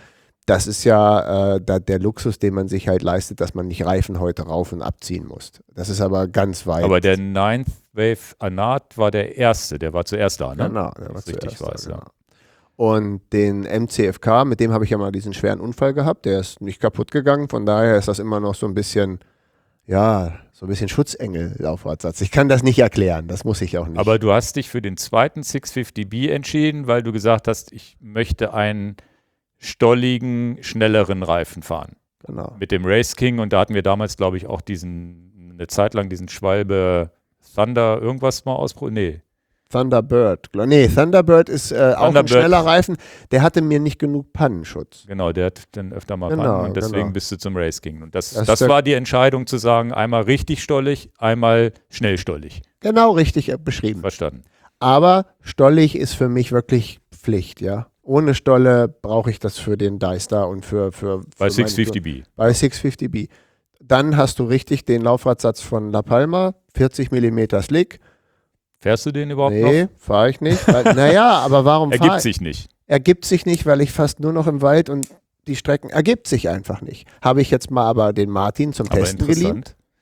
das ist ja der Luxus, den man sich halt leistet, dass man nicht Reifen heute rauf und abziehen muss. Das ist aber ganz weit. Aber der Ninth Wave Anat war der erste, der war zuerst da, ne? Genau, der war das richtig zuerst weiß, da, ja. genau. Und den MCFK, mit dem habe ich ja mal diesen schweren Unfall gehabt, der ist nicht kaputt gegangen, von daher ist das immer noch so ein bisschen, ja, so ein bisschen Schutzengel-Laufradsatz. Ich kann das nicht erklären, das muss ich auch nicht. Aber du hast dich für den zweiten 650B entschieden, weil du gesagt hast, ich möchte einen stolligen, schnelleren Reifen fahren. Genau. Mit dem Race King, und da hatten wir damals, glaube ich, auch eine Zeit lang diesen Schwalbe Thunder irgendwas mal ausprobiert. Nee. Thunderbird. Nee, Thunderbird ist auch ein schneller Reifen. Der hatte mir nicht genug Pannenschutz. Genau, der hat dann öfter mal Genau, Pannen und deswegen genau. bist du zum Race King. Und das Das war die Entscheidung zu sagen, einmal richtig stollig, einmal schnell stollig. Genau richtig beschrieben. Verstanden. Aber stollig ist für mich wirklich Pflicht, ja. Ohne Stolle brauche ich das für den Dystar und für Bei meine 650B. Bei 650B. Dann hast du richtig den Laufradsatz von La Palma, 40 mm Slick. Fährst du den überhaupt noch? Nee, fahre ich nicht. Naja, aber warum fahre ich? Ergibt sich nicht. Ergibt sich nicht, weil ich fast nur noch im Wald und die Strecken ergibt sich einfach nicht. Habe ich jetzt mal aber den Martin zum Aber Testen geliehen.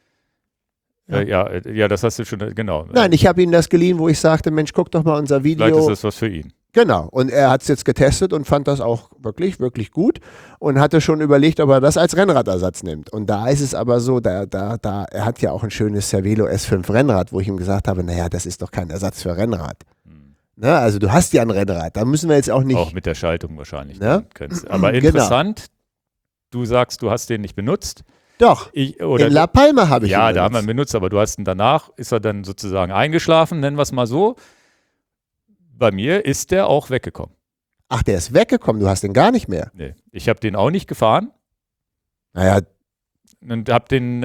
interessant. Ja, das hast du schon, genau. Nein, ich habe ihm das geliehen, wo ich sagte, Mensch, guck doch mal unser Video. Vielleicht ist das was für ihn. Genau, und er hat es jetzt getestet und fand das auch wirklich, wirklich gut und hatte schon überlegt, ob er das als Rennradersatz nimmt. Und da ist es aber so, er hat ja auch ein schönes Cervelo S5 Rennrad, wo ich ihm gesagt habe, naja, das ist doch kein Ersatz für Rennrad. Ne? Also du hast ja ein Rennrad, da müssen wir jetzt auch nicht... Auch mit der Schaltung wahrscheinlich. Ne? Aber interessant, du sagst, du hast den nicht benutzt. Doch, in La Palma habe ich ihn benutzt. Ja, benutzt. da haben wir ihn benutzt, aber du hast ihn danach, ist er dann sozusagen eingeschlafen, nennen wir es mal so. Bei mir ist der auch weggekommen. Ach, der ist weggekommen, du hast den gar nicht mehr. Nee, ich habe den auch nicht gefahren. Naja. Und habe den,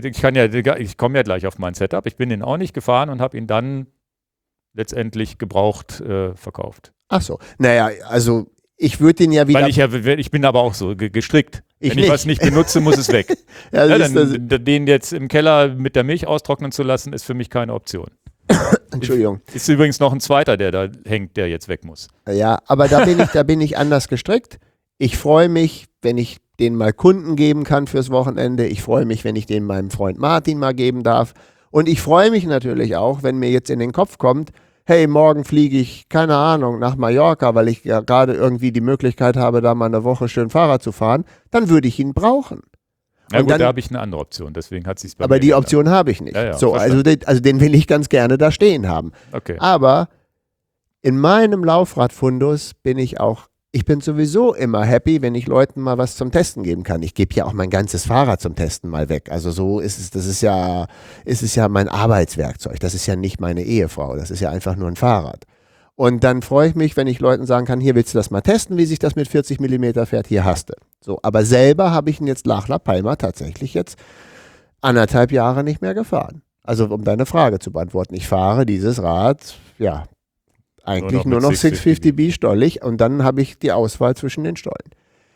ich komme ja gleich auf mein Setup, ich bin den auch nicht gefahren und habe ihn dann letztendlich gebraucht verkauft. Ach so, naja, also ich würde den ja wieder... Weil ich bin aber auch so gestrickt. Wenn ich nicht. was nicht benutze, muss es weg. Ja, den jetzt im Keller mit der Milch austrocknen zu lassen, ist für mich keine Option. Entschuldigung. Ist übrigens noch ein zweiter, der da hängt, der jetzt weg muss. Ja, aber da bin ich anders gestrickt. Ich freue mich, wenn ich den mal Kunden geben kann fürs Wochenende. Ich freue mich, wenn ich den meinem Freund Martin mal geben darf. Und ich freue mich natürlich auch, wenn mir jetzt in den Kopf kommt, hey, morgen fliege ich, keine Ahnung, nach Mallorca, weil ich ja gerade irgendwie die Möglichkeit habe, da mal eine Woche schön Fahrrad zu fahren, dann würde ich ihn brauchen. Ja gut, dann, da habe ich eine andere Option, deswegen hat sich es bei aber mir die geändert. Option habe ich nicht. Ja, so, also den will ich ganz gerne da stehen haben. Okay. Aber in meinem Laufradfundus bin ich sowieso immer happy, wenn ich Leuten mal was zum Testen geben kann. Ich gebe ja auch mein ganzes Fahrrad zum Testen mal weg. Also so ist es, ist es ja mein Arbeitswerkzeug. Das ist ja nicht meine Ehefrau. Das ist ja einfach nur ein Fahrrad. Und dann freue ich mich, wenn ich Leuten sagen kann, hier willst du das mal testen, wie sich das mit 40 mm fährt, hier hast du. So, aber selber habe ich ihn jetzt nach La Palma tatsächlich jetzt 1,5 Jahre nicht mehr gefahren. Also um deine Frage zu beantworten, ich fahre dieses Rad, ja, eigentlich nur noch 650B stollig und dann habe ich die Auswahl zwischen den Stollen.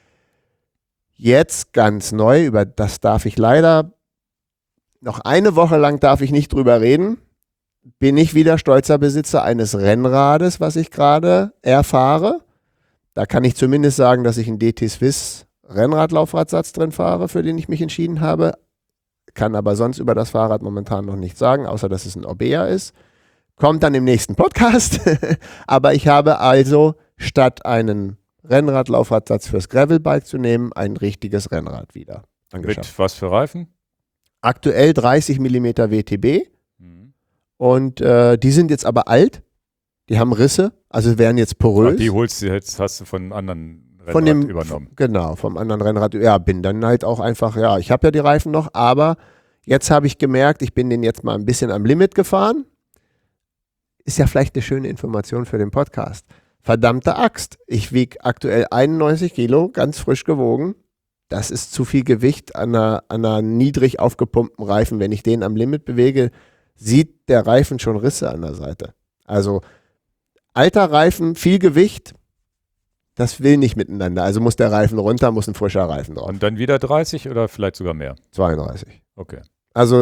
Jetzt ganz neu, über das darf ich leider, noch eine Woche lang darf ich nicht drüber reden, bin ich wieder stolzer Besitzer eines Rennrades, was ich gerade erfahre. Da kann ich zumindest sagen, dass ich einen DT Swiss Rennradlaufradsatz drin fahre, für den ich mich entschieden habe. Kann aber sonst über das Fahrrad momentan noch nichts sagen, außer dass es ein Orbea ist. Kommt dann im nächsten Podcast. Aber ich habe also statt einen Rennradlaufradsatz fürs Gravelbike zu nehmen, ein richtiges Rennrad wieder angeschafft. Mit was für Reifen? Aktuell 30 mm WTB. Und die sind jetzt aber alt. Die haben Risse, also wären jetzt porös. Ach, die holst du jetzt, hast du von anderen Rennrad übernommen. Genau, vom anderen Rennrad. Ja, bin dann halt auch einfach, ja, ich habe ja die Reifen noch, aber jetzt habe ich gemerkt, ich bin den jetzt mal ein bisschen am Limit gefahren. Ist ja vielleicht eine schöne Information für den Podcast. Verdammte Axt. Ich wiege aktuell 91 Kilo, ganz frisch gewogen. Das ist zu viel Gewicht an einer niedrig aufgepumpten Reifen. Wenn ich den am Limit bewege, sieht der Reifen schon Risse an der Seite. Also alter Reifen, viel Gewicht, das will nicht miteinander. Also muss der Reifen runter, muss ein frischer Reifen drauf. Und dann wieder 30 oder vielleicht sogar mehr? 32. Okay. Also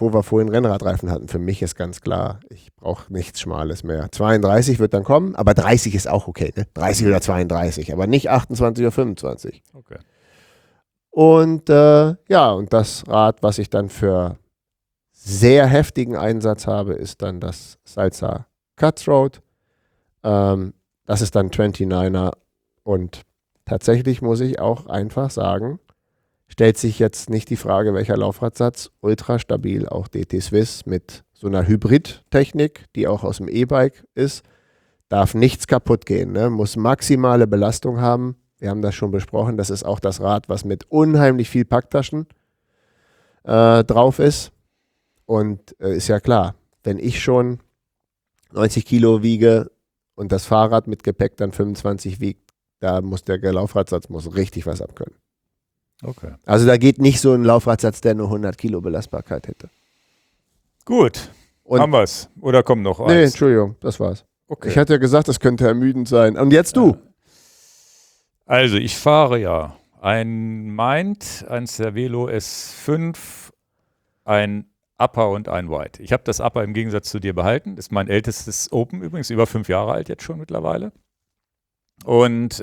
wo wir vorhin Rennradreifen hatten, für mich ist ganz klar, ich brauche nichts Schmales mehr. 32 wird dann kommen, aber 30 ist auch okay, ne? 30 oder 32, aber nicht 28 oder 25. Okay. Und und das Rad, was ich dann für sehr heftigen Einsatz habe, ist dann das Salsa Cutthroat. Das ist dann 29er und tatsächlich muss ich auch einfach sagen, stellt sich jetzt nicht die Frage, welcher Laufradsatz, ultra stabil, auch DT Swiss mit so einer Hybrid-Technik, die auch aus dem E-Bike ist, darf nichts kaputt gehen, ne? Muss maximale Belastung haben. Wir haben das schon besprochen, das ist auch das Rad, was mit unheimlich viel Packtaschen drauf ist. Und ist ja klar, wenn ich schon 90 Kilo wiege und das Fahrrad mit Gepäck dann 25 wiegt, da muss der Laufradsatz richtig was abkönnen. Okay. Also da geht nicht so ein Laufradsatz, der nur 100 Kilo Belastbarkeit hätte. Gut, Und haben wir es. Oder kommt noch nee, eins? Entschuldigung, das war's. Okay. Ich hatte ja gesagt, das könnte ermüdend sein. Und jetzt du. Also ich fahre ja ein Mind, ein Cervelo S5, ein Upper und ein White. Ich habe das Upper im Gegensatz zu dir behalten. Das ist mein ältestes Open, übrigens über 5 Jahre alt jetzt schon mittlerweile. Und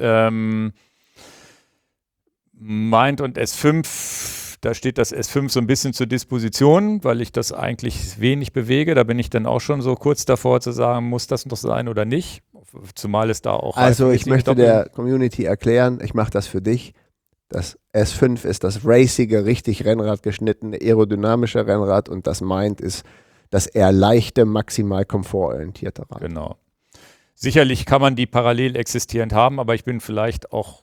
Mind und S5, da steht das S5 so ein bisschen zur Disposition, weil ich das eigentlich wenig bewege. Da bin ich dann auch schon so kurz davor zu sagen, muss das noch sein oder nicht. Zumal es da auch... Also ich möchte der Community erklären, ich mache das für dich. Das S5 ist das racige, richtig Rennrad geschnittene, aerodynamische Rennrad und das Mind ist das eher leichte, maximal komfortorientierte Rad. Genau. Sicherlich kann man die parallel existierend haben, aber ich bin vielleicht auch...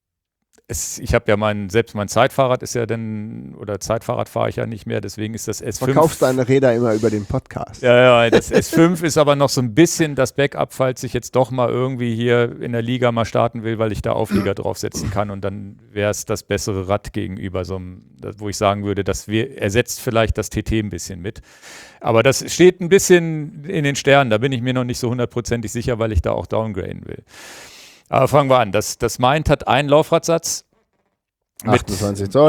Ich habe ja selbst mein Zeitfahrrad ist ja dann, oder Zeitfahrrad fahre ich ja nicht mehr, deswegen ist das S5. Verkaufst deine Räder immer über den Podcast. Ja, das S5 ist aber noch so ein bisschen das Backup, falls ich jetzt doch mal irgendwie hier in der Liga mal starten will, weil ich da Auflieger draufsetzen kann und dann wäre es das bessere Rad gegenüber so einem, wo ich sagen würde, ersetzt vielleicht das TT ein bisschen mit. Aber das steht ein bisschen in den Sternen, da bin ich mir noch nicht so hundertprozentig sicher, weil ich da auch downgraden will. Aber fangen wir an. Das Mind hat einen Laufradsatz mit 28 Zoll.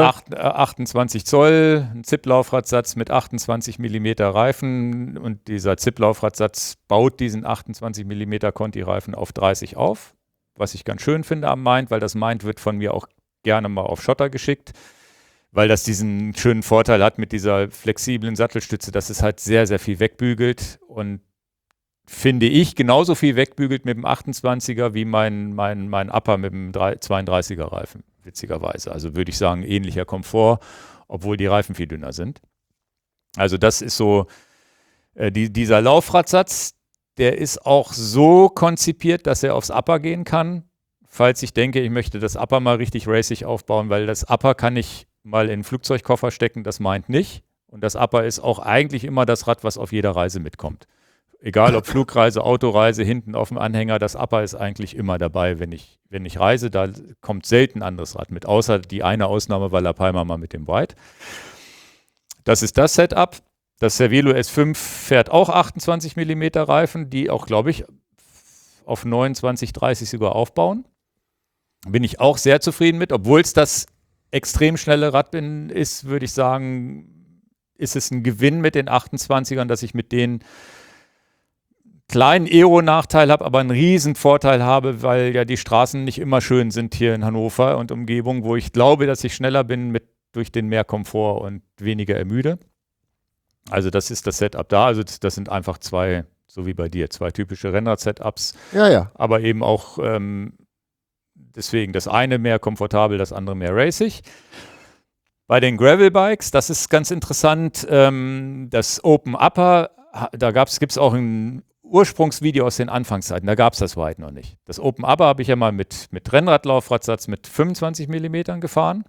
28 Zoll, ein ZIP-Laufradsatz mit 28 mm Reifen und dieser ZIP-Laufradsatz baut diesen 28 mm Conti-Reifen auf 30 auf, was ich ganz schön finde am Mind, weil das Mind wird von mir auch gerne mal auf Schotter geschickt, weil das diesen schönen Vorteil hat mit dieser flexiblen Sattelstütze, dass es halt sehr, sehr viel wegbügelt und finde ich, genauso viel wegbügelt mit dem 28er wie mein Upper mit dem 32er Reifen, witzigerweise. Also würde ich sagen, ähnlicher Komfort, obwohl die Reifen viel dünner sind. Also das ist so, dieser Laufradsatz, der ist auch so konzipiert, dass er aufs Upper gehen kann. Falls ich denke, ich möchte das Upper mal richtig racing aufbauen, weil das Upper kann ich mal in den Flugzeugkoffer stecken, das meint nicht. Und das Upper ist auch eigentlich immer das Rad, was auf jeder Reise mitkommt. Egal ob Flugreise, Autoreise, hinten auf dem Anhänger, das Upper ist eigentlich immer dabei, wenn ich reise, da kommt selten ein anderes Rad mit, außer die eine Ausnahme war La Palma mal mit dem White. Das ist das Setup. Das Cervelo S5 fährt auch 28 mm Reifen, die auch, glaube ich, auf 29, 30 sogar aufbauen. Bin ich auch sehr zufrieden mit, obwohl es das extrem schnelle Rad ist, würde ich sagen, ist es ein Gewinn mit den 28ern, dass ich mit denen kleinen Aero-Nachteil habe, aber einen riesen Vorteil habe, weil ja die Straßen nicht immer schön sind hier in Hannover und Umgebung, wo ich glaube, dass ich schneller bin durch den mehr Komfort und weniger ermüde. Also das ist das Setup da. Also das sind einfach zwei, so wie bei dir, zwei typische Rennrad-Setups. Ja. Aber eben auch deswegen das eine mehr komfortabel, das andere mehr racing. Bei den Gravel-Bikes, das ist ganz interessant, das Open Upper, da gibt es auch ein Ursprungsvideo aus den Anfangszeiten, da gab es das White noch nicht. Das Open Upper habe ich ja mal mit Rennradlaufradsatz mit 25 mm gefahren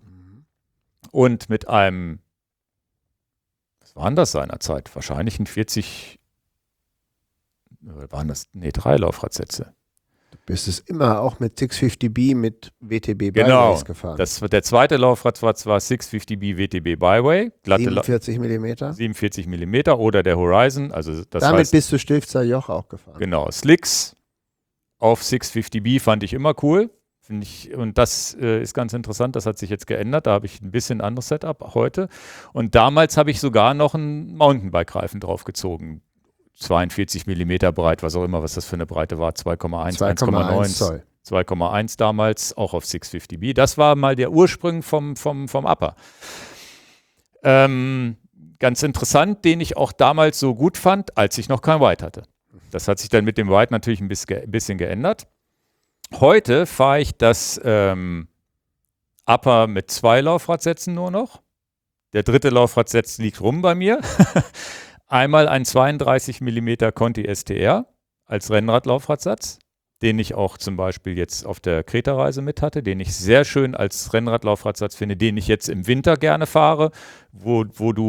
und mit einem, was war denn das seinerzeit? Wahrscheinlich ein 40, waren das, 3 Laufradsätze. Du bist es immer auch mit 650B mit WTB Genau, Byways gefahren. Der zweite Laufradsatz war 650B WTB Byway. 47 mm. 47 mm oder der Horizon. Also das Damit heißt, bist du Stilfzer Joch auch gefahren. genau, Slicks auf 650B fand ich immer cool. Finde ich, und das ist ganz interessant, das hat sich jetzt geändert. Da habe ich ein bisschen anderes Setup heute. Und damals habe ich sogar noch einen Mountainbike-Reifen draufgezogen. 42 Millimeter breit, was auch immer, was das für eine Breite war, 2,1, 1,9 Zoll. 2,1 damals, auch auf 650B. Das war mal der Ursprung vom Upper. Ganz interessant, den ich auch damals so gut fand, als ich noch kein White hatte. Das hat sich dann mit dem White natürlich ein bisschen geändert. Heute fahre ich das Upper mit 2 Laufradsätzen nur noch. Der dritte Laufradsatz liegt rum bei mir. Einmal ein 32 mm Conti STR als Rennradlaufradsatz, den ich auch zum Beispiel jetzt auf der Kreta-Reise mit hatte, den ich sehr schön als Rennradlaufradsatz finde, den ich jetzt im Winter gerne fahre, wo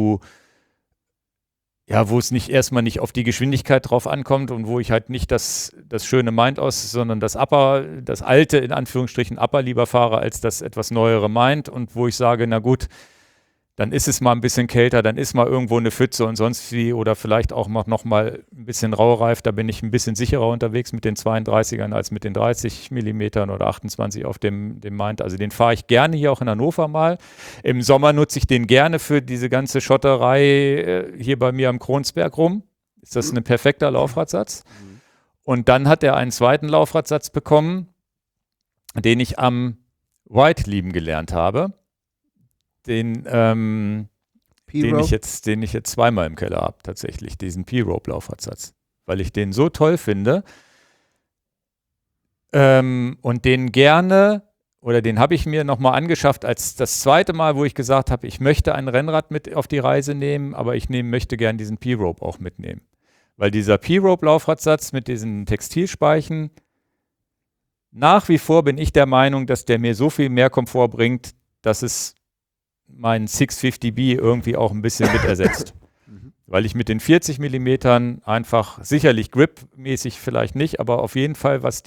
es nicht erstmal nicht auf die Geschwindigkeit drauf ankommt und wo ich halt nicht das schöne Mind aus, sondern das Upper, das alte in Anführungsstrichen Upper lieber fahre als das etwas neuere Mind und wo ich sage, na gut, dann ist es mal ein bisschen kälter, dann ist mal irgendwo eine Pfütze und sonst wie oder vielleicht auch noch mal ein bisschen raureif, da bin ich ein bisschen sicherer unterwegs mit den 32ern als mit den 30 mm oder 28 auf dem Mind. Also den fahre ich gerne hier auch in Hannover mal. Im Sommer nutze ich den gerne für diese ganze Schotterei hier bei mir am Kronsberg rum. Ist das ein perfekter Laufradsatz? Und dann hat er einen zweiten Laufradsatz bekommen, den ich am White lieben gelernt habe. Den ich jetzt zweimal im Keller habe, tatsächlich, diesen P-Rope-Laufradsatz. Weil ich den so toll finde und den gerne, oder den habe ich mir nochmal angeschafft als das zweite Mal, wo ich gesagt habe, ich möchte ein Rennrad mit auf die Reise nehmen, aber ich möchte gerne diesen P-Rope auch mitnehmen. Weil dieser P-Rope-Laufradsatz mit diesen Textilspeichen, nach wie vor bin ich der Meinung, dass der mir so viel mehr Komfort bringt, dass es meinen 650B irgendwie auch ein bisschen mit ersetzt. Weil ich mit den 40 mm einfach, sicherlich gripmäßig vielleicht nicht, aber auf jeden Fall, was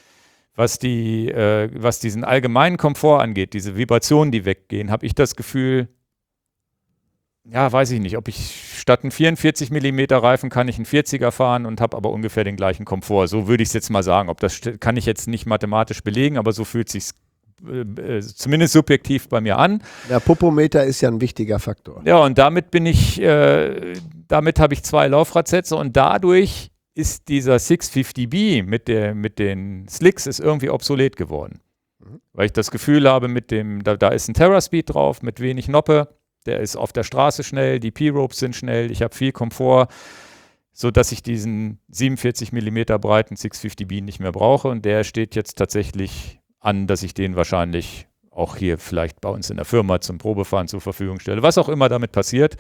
diesen allgemeinen Komfort angeht, diese Vibrationen, die weggehen, habe ich das Gefühl, ja, weiß ich nicht, ob ich statt einen 44 mm Reifen kann ich einen 40er fahren und habe aber ungefähr den gleichen Komfort. So würde ich es jetzt mal sagen. Das kann ich jetzt nicht mathematisch belegen, aber so fühlt es sich zumindest subjektiv bei mir an. Der Popometer ist ja ein wichtiger Faktor. Ja, und damit habe ich 2 Laufradsätze und dadurch ist dieser 650B mit den Slicks ist irgendwie obsolet geworden. Weil ich das Gefühl habe, da ist ein TerraSpeed drauf, mit wenig Noppe, der ist auf der Straße schnell, die P-Ropes sind schnell, ich habe viel Komfort, sodass ich diesen 47 mm breiten 650B nicht mehr brauche und der steht jetzt tatsächlich an, dass ich den wahrscheinlich auch hier vielleicht bei uns in der Firma zum Probefahren zur Verfügung stelle. Was auch immer damit passiert.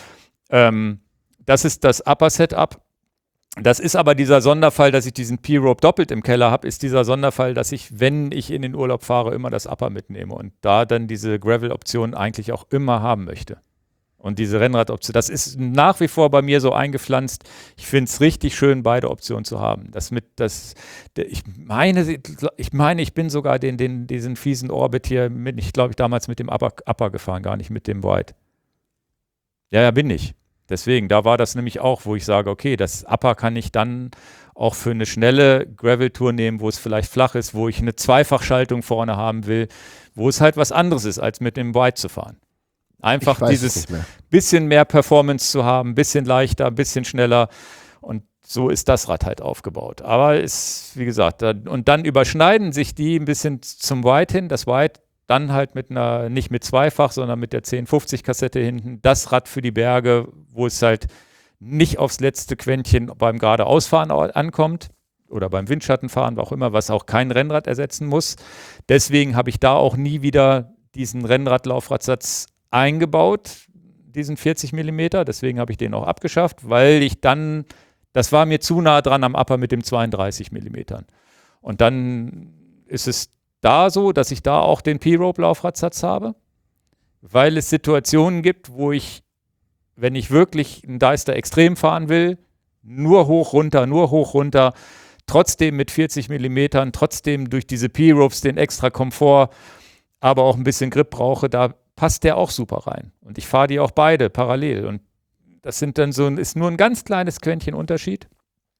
Das ist das Upper-Setup. Das ist aber dieser Sonderfall, dass ich diesen P-Rope doppelt im Keller habe, ist dieser Sonderfall, dass ich, wenn ich in den Urlaub fahre, immer das Upper mitnehme und da dann diese Gravel-Option eigentlich auch immer haben möchte. Und diese Rennradoption, das ist nach wie vor bei mir so eingepflanzt. Ich finde es richtig schön, beide Optionen zu haben. Ich meine, ich bin sogar diesen fiesen Orbit hier ich glaube, damals mit dem Upper gefahren, gar nicht mit dem White. Ja, bin ich. Deswegen, da war das nämlich auch, wo ich sage, okay, das Upper kann ich dann auch für eine schnelle Gravel-Tour nehmen, wo es vielleicht flach ist, wo ich eine Zweifachschaltung vorne haben will, wo es halt was anderes ist, als mit dem White zu fahren. Einfach dieses bisschen mehr Performance zu haben, ein bisschen leichter, ein bisschen schneller und so ist das Rad halt aufgebaut. Aber ist, wie gesagt, und dann überschneiden sich die ein bisschen zum White hin, das White dann halt nicht mit Zweifach, sondern mit der 1050 Kassette hinten, das Rad für die Berge, wo es halt nicht aufs letzte Quäntchen beim geradeausfahren ankommt oder beim Windschattenfahren, auch immer, was auch kein Rennrad ersetzen muss. Deswegen habe ich da auch nie wieder diesen Rennradlaufradsatz eingebaut, diesen 40 mm, deswegen habe ich den auch abgeschafft, weil das war mir zu nah dran am Upper mit dem 32 mm. Und dann ist es da so, dass ich da auch den P-Rope-Laufradsatz habe, weil es Situationen gibt, wo ich, wenn ich wirklich einen Deister extrem fahren will, nur hoch, runter, trotzdem mit 40 mm, trotzdem durch diese P-Ropes den extra Komfort, aber auch ein bisschen Grip brauche, da passt der auch super rein. Und ich fahre die auch beide parallel. Und das ist nur ein ganz kleines Quäntchen Unterschied.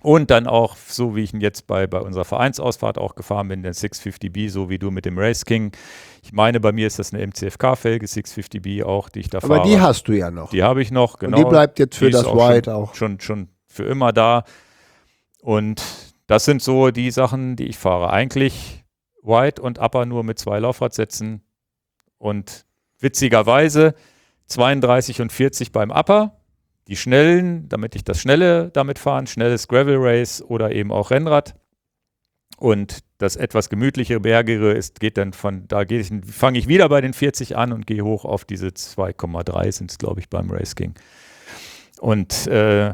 Und dann auch, so wie ich ihn jetzt bei unserer Vereinsausfahrt auch gefahren bin, den 650B, so wie du mit dem Race King. Ich meine, bei mir ist das eine MCFK-Felge, 650B auch, die ich da fahre. Aber die hast du ja noch. Die habe ich noch, genau. Und die bleibt jetzt für Die ist das White auch. Schon für immer da. Und das sind so die Sachen, die ich fahre. Eigentlich White und Upper nur mit 2 Laufradsätzen. Und witzigerweise 32 und 40 beim Upper. Die schnellen, damit ich das Schnelle damit fahren, schnelles Gravel Race oder eben auch Rennrad. Und das etwas gemütlichere, bergigere ist, geht dann fange ich wieder bei den 40 an und gehe hoch auf diese 2,3 sind es, glaube ich, beim Race King. Und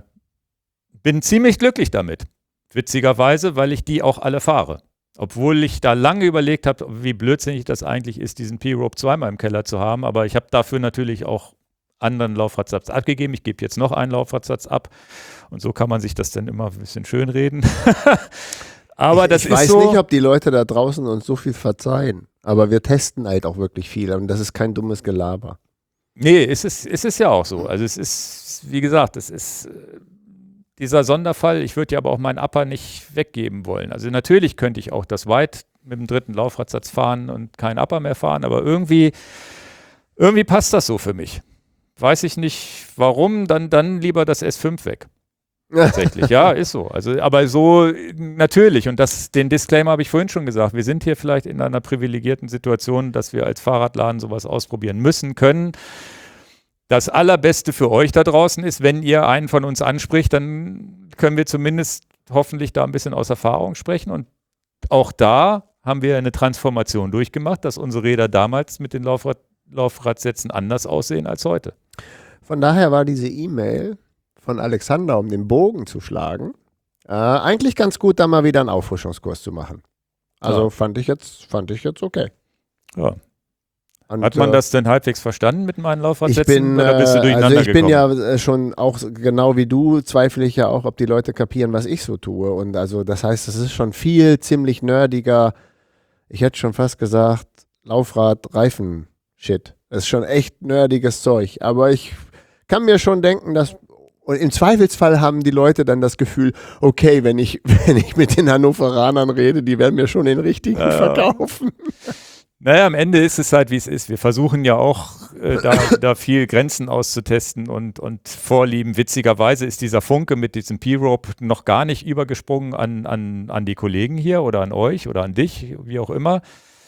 bin ziemlich glücklich damit. Witzigerweise, weil ich die auch alle fahre. Obwohl ich da lange überlegt habe, wie blödsinnig das eigentlich ist, diesen P-Rope zweimal im Keller zu haben. Aber ich habe dafür natürlich auch anderen Laufradsatz abgegeben. Ich gebe jetzt noch einen Laufradsatz ab. Und so kann man sich das dann immer ein bisschen schönreden. Aber ich weiß nicht, ob die Leute da draußen uns so viel verzeihen. Aber wir testen halt auch wirklich viel. Und das ist kein dummes Gelaber. Nee, es ist ja auch so. Also es ist, wie gesagt, es ist dieser Sonderfall. Ich würde ja aber auch meinen Upper nicht weggeben wollen. Also natürlich könnte ich auch das White mit dem 3. Laufradsatz fahren und keinen Upper mehr fahren. Aber irgendwie passt das so für mich. Weiß ich nicht, warum, dann lieber das S5 weg. Tatsächlich, ja, ist so. Also, aber so natürlich, und den Disclaimer habe ich vorhin schon gesagt, wir sind hier vielleicht in einer privilegierten Situation, dass wir als Fahrradladen sowas ausprobieren müssen, können. Das Allerbeste für euch da draußen ist, wenn ihr einen von uns anspricht, dann können wir zumindest hoffentlich da ein bisschen aus Erfahrung sprechen. Und auch da haben wir eine Transformation durchgemacht, dass unsere Räder damals mit den Laufradsätzen anders aussehen als heute. Von daher war diese E-Mail von Alexander, um den Bogen zu schlagen, eigentlich ganz gut, da mal wieder einen Auffrischungskurs zu machen. Also ja. fand ich jetzt okay. Ja. Und, hat man das denn halbwegs verstanden mit meinen Laufradsätzen? Oder bist du durcheinander also ich bin gekommen? ja schon auch, genau wie du, zweifle ich ja auch, ob die Leute kapieren, was ich so tue. Und also das heißt, es ist schon viel ziemlich nerdiger, ich hätte schon fast gesagt, Laufrad-Reifen-Shit. Das ist schon echt nerdiges Zeug. Aber ich kann mir schon denken, dass, und im Zweifelsfall haben die Leute dann das Gefühl, okay, wenn ich mit den Hannoveranern rede, die werden mir schon den richtigen verkaufen. Naja, am Ende ist es halt, wie es ist. Wir versuchen ja auch, da viel Grenzen auszutesten und Vorlieben. Witzigerweise ist dieser Funke mit diesem P-Rope noch gar nicht übergesprungen an die Kollegen hier oder an euch oder an dich, wie auch immer.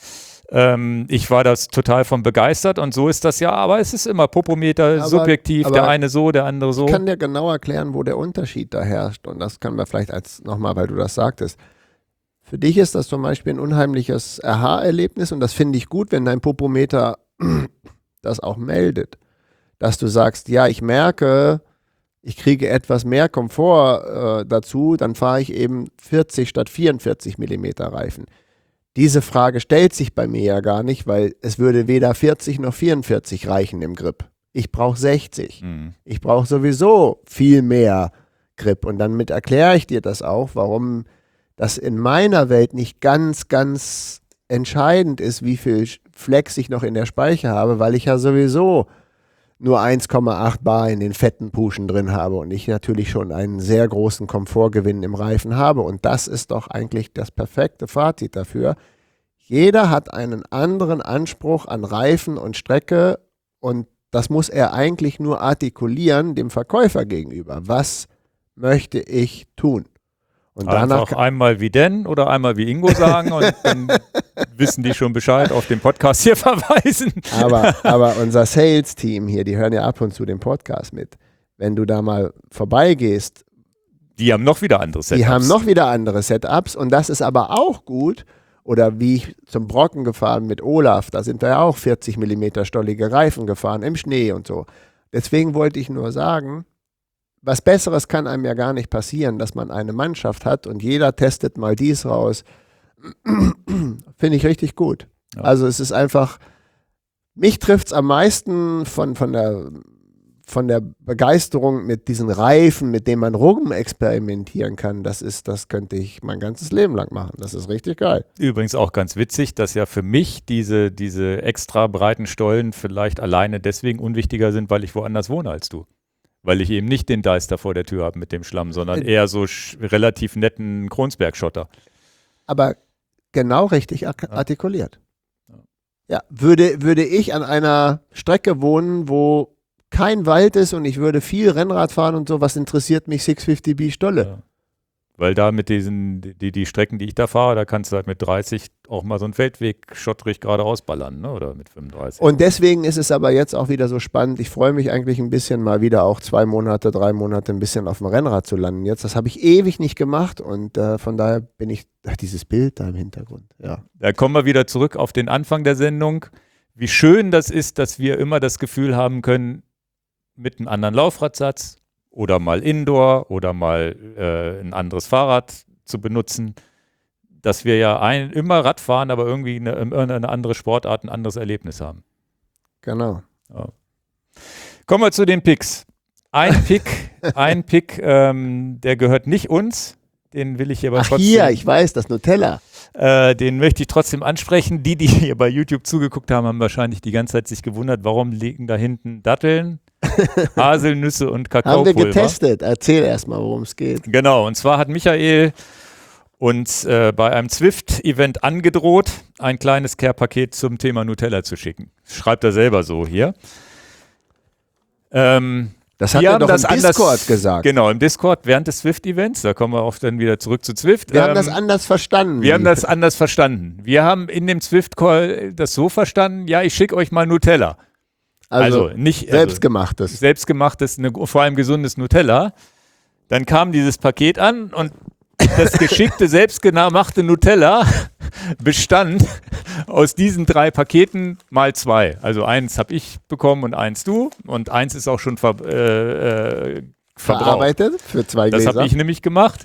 Ich war das total von begeistert und so ist das ja, aber es ist immer Popometer, subjektiv, der eine so, der andere so. Ich kann dir genau erklären, wo der Unterschied da herrscht und das können wir vielleicht als nochmal, weil du das sagtest. Für dich ist das zum Beispiel ein unheimliches Aha-Erlebnis und das finde ich gut, wenn dein Popometer das auch meldet. Dass du sagst, ja, ich merke, ich kriege etwas mehr Komfort dazu, dann fahre ich eben 40 statt 44 Millimeter Reifen. Diese Frage stellt sich bei mir ja gar nicht, weil es würde weder 40 noch 44 reichen im Grip. Ich brauche 60. Ich brauche sowieso viel mehr Grip und damit erkläre ich dir das auch, warum das in meiner Welt nicht ganz, ganz entscheidend ist, wie viel Flex ich noch in der Speiche habe, weil ich ja sowieso nur 1,8 Bar in den fetten Puschen drin habe und ich natürlich schon einen sehr großen Komfortgewinn im Reifen habe. Und das ist doch eigentlich das perfekte Fazit dafür. Jeder hat einen anderen Anspruch an Reifen und Strecke und das muss er eigentlich nur artikulieren dem Verkäufer gegenüber. Was möchte ich tun? Und einfach einmal wie Dan oder einmal wie Ingo sagen und dann wissen die schon Bescheid, auf den Podcast hier verweisen. Aber unser Sales-Team hier, die hören ja ab und zu den Podcast mit. Wenn du da mal vorbeigehst. Die haben noch wieder andere Setups. Und das ist aber auch gut. Oder wie ich zum Brocken gefahren mit Olaf, da sind wir ja auch 40 mm stollige Reifen gefahren im Schnee und so. Deswegen wollte ich nur sagen, was Besseres kann einem ja gar nicht passieren, dass man eine Mannschaft hat und jeder testet mal dies raus. Finde ich richtig gut. Ja. Also es ist einfach, mich trifft es am meisten von der Begeisterung mit diesen Reifen, mit denen man rumexperimentieren kann. Das könnte ich mein ganzes Leben lang machen. Das ist richtig geil. Übrigens auch ganz witzig, dass ja für mich diese extra breiten Stollen vielleicht alleine deswegen unwichtiger sind, weil ich woanders wohne als du. weil ich eben nicht den Deister vor der Tür habe mit dem Schlamm, sondern eher so relativ netten Kronsberg-Schotter. Aber genau richtig artikuliert. Ja, würde ich an einer Strecke wohnen, wo kein Wald ist und ich würde viel Rennrad fahren und so, was interessiert mich 650B Stolle? Ja. Weil da mit die Strecken, die ich da fahre, da kannst du halt mit 30 auch mal so einen Feldweg schottrig geradeaus ballern, ne? Oder mit 35. Und deswegen ist es aber jetzt auch wieder so spannend. Ich freue mich eigentlich ein bisschen mal wieder auch 2 Monate, 3 Monate ein bisschen auf dem Rennrad zu landen jetzt. Das habe ich ewig nicht gemacht und von daher bin ich, dieses Bild da im Hintergrund, ja. Da kommen wir wieder zurück auf den Anfang der Sendung. Wie schön das ist, dass wir immer das Gefühl haben können, mit einem anderen Laufradsatz oder mal Indoor oder mal ein anderes Fahrrad zu benutzen, dass wir ja immer Rad fahren, aber irgendwie eine andere Sportart, ein anderes Erlebnis haben. Genau. Ja. Kommen wir zu den Picks. Ein Pick, der gehört nicht uns, den will ich hier aber trotzdem. Hier, ich weiß, das Nutella. Den möchte ich trotzdem ansprechen. Die hier bei YouTube zugeguckt haben, haben wahrscheinlich die ganze Zeit sich gewundert, warum liegen da hinten Datteln, Haselnüsse und Kakaopulver. Haben wir getestet. Erzähl erstmal, worum es geht. Genau, und zwar hat Michael uns bei einem Zwift-Event angedroht, ein kleines Care-Paket zum Thema Nutella zu schicken. Das schreibt er selber so hier. Das hat er doch im Discord gesagt. Genau, im Discord während des Zwift-Events. Da kommen wir auch dann wieder zurück zu Zwift. Wir haben das anders verstanden. Wir haben das anders verstanden. Wir haben in dem Zwift-Call das so verstanden, ja, ich schicke euch mal Nutella. Also nicht selbstgemachtes. Selbstgemachtes, vor allem gesundes Nutella. Dann kam dieses Paket an und das geschickte, selbstgemachte Nutella bestand aus diesen 3 Paketen mal 2. Also eins habe ich bekommen und eins du. Und eins ist auch schon verbraucht. Verarbeitet für 2 Gläser. Das habe ich nämlich gemacht.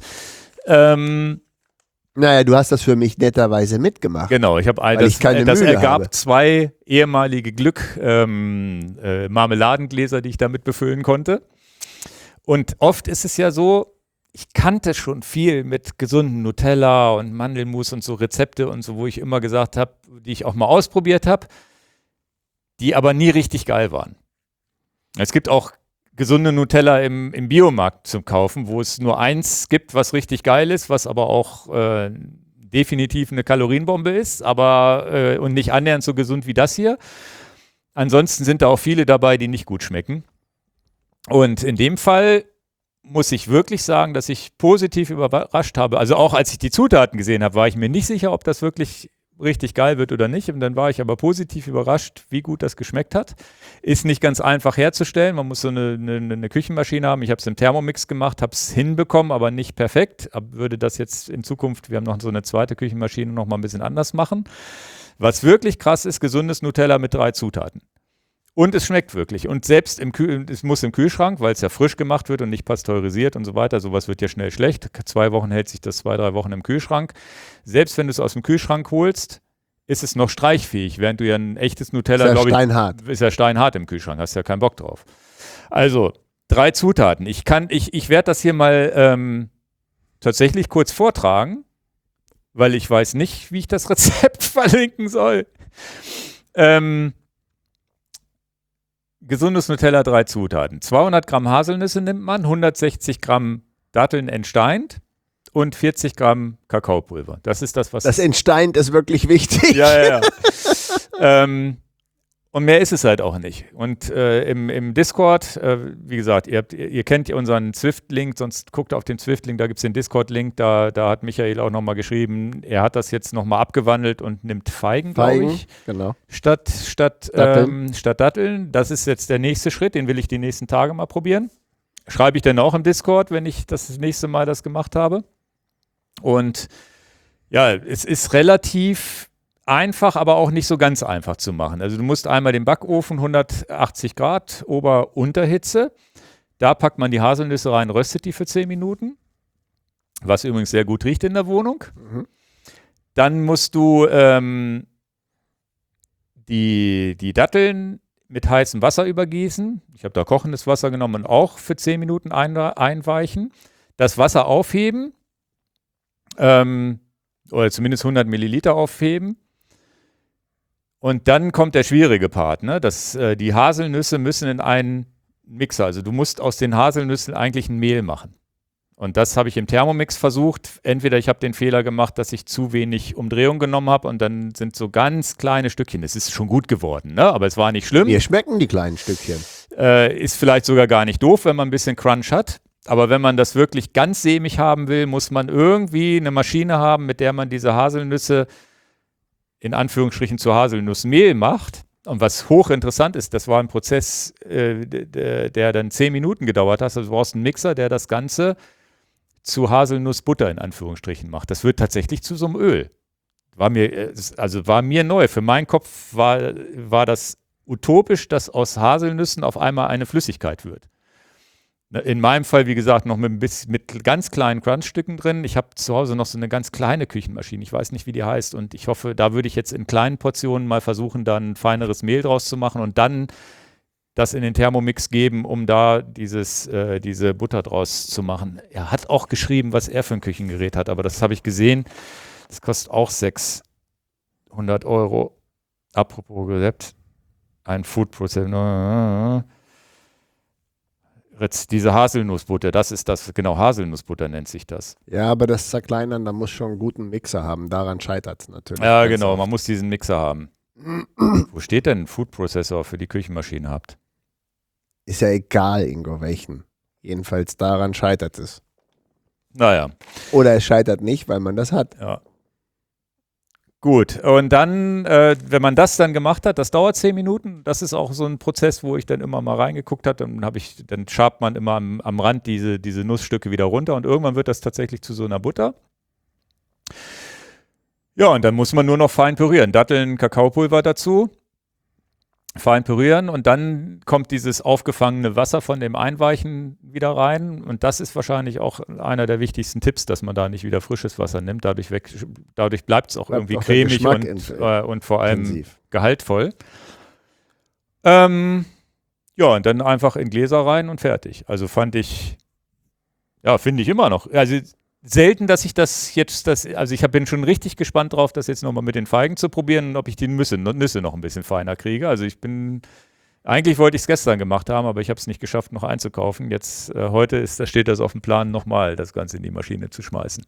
Naja, du hast das für mich netterweise mitgemacht. Genau, ich habe das ergab 2 ehemalige Marmeladengläser, die ich damit befüllen konnte. Und oft ist es ja so, ich kannte schon viel mit gesunden Nutella und Mandelmus und so Rezepte und so, wo ich immer gesagt habe, die ich auch mal ausprobiert habe, die aber nie richtig geil waren. Es gibt auch gesunde Nutella im Biomarkt zum Kaufen, wo es nur eins gibt, was richtig geil ist, was aber auch definitiv eine Kalorienbombe ist, aber und nicht annähernd so gesund wie das hier. Ansonsten sind da auch viele dabei, die nicht gut schmecken. Und in dem Fall muss ich wirklich sagen, dass ich positiv überrascht habe. Also auch als ich die Zutaten gesehen habe, war ich mir nicht sicher, ob das wirklich richtig geil wird oder nicht. Und dann war ich aber positiv überrascht, wie gut das geschmeckt hat. Ist nicht ganz einfach herzustellen. Man muss so eine Küchenmaschine haben. Ich habe es im Thermomix gemacht, habe es hinbekommen, aber nicht perfekt. Würde das jetzt in Zukunft, wir haben noch so eine zweite Küchenmaschine, noch mal ein bisschen anders machen. Was wirklich krass ist, gesundes Nutella mit 3 Zutaten. Und es schmeckt wirklich. Und selbst es muss im Kühlschrank, weil es ja frisch gemacht wird und nicht pasteurisiert und so weiter. Sowas wird ja schnell schlecht. 2 Wochen hält sich das 2, 3 Wochen im Kühlschrank. Selbst wenn du es aus dem Kühlschrank holst, ist es noch streichfähig, während du ja ein echtes Nutella, glaube ich, ist ja steinhart im Kühlschrank. Hast ja keinen Bock drauf. Also 3 Zutaten. Ich werde das hier mal tatsächlich kurz vortragen, weil ich weiß nicht, wie ich das Rezept verlinken soll. Gesundes Nutella, 3 Zutaten. 200 Gramm Haselnüsse nimmt man, 160 Gramm Datteln entsteint und 40 Gramm Kakaopulver. Das ist das, was... Das entsteint ist wirklich wichtig. Ja. Und mehr ist es halt auch nicht. Und im Discord, wie gesagt, ihr kennt unseren Zwift-Link, sonst guckt auf den Zwift-Link, da gibt es den Discord-Link, da hat Michael auch nochmal geschrieben, er hat das jetzt nochmal abgewandelt und nimmt Feigen, glaube ich, genau. statt Datteln. Das ist jetzt der nächste Schritt, den will ich die nächsten Tage mal probieren. Schreibe ich dann auch im Discord, wenn ich das nächste Mal das gemacht habe. Und ja, es ist relativ einfach, aber auch nicht so ganz einfach zu machen. Also du musst einmal den Backofen 180 Grad Ober-Unterhitze. Da packt man die Haselnüsse rein, röstet die für 10 Minuten. Was übrigens sehr gut riecht in der Wohnung. Mhm. Dann musst du die Datteln mit heißem Wasser übergießen. Ich habe da kochendes Wasser genommen und auch für 10 Minuten einweichen. Das Wasser aufheben. Oder zumindest 100 Milliliter aufheben. Und dann kommt der schwierige Part, ne? Die Haselnüsse müssen in einen Mixer. Also du musst aus den Haselnüssen eigentlich ein Mehl machen. Und das habe ich im Thermomix versucht. Entweder ich habe den Fehler gemacht, dass ich zu wenig Umdrehung genommen habe und dann sind so ganz kleine Stückchen. Es ist schon gut geworden, ne? Aber es war nicht schlimm. Mir schmecken die kleinen Stückchen. Ist vielleicht sogar gar nicht doof, wenn man ein bisschen Crunch hat. Aber wenn man das wirklich ganz sämig haben will, muss man irgendwie eine Maschine haben, mit der man diese Haselnüsse in Anführungsstrichen zu Haselnussmehl macht. Und was hochinteressant ist, das war ein Prozess, der dann 10 Minuten gedauert hat. Also du brauchst einen Mixer, der das Ganze zu Haselnussbutter in Anführungsstrichen macht. Das wird tatsächlich zu so einem Öl. War mir neu. Für meinen Kopf war das utopisch, dass aus Haselnüssen auf einmal eine Flüssigkeit wird. In meinem Fall, wie gesagt, noch mit ganz kleinen Crunchstücken drin. Ich habe zu Hause noch so eine ganz kleine Küchenmaschine. Ich weiß nicht, wie die heißt. Und ich hoffe, da würde ich jetzt in kleinen Portionen mal versuchen, dann feineres Mehl draus zu machen und dann das in den Thermomix geben, um da diese Butter draus zu machen. Er hat auch geschrieben, was er für ein Küchengerät hat, aber das habe ich gesehen. Das kostet auch 600 €. Apropos Rezept, ein Food Processor. Diese Haselnussbutter, das ist das, genau, Haselnussbutter nennt sich das. Ja, aber das Zerkleinern, da muss schon einen guten Mixer haben. Daran scheitert es natürlich. Ja, genau, man muss diesen Mixer haben. Wo steht denn ein Food Processor für die Küchenmaschine habt? Ist ja egal, Ingo, welchen. Jedenfalls daran scheitert es. Naja. Oder es scheitert nicht, weil man das hat. Ja. Gut, und dann, wenn man das dann gemacht hat, das dauert 10 Minuten. Das ist auch so ein Prozess, wo ich dann immer mal reingeguckt habe. Dann schabt man immer am Rand diese Nussstücke wieder runter und irgendwann wird das tatsächlich zu so einer Butter. Ja, und dann muss man nur noch fein pürieren. Datteln, Kakaopulver dazu. Fein pürieren und dann kommt dieses aufgefangene Wasser von dem Einweichen wieder rein und das ist wahrscheinlich auch einer der wichtigsten Tipps, dass man da nicht wieder frisches Wasser nimmt. Dadurch bleibt es auch irgendwie cremig und vor allem intensiv. Gehaltvoll. Ja, und dann einfach in Gläser rein und fertig. Also finde ich immer noch. Also selten, dass ich bin schon richtig gespannt drauf, das jetzt nochmal mit den Feigen zu probieren und ob ich die Nüsse noch ein bisschen feiner kriege. Also eigentlich wollte ich es gestern gemacht haben, aber ich habe es nicht geschafft, noch einzukaufen. Jetzt, heute steht das auf dem Plan, nochmal das Ganze in die Maschine zu schmeißen.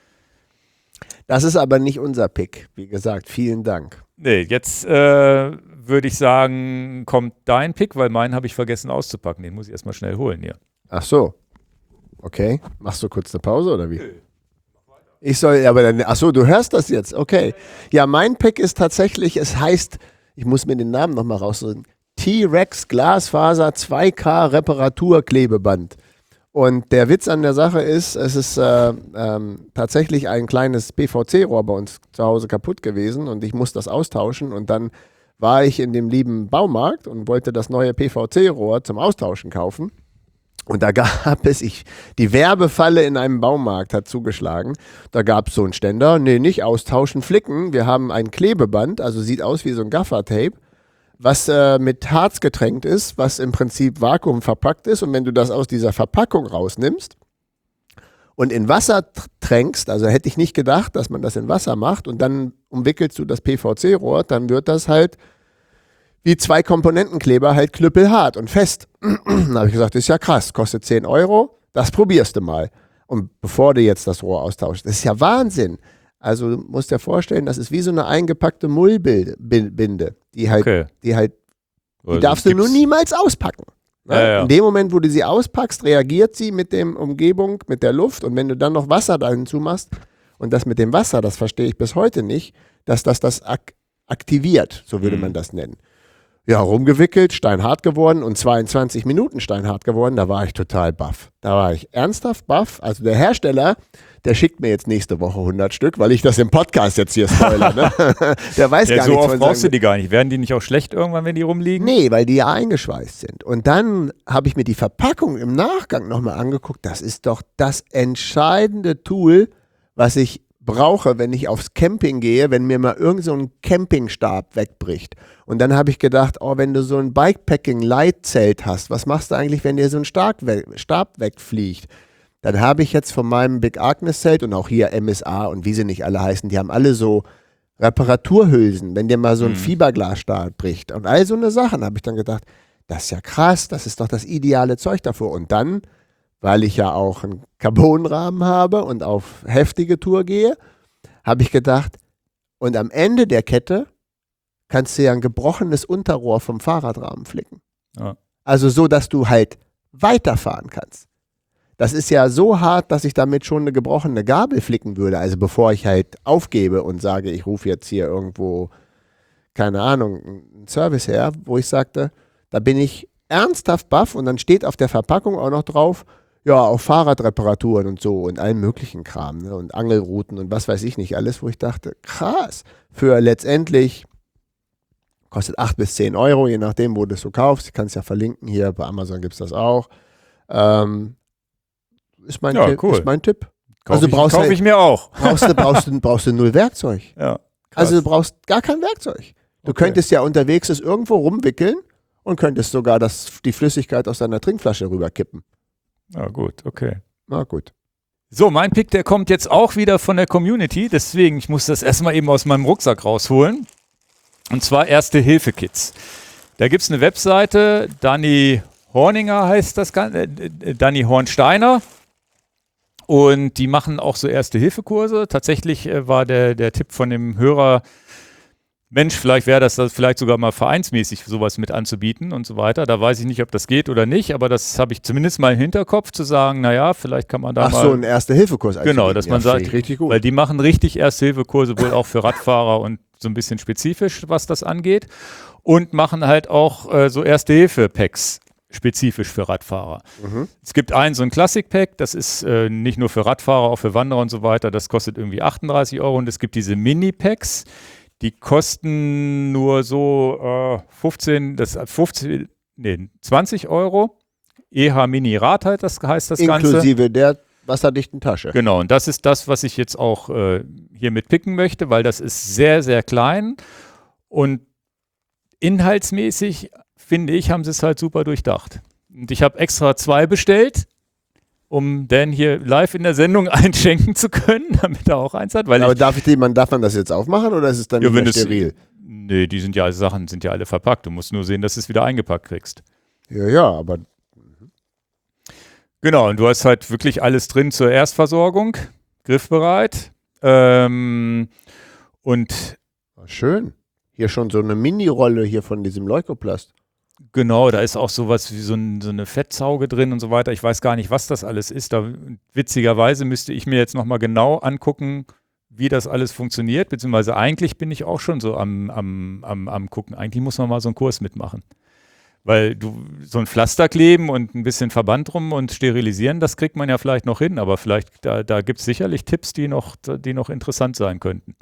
Das ist aber nicht unser Pick, wie gesagt. Vielen Dank. Nee, jetzt würde ich sagen, kommt dein Pick, weil meinen habe ich vergessen auszupacken. Den muss ich erstmal schnell holen hier. Ach so. Okay, machst du kurz eine Pause oder wie? Ich soll, aber dann, ach so, du hörst das jetzt, okay. Ja, mein Pick ist tatsächlich, es heißt, ich muss mir den Namen nochmal raussuchen, T-Rex Glasfaser 2K Reparaturklebeband. Und der Witz an der Sache ist, es ist tatsächlich ein kleines PVC-Rohr bei uns zu Hause kaputt gewesen und ich muss das austauschen und dann war ich in dem lieben Baumarkt und wollte das neue PVC-Rohr zum Austauschen kaufen. Und da gab es, die Werbefalle in einem Baumarkt hat zugeschlagen. Da gab es so einen Ständer, nee, nicht austauschen, flicken. Wir haben ein Klebeband, also sieht aus wie so ein Gaffertape, was mit Harz getränkt ist, was im Prinzip Vakuum verpackt ist. Und wenn du das aus dieser Verpackung rausnimmst und in Wasser tränkst, also hätte ich nicht gedacht, dass man das in Wasser macht und dann umwickelst du das PVC-Rohr, dann wird das halt wie 2 Komponentenkleber halt knüppelhart und fest. Dann habe ich gesagt, das ist ja krass, kostet 10 €, das probierst du mal. Und bevor du jetzt das Rohr austauschst, das ist ja Wahnsinn. Also du musst dir vorstellen, das ist wie so eine eingepackte Mullbinde, die darfst du nur niemals auspacken. Ne? Ja. In dem Moment, wo du sie auspackst, reagiert sie mit der Umgebung, mit der Luft und wenn du dann noch Wasser da hinzu machst und das mit dem Wasser, das verstehe ich bis heute nicht, dass das aktiviert, so würde man das nennen. Ja, rumgewickelt, steinhart geworden und 22 Minuten steinhart geworden, da war ich total baff. Da war ich ernsthaft baff. Also der Hersteller, der schickt mir jetzt nächste Woche 100 Stück, weil ich das im Podcast jetzt hier spoilere. Ne? Der weiß gar nicht. So oft brauchst du die gar nicht. Werden die nicht auch schlecht irgendwann, wenn die rumliegen? Nee, weil die ja eingeschweißt sind. Und dann habe ich mir die Verpackung im Nachgang nochmal angeguckt. Das ist doch das entscheidende Tool, was ich brauche, wenn ich aufs Camping gehe, wenn mir mal irgend so ein Campingstab wegbricht. Und dann habe ich gedacht, wenn du so ein Bikepacking-Light-Zelt hast, was machst du eigentlich, wenn dir so ein Stab wegfliegt? Dann habe ich jetzt von meinem Big Agnes-Zelt und auch hier MSA und wie sie nicht alle heißen, die haben alle so Reparaturhülsen, wenn dir mal so ein Fiberglasstab bricht. Und all so eine Sachen habe ich dann gedacht, das ist ja krass, das ist doch das ideale Zeug davor. Und dann, weil ich ja auch einen Carbonrahmen habe und auf heftige Tour gehe, habe ich gedacht, und am Ende der Kette kannst du ja ein gebrochenes Unterrohr vom Fahrradrahmen flicken. Ja. Also so, dass du halt weiterfahren kannst. Das ist ja so hart, dass ich damit schon eine gebrochene Gabel flicken würde. Also bevor ich halt aufgebe und sage, ich rufe jetzt hier irgendwo, keine Ahnung, einen Service her, wo ich sagte, da bin ich ernsthaft baff und dann steht auf der Verpackung auch noch drauf, ja, auch Fahrradreparaturen und so und allen möglichen Kram, ne? Und Angelrouten und was weiß ich nicht alles, wo ich dachte, krass, für letztendlich kostet 8 bis 10 Euro, je nachdem, wo du es so kaufst. Ich kann es ja verlinken hier, bei Amazon gibt es das auch. Ist mein Ja, Tipp. cool. Ist mein Tipp. Kaufe ich mir auch. Brauchst du null Werkzeug. Ja, krass. Also du brauchst gar kein Werkzeug. Du könntest ja unterwegs es irgendwo rumwickeln und könntest sogar die Flüssigkeit aus deiner Trinkflasche rüberkippen. Ja, gut, okay. Na gut. So, mein Pick, der kommt jetzt auch wieder von der Community, deswegen, ich muss das erstmal eben aus meinem Rucksack rausholen. Und zwar Erste-Hilfe-Kits. Da gibt es eine Webseite, Dani Horninger heißt das Ganze, Dani Hornsteiner. Und die machen auch so Erste-Hilfe-Kurse. Tatsächlich war der Tipp von dem Hörer, Mensch, vielleicht wäre das vielleicht sogar mal vereinsmäßig sowas mit anzubieten und so weiter. Da weiß ich nicht, ob das geht oder nicht, aber das habe ich zumindest mal im Hinterkopf, zu sagen, naja, vielleicht kann man da mal... Ach so, ein Erste-Hilfe-Kurs. Genau, dass man sagt, richtig gut. weil die machen richtig Erste-Hilfe-Kurse wohl auch für Radfahrer und so ein bisschen spezifisch, was das angeht. Und machen halt auch so Erste-Hilfe-Packs spezifisch für Radfahrer. Es gibt so ein Classic-Pack, das ist nicht nur für Radfahrer, auch für Wanderer und so weiter, das kostet irgendwie 38 Euro. Und es gibt diese Mini-Packs, die kosten nur so 20 Euro. EH Mini Rad heißt das Ganze. Inklusive der wasserdichten Tasche. Genau, und das ist das, was ich jetzt auch hiermit picken möchte, weil das ist sehr, sehr klein und inhaltsmäßig, finde ich, haben sie es halt super durchdacht. Und ich habe extra 2 bestellt, um Dan hier live in der Sendung einschenken zu können, damit er auch eins hat. Weil aber darf man das jetzt aufmachen oder ist es dann nicht mehr steril? Nee, Sachen sind ja alle verpackt. Du musst nur sehen, dass du es wieder eingepackt kriegst. Ja, aber... Genau, und du hast halt wirklich alles drin zur Erstversorgung, griffbereit. Und schön. Hier schon so eine Mini-Rolle hier von diesem Leukoplast. Genau, da ist auch sowas wie so eine Fettsauge drin und so weiter. Ich weiß gar nicht, was das alles ist. Witzigerweise müsste ich mir jetzt nochmal genau angucken, wie das alles funktioniert. Beziehungsweise eigentlich bin ich auch schon so am Gucken. Eigentlich muss man mal so einen Kurs mitmachen. Weil so ein Pflaster kleben und ein bisschen Verband rum und sterilisieren, das kriegt man ja vielleicht noch hin. Aber vielleicht, da gibt es sicherlich Tipps, die noch interessant sein könnten.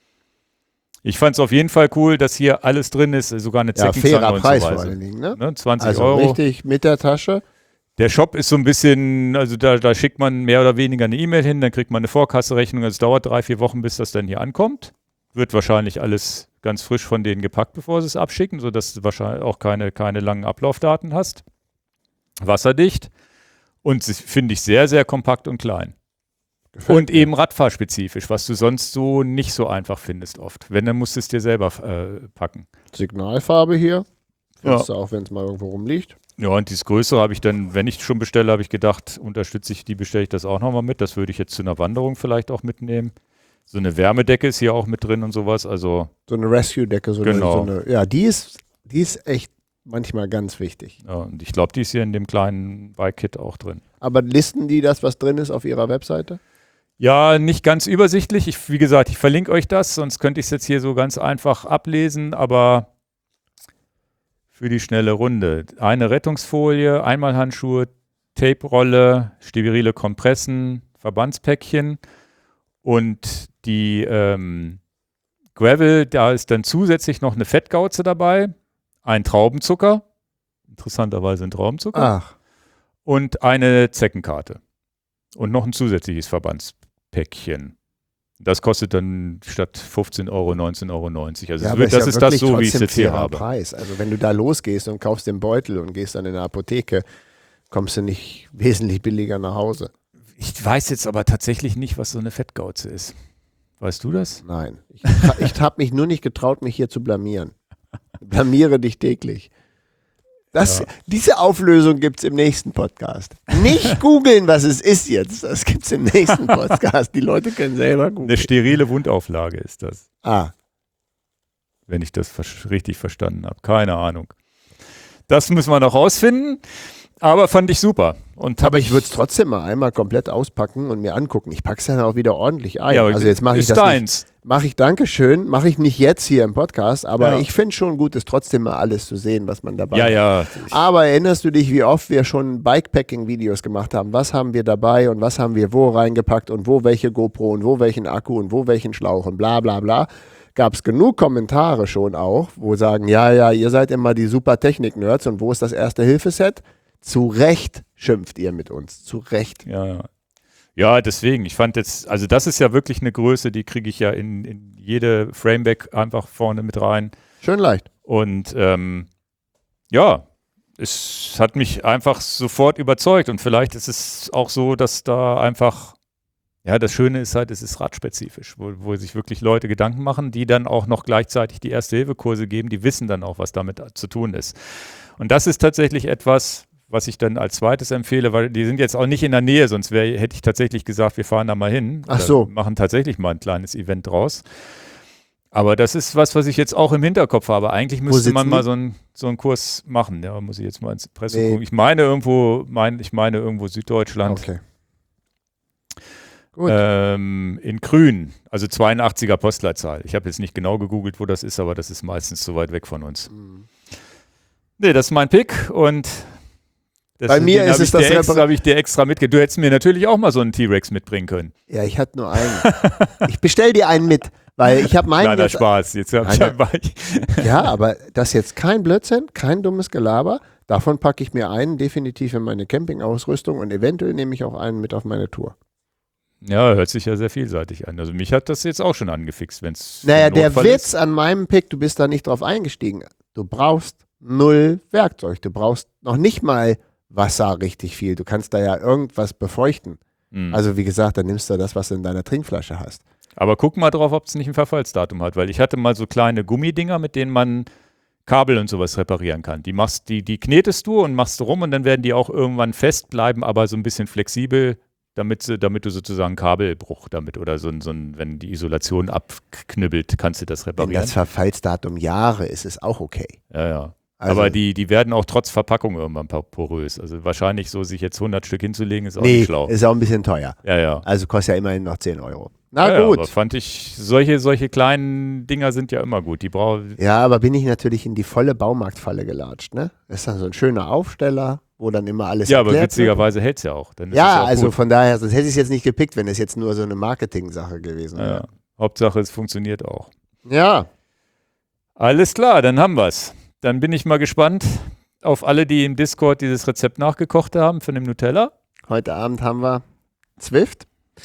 Ich fand es auf jeden Fall cool, dass hier alles drin ist, sogar eine Zeckenzange fairer und Preis so weiter. vor allen Dingen, ne? 20 also Euro. Richtig mit der Tasche. Der Shop ist so ein bisschen, also da schickt man mehr oder weniger eine E-Mail hin, dann kriegt man eine Vorkasserechnung. Es dauert 3-4 Wochen, bis das dann hier ankommt. Wird wahrscheinlich alles ganz frisch von denen gepackt, bevor sie es abschicken, sodass du wahrscheinlich auch keine langen Ablaufdaten hast. Wasserdicht und finde ich sehr, sehr kompakt und klein. Und eben radfahrspezifisch, was du sonst so nicht so einfach findest oft. Wenn, dann musst du es dir selber packen. Signalfarbe hier. Ja. Auch wenn es mal irgendwo rumliegt. Ja, und dieses Größere habe ich dann, wenn ich schon bestelle, habe ich gedacht, bestelle ich das auch nochmal mit. Das würde ich jetzt zu einer Wanderung vielleicht auch mitnehmen. So eine Wärmedecke ist hier auch mit drin und sowas. Also so eine Rescue-Decke. Genau. Ja, die ist echt manchmal ganz wichtig. Ja, und ich glaube, die ist hier in dem kleinen Bike-Kit auch drin. Aber listen die das, was drin ist, auf ihrer Webseite? Ja, nicht ganz übersichtlich. Wie gesagt, ich verlinke euch das, sonst könnte ich es jetzt hier so ganz einfach ablesen, aber für die schnelle Runde. Eine Rettungsfolie, Einmalhandschuhe, Tape-Rolle, sterile Kompressen, Verbandspäckchen und die Gravel, da ist dann zusätzlich noch eine Fettgauze dabei, ein Traubenzucker, interessanterweise ein Traubenzucker, Ach. und eine Zeckenkarte und noch ein zusätzliches Verbandspäckchen. Das kostet dann statt 15 Euro 19,90 Euro. Also Ja, das ist das so, wie ich es jetzt hier habe. Preis. Also wenn du da losgehst und kaufst den Beutel und gehst dann in eine Apotheke, kommst du nicht wesentlich billiger nach Hause. Ich weiß jetzt aber tatsächlich nicht, was so eine Fettgauze ist. Weißt du das? Nein. Ich habe mich nur nicht getraut, mich hier zu blamieren. Blamiere dich täglich. Diese Auflösung gibt es im nächsten Podcast. Nicht googeln, was es ist jetzt. Das gibt es im nächsten Podcast. Die Leute können selber googeln. Eine sterile Wundauflage ist das. Ah. Wenn ich das richtig verstanden habe. Keine Ahnung. Das müssen wir noch rausfinden. Aber fand ich super. Aber ich würde es trotzdem mal einmal komplett auspacken und mir angucken. Ich packe es dann auch wieder ordentlich ein. Ja, also jetzt mache ich das deins. Mache ich nicht jetzt hier im Podcast, aber ich finde schon gut, es trotzdem mal alles zu sehen, was man dabei hat. Ja. Aber erinnerst du dich, wie oft wir schon Bikepacking-Videos gemacht haben? Was haben wir dabei und was haben wir wo reingepackt und wo welche GoPro und wo welchen Akku und wo welchen Schlauch und bla bla bla. Gab es genug Kommentare schon auch, wo sagen, ja, ihr seid immer die super Technik-Nerds und wo ist das Erste-Hilfe-Set? Zu Recht schimpft ihr mit uns. Zu Recht. Ja, deswegen. Ich fand jetzt, also das ist ja wirklich eine Größe, die kriege ich ja in jede Frameback einfach vorne mit rein. Schön leicht. Und es hat mich einfach sofort überzeugt. Und vielleicht ist es auch so, dass da einfach, das Schöne ist halt, es ist radspezifisch, wo sich wirklich Leute Gedanken machen, die dann auch noch gleichzeitig die Erste-Hilfe-Kurse geben, die wissen dann auch, was damit zu tun ist. Und das ist tatsächlich etwas, was ich dann als zweites empfehle, weil die sind jetzt auch nicht in der Nähe, sonst hätte ich tatsächlich gesagt, wir fahren da mal hin. Ach so. Machen tatsächlich mal ein kleines Event draus. Aber das ist was ich jetzt auch im Hinterkopf habe. Eigentlich müsste man mal so einen Kurs machen. Ja, muss ich jetzt mal ins Presse gucken. Ich meine irgendwo Süddeutschland. Okay. Gut. In Grün, also 82er Postleitzahl. Ich habe jetzt nicht genau gegoogelt, wo das ist, aber das ist meistens so weit weg von uns. Nee, das ist mein Pick und bei mir ist es das habe ich dir extra mitgegeben. Du hättest mir natürlich auch mal so einen T-Rex mitbringen können. Ja, ich hatte nur einen. Ich bestell dir einen mit, weil ich habe meinen. Kleiner Spaß. Ja, aber das ist jetzt kein Blödsinn, kein dummes Gelaber. Davon packe ich mir einen definitiv in meine Campingausrüstung und eventuell nehme ich auch einen mit auf meine Tour. Ja, hört sich ja sehr vielseitig an. Also mich hat das jetzt auch schon angefixt, wenn es. Naja, der Witz an meinem Pick, du bist da nicht drauf eingestiegen. Du brauchst 0 Werkzeug. Du brauchst noch nicht mal Wasser richtig viel. Du kannst da ja irgendwas befeuchten. Also wie gesagt, dann nimmst du das, was du in deiner Trinkflasche hast. Aber guck mal drauf, ob es nicht ein Verfallsdatum hat, weil ich hatte mal so kleine Gummidinger, mit denen man Kabel und sowas reparieren kann. Die knetest du und machst rum und dann werden die auch irgendwann fest bleiben, aber so ein bisschen flexibel, damit du sozusagen Kabelbruch damit oder wenn die Isolation abknibbelt, kannst du das reparieren. Wenn das Verfallsdatum Jahre ist, ist auch okay. Ja. Also, aber die werden auch trotz Verpackung irgendwann porös. Also wahrscheinlich so sich jetzt 100 Stück hinzulegen, ist auch nicht schlau. Ist auch ein bisschen teuer. Ja. Also kostet ja immerhin noch 10 Euro. Na gut. Aber fand ich, solche kleinen Dinger sind ja immer gut. Ja, aber bin ich natürlich in die volle Baumarktfalle gelatscht, ne? Das ist dann so ein schöner Aufsteller, wo dann immer alles aber witzigerweise hält es ja auch. Dann ist ja, es also gut. Von daher, sonst hätte ich es jetzt nicht gepickt, wenn es jetzt nur so eine Marketing-Sache gewesen wäre. Ja. Hauptsache, es funktioniert auch. Ja. Alles klar, dann haben wir es. Dann bin ich mal gespannt auf alle, die im Discord dieses Rezept nachgekocht haben von dem Nutella. Heute Abend haben wir Zwift.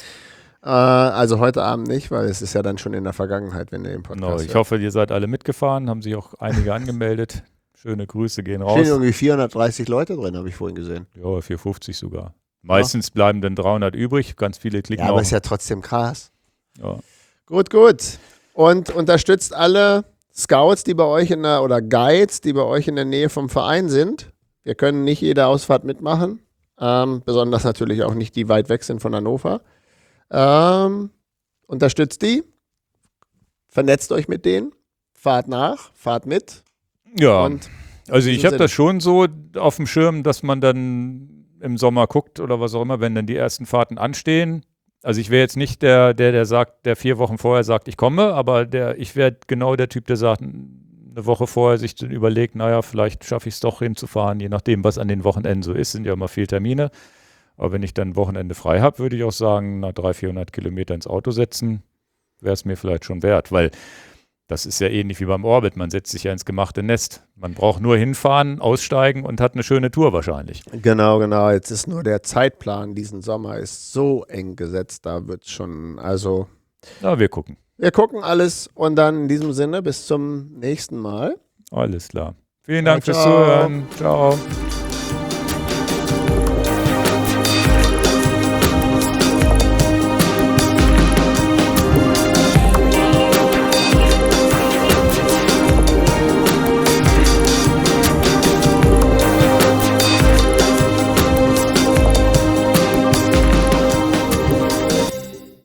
Also heute Abend nicht, weil es ist ja dann schon in der Vergangenheit, wenn ihr den Podcast hört. Ich hoffe, ihr seid alle mitgefahren, haben sich auch einige angemeldet. Schöne Grüße gehen raus. Stehen irgendwie 430 Leute drin, habe ich vorhin gesehen. Ja, 450 sogar. Meistens bleiben dann 300 übrig, ganz viele klicken Ja, aber auch. ist ja trotzdem krass. Ja. Gut. Und unterstützt alle Scouts, die bei euch oder Guides, die bei euch in der Nähe vom Verein sind. Wir können nicht jede Ausfahrt mitmachen. Besonders natürlich auch nicht die weit weg sind von Hannover. Unterstützt die. Vernetzt euch mit denen. Fahrt nach, fahrt mit. Ja, und also ich habe das schon so auf dem Schirm, dass man dann im Sommer guckt oder was auch immer, wenn dann die ersten Fahrten anstehen. Also ich wäre jetzt nicht der sagt, der 4 Wochen vorher sagt, ich komme, aber ich wäre genau der Typ, der sagt, eine Woche vorher sich dann überlegt, naja, vielleicht schaffe ich es doch hinzufahren, je nachdem, was an den Wochenenden so ist, sind ja immer viele Termine. Aber wenn ich dann Wochenende frei habe, würde ich auch sagen, 300-400 Kilometer ins Auto setzen, wäre es mir vielleicht schon wert, weil das ist ja ähnlich wie beim Orbit, man setzt sich ja ins gemachte Nest. Man braucht nur hinfahren, aussteigen und hat eine schöne Tour wahrscheinlich. Genau. Jetzt ist nur der Zeitplan diesen Sommer ist so eng gesetzt, da wird es schon, also... Na, wir gucken. Wir gucken alles und dann in diesem Sinne bis zum nächsten Mal. Alles klar. Vielen Dank fürs Zuhören. Ciao.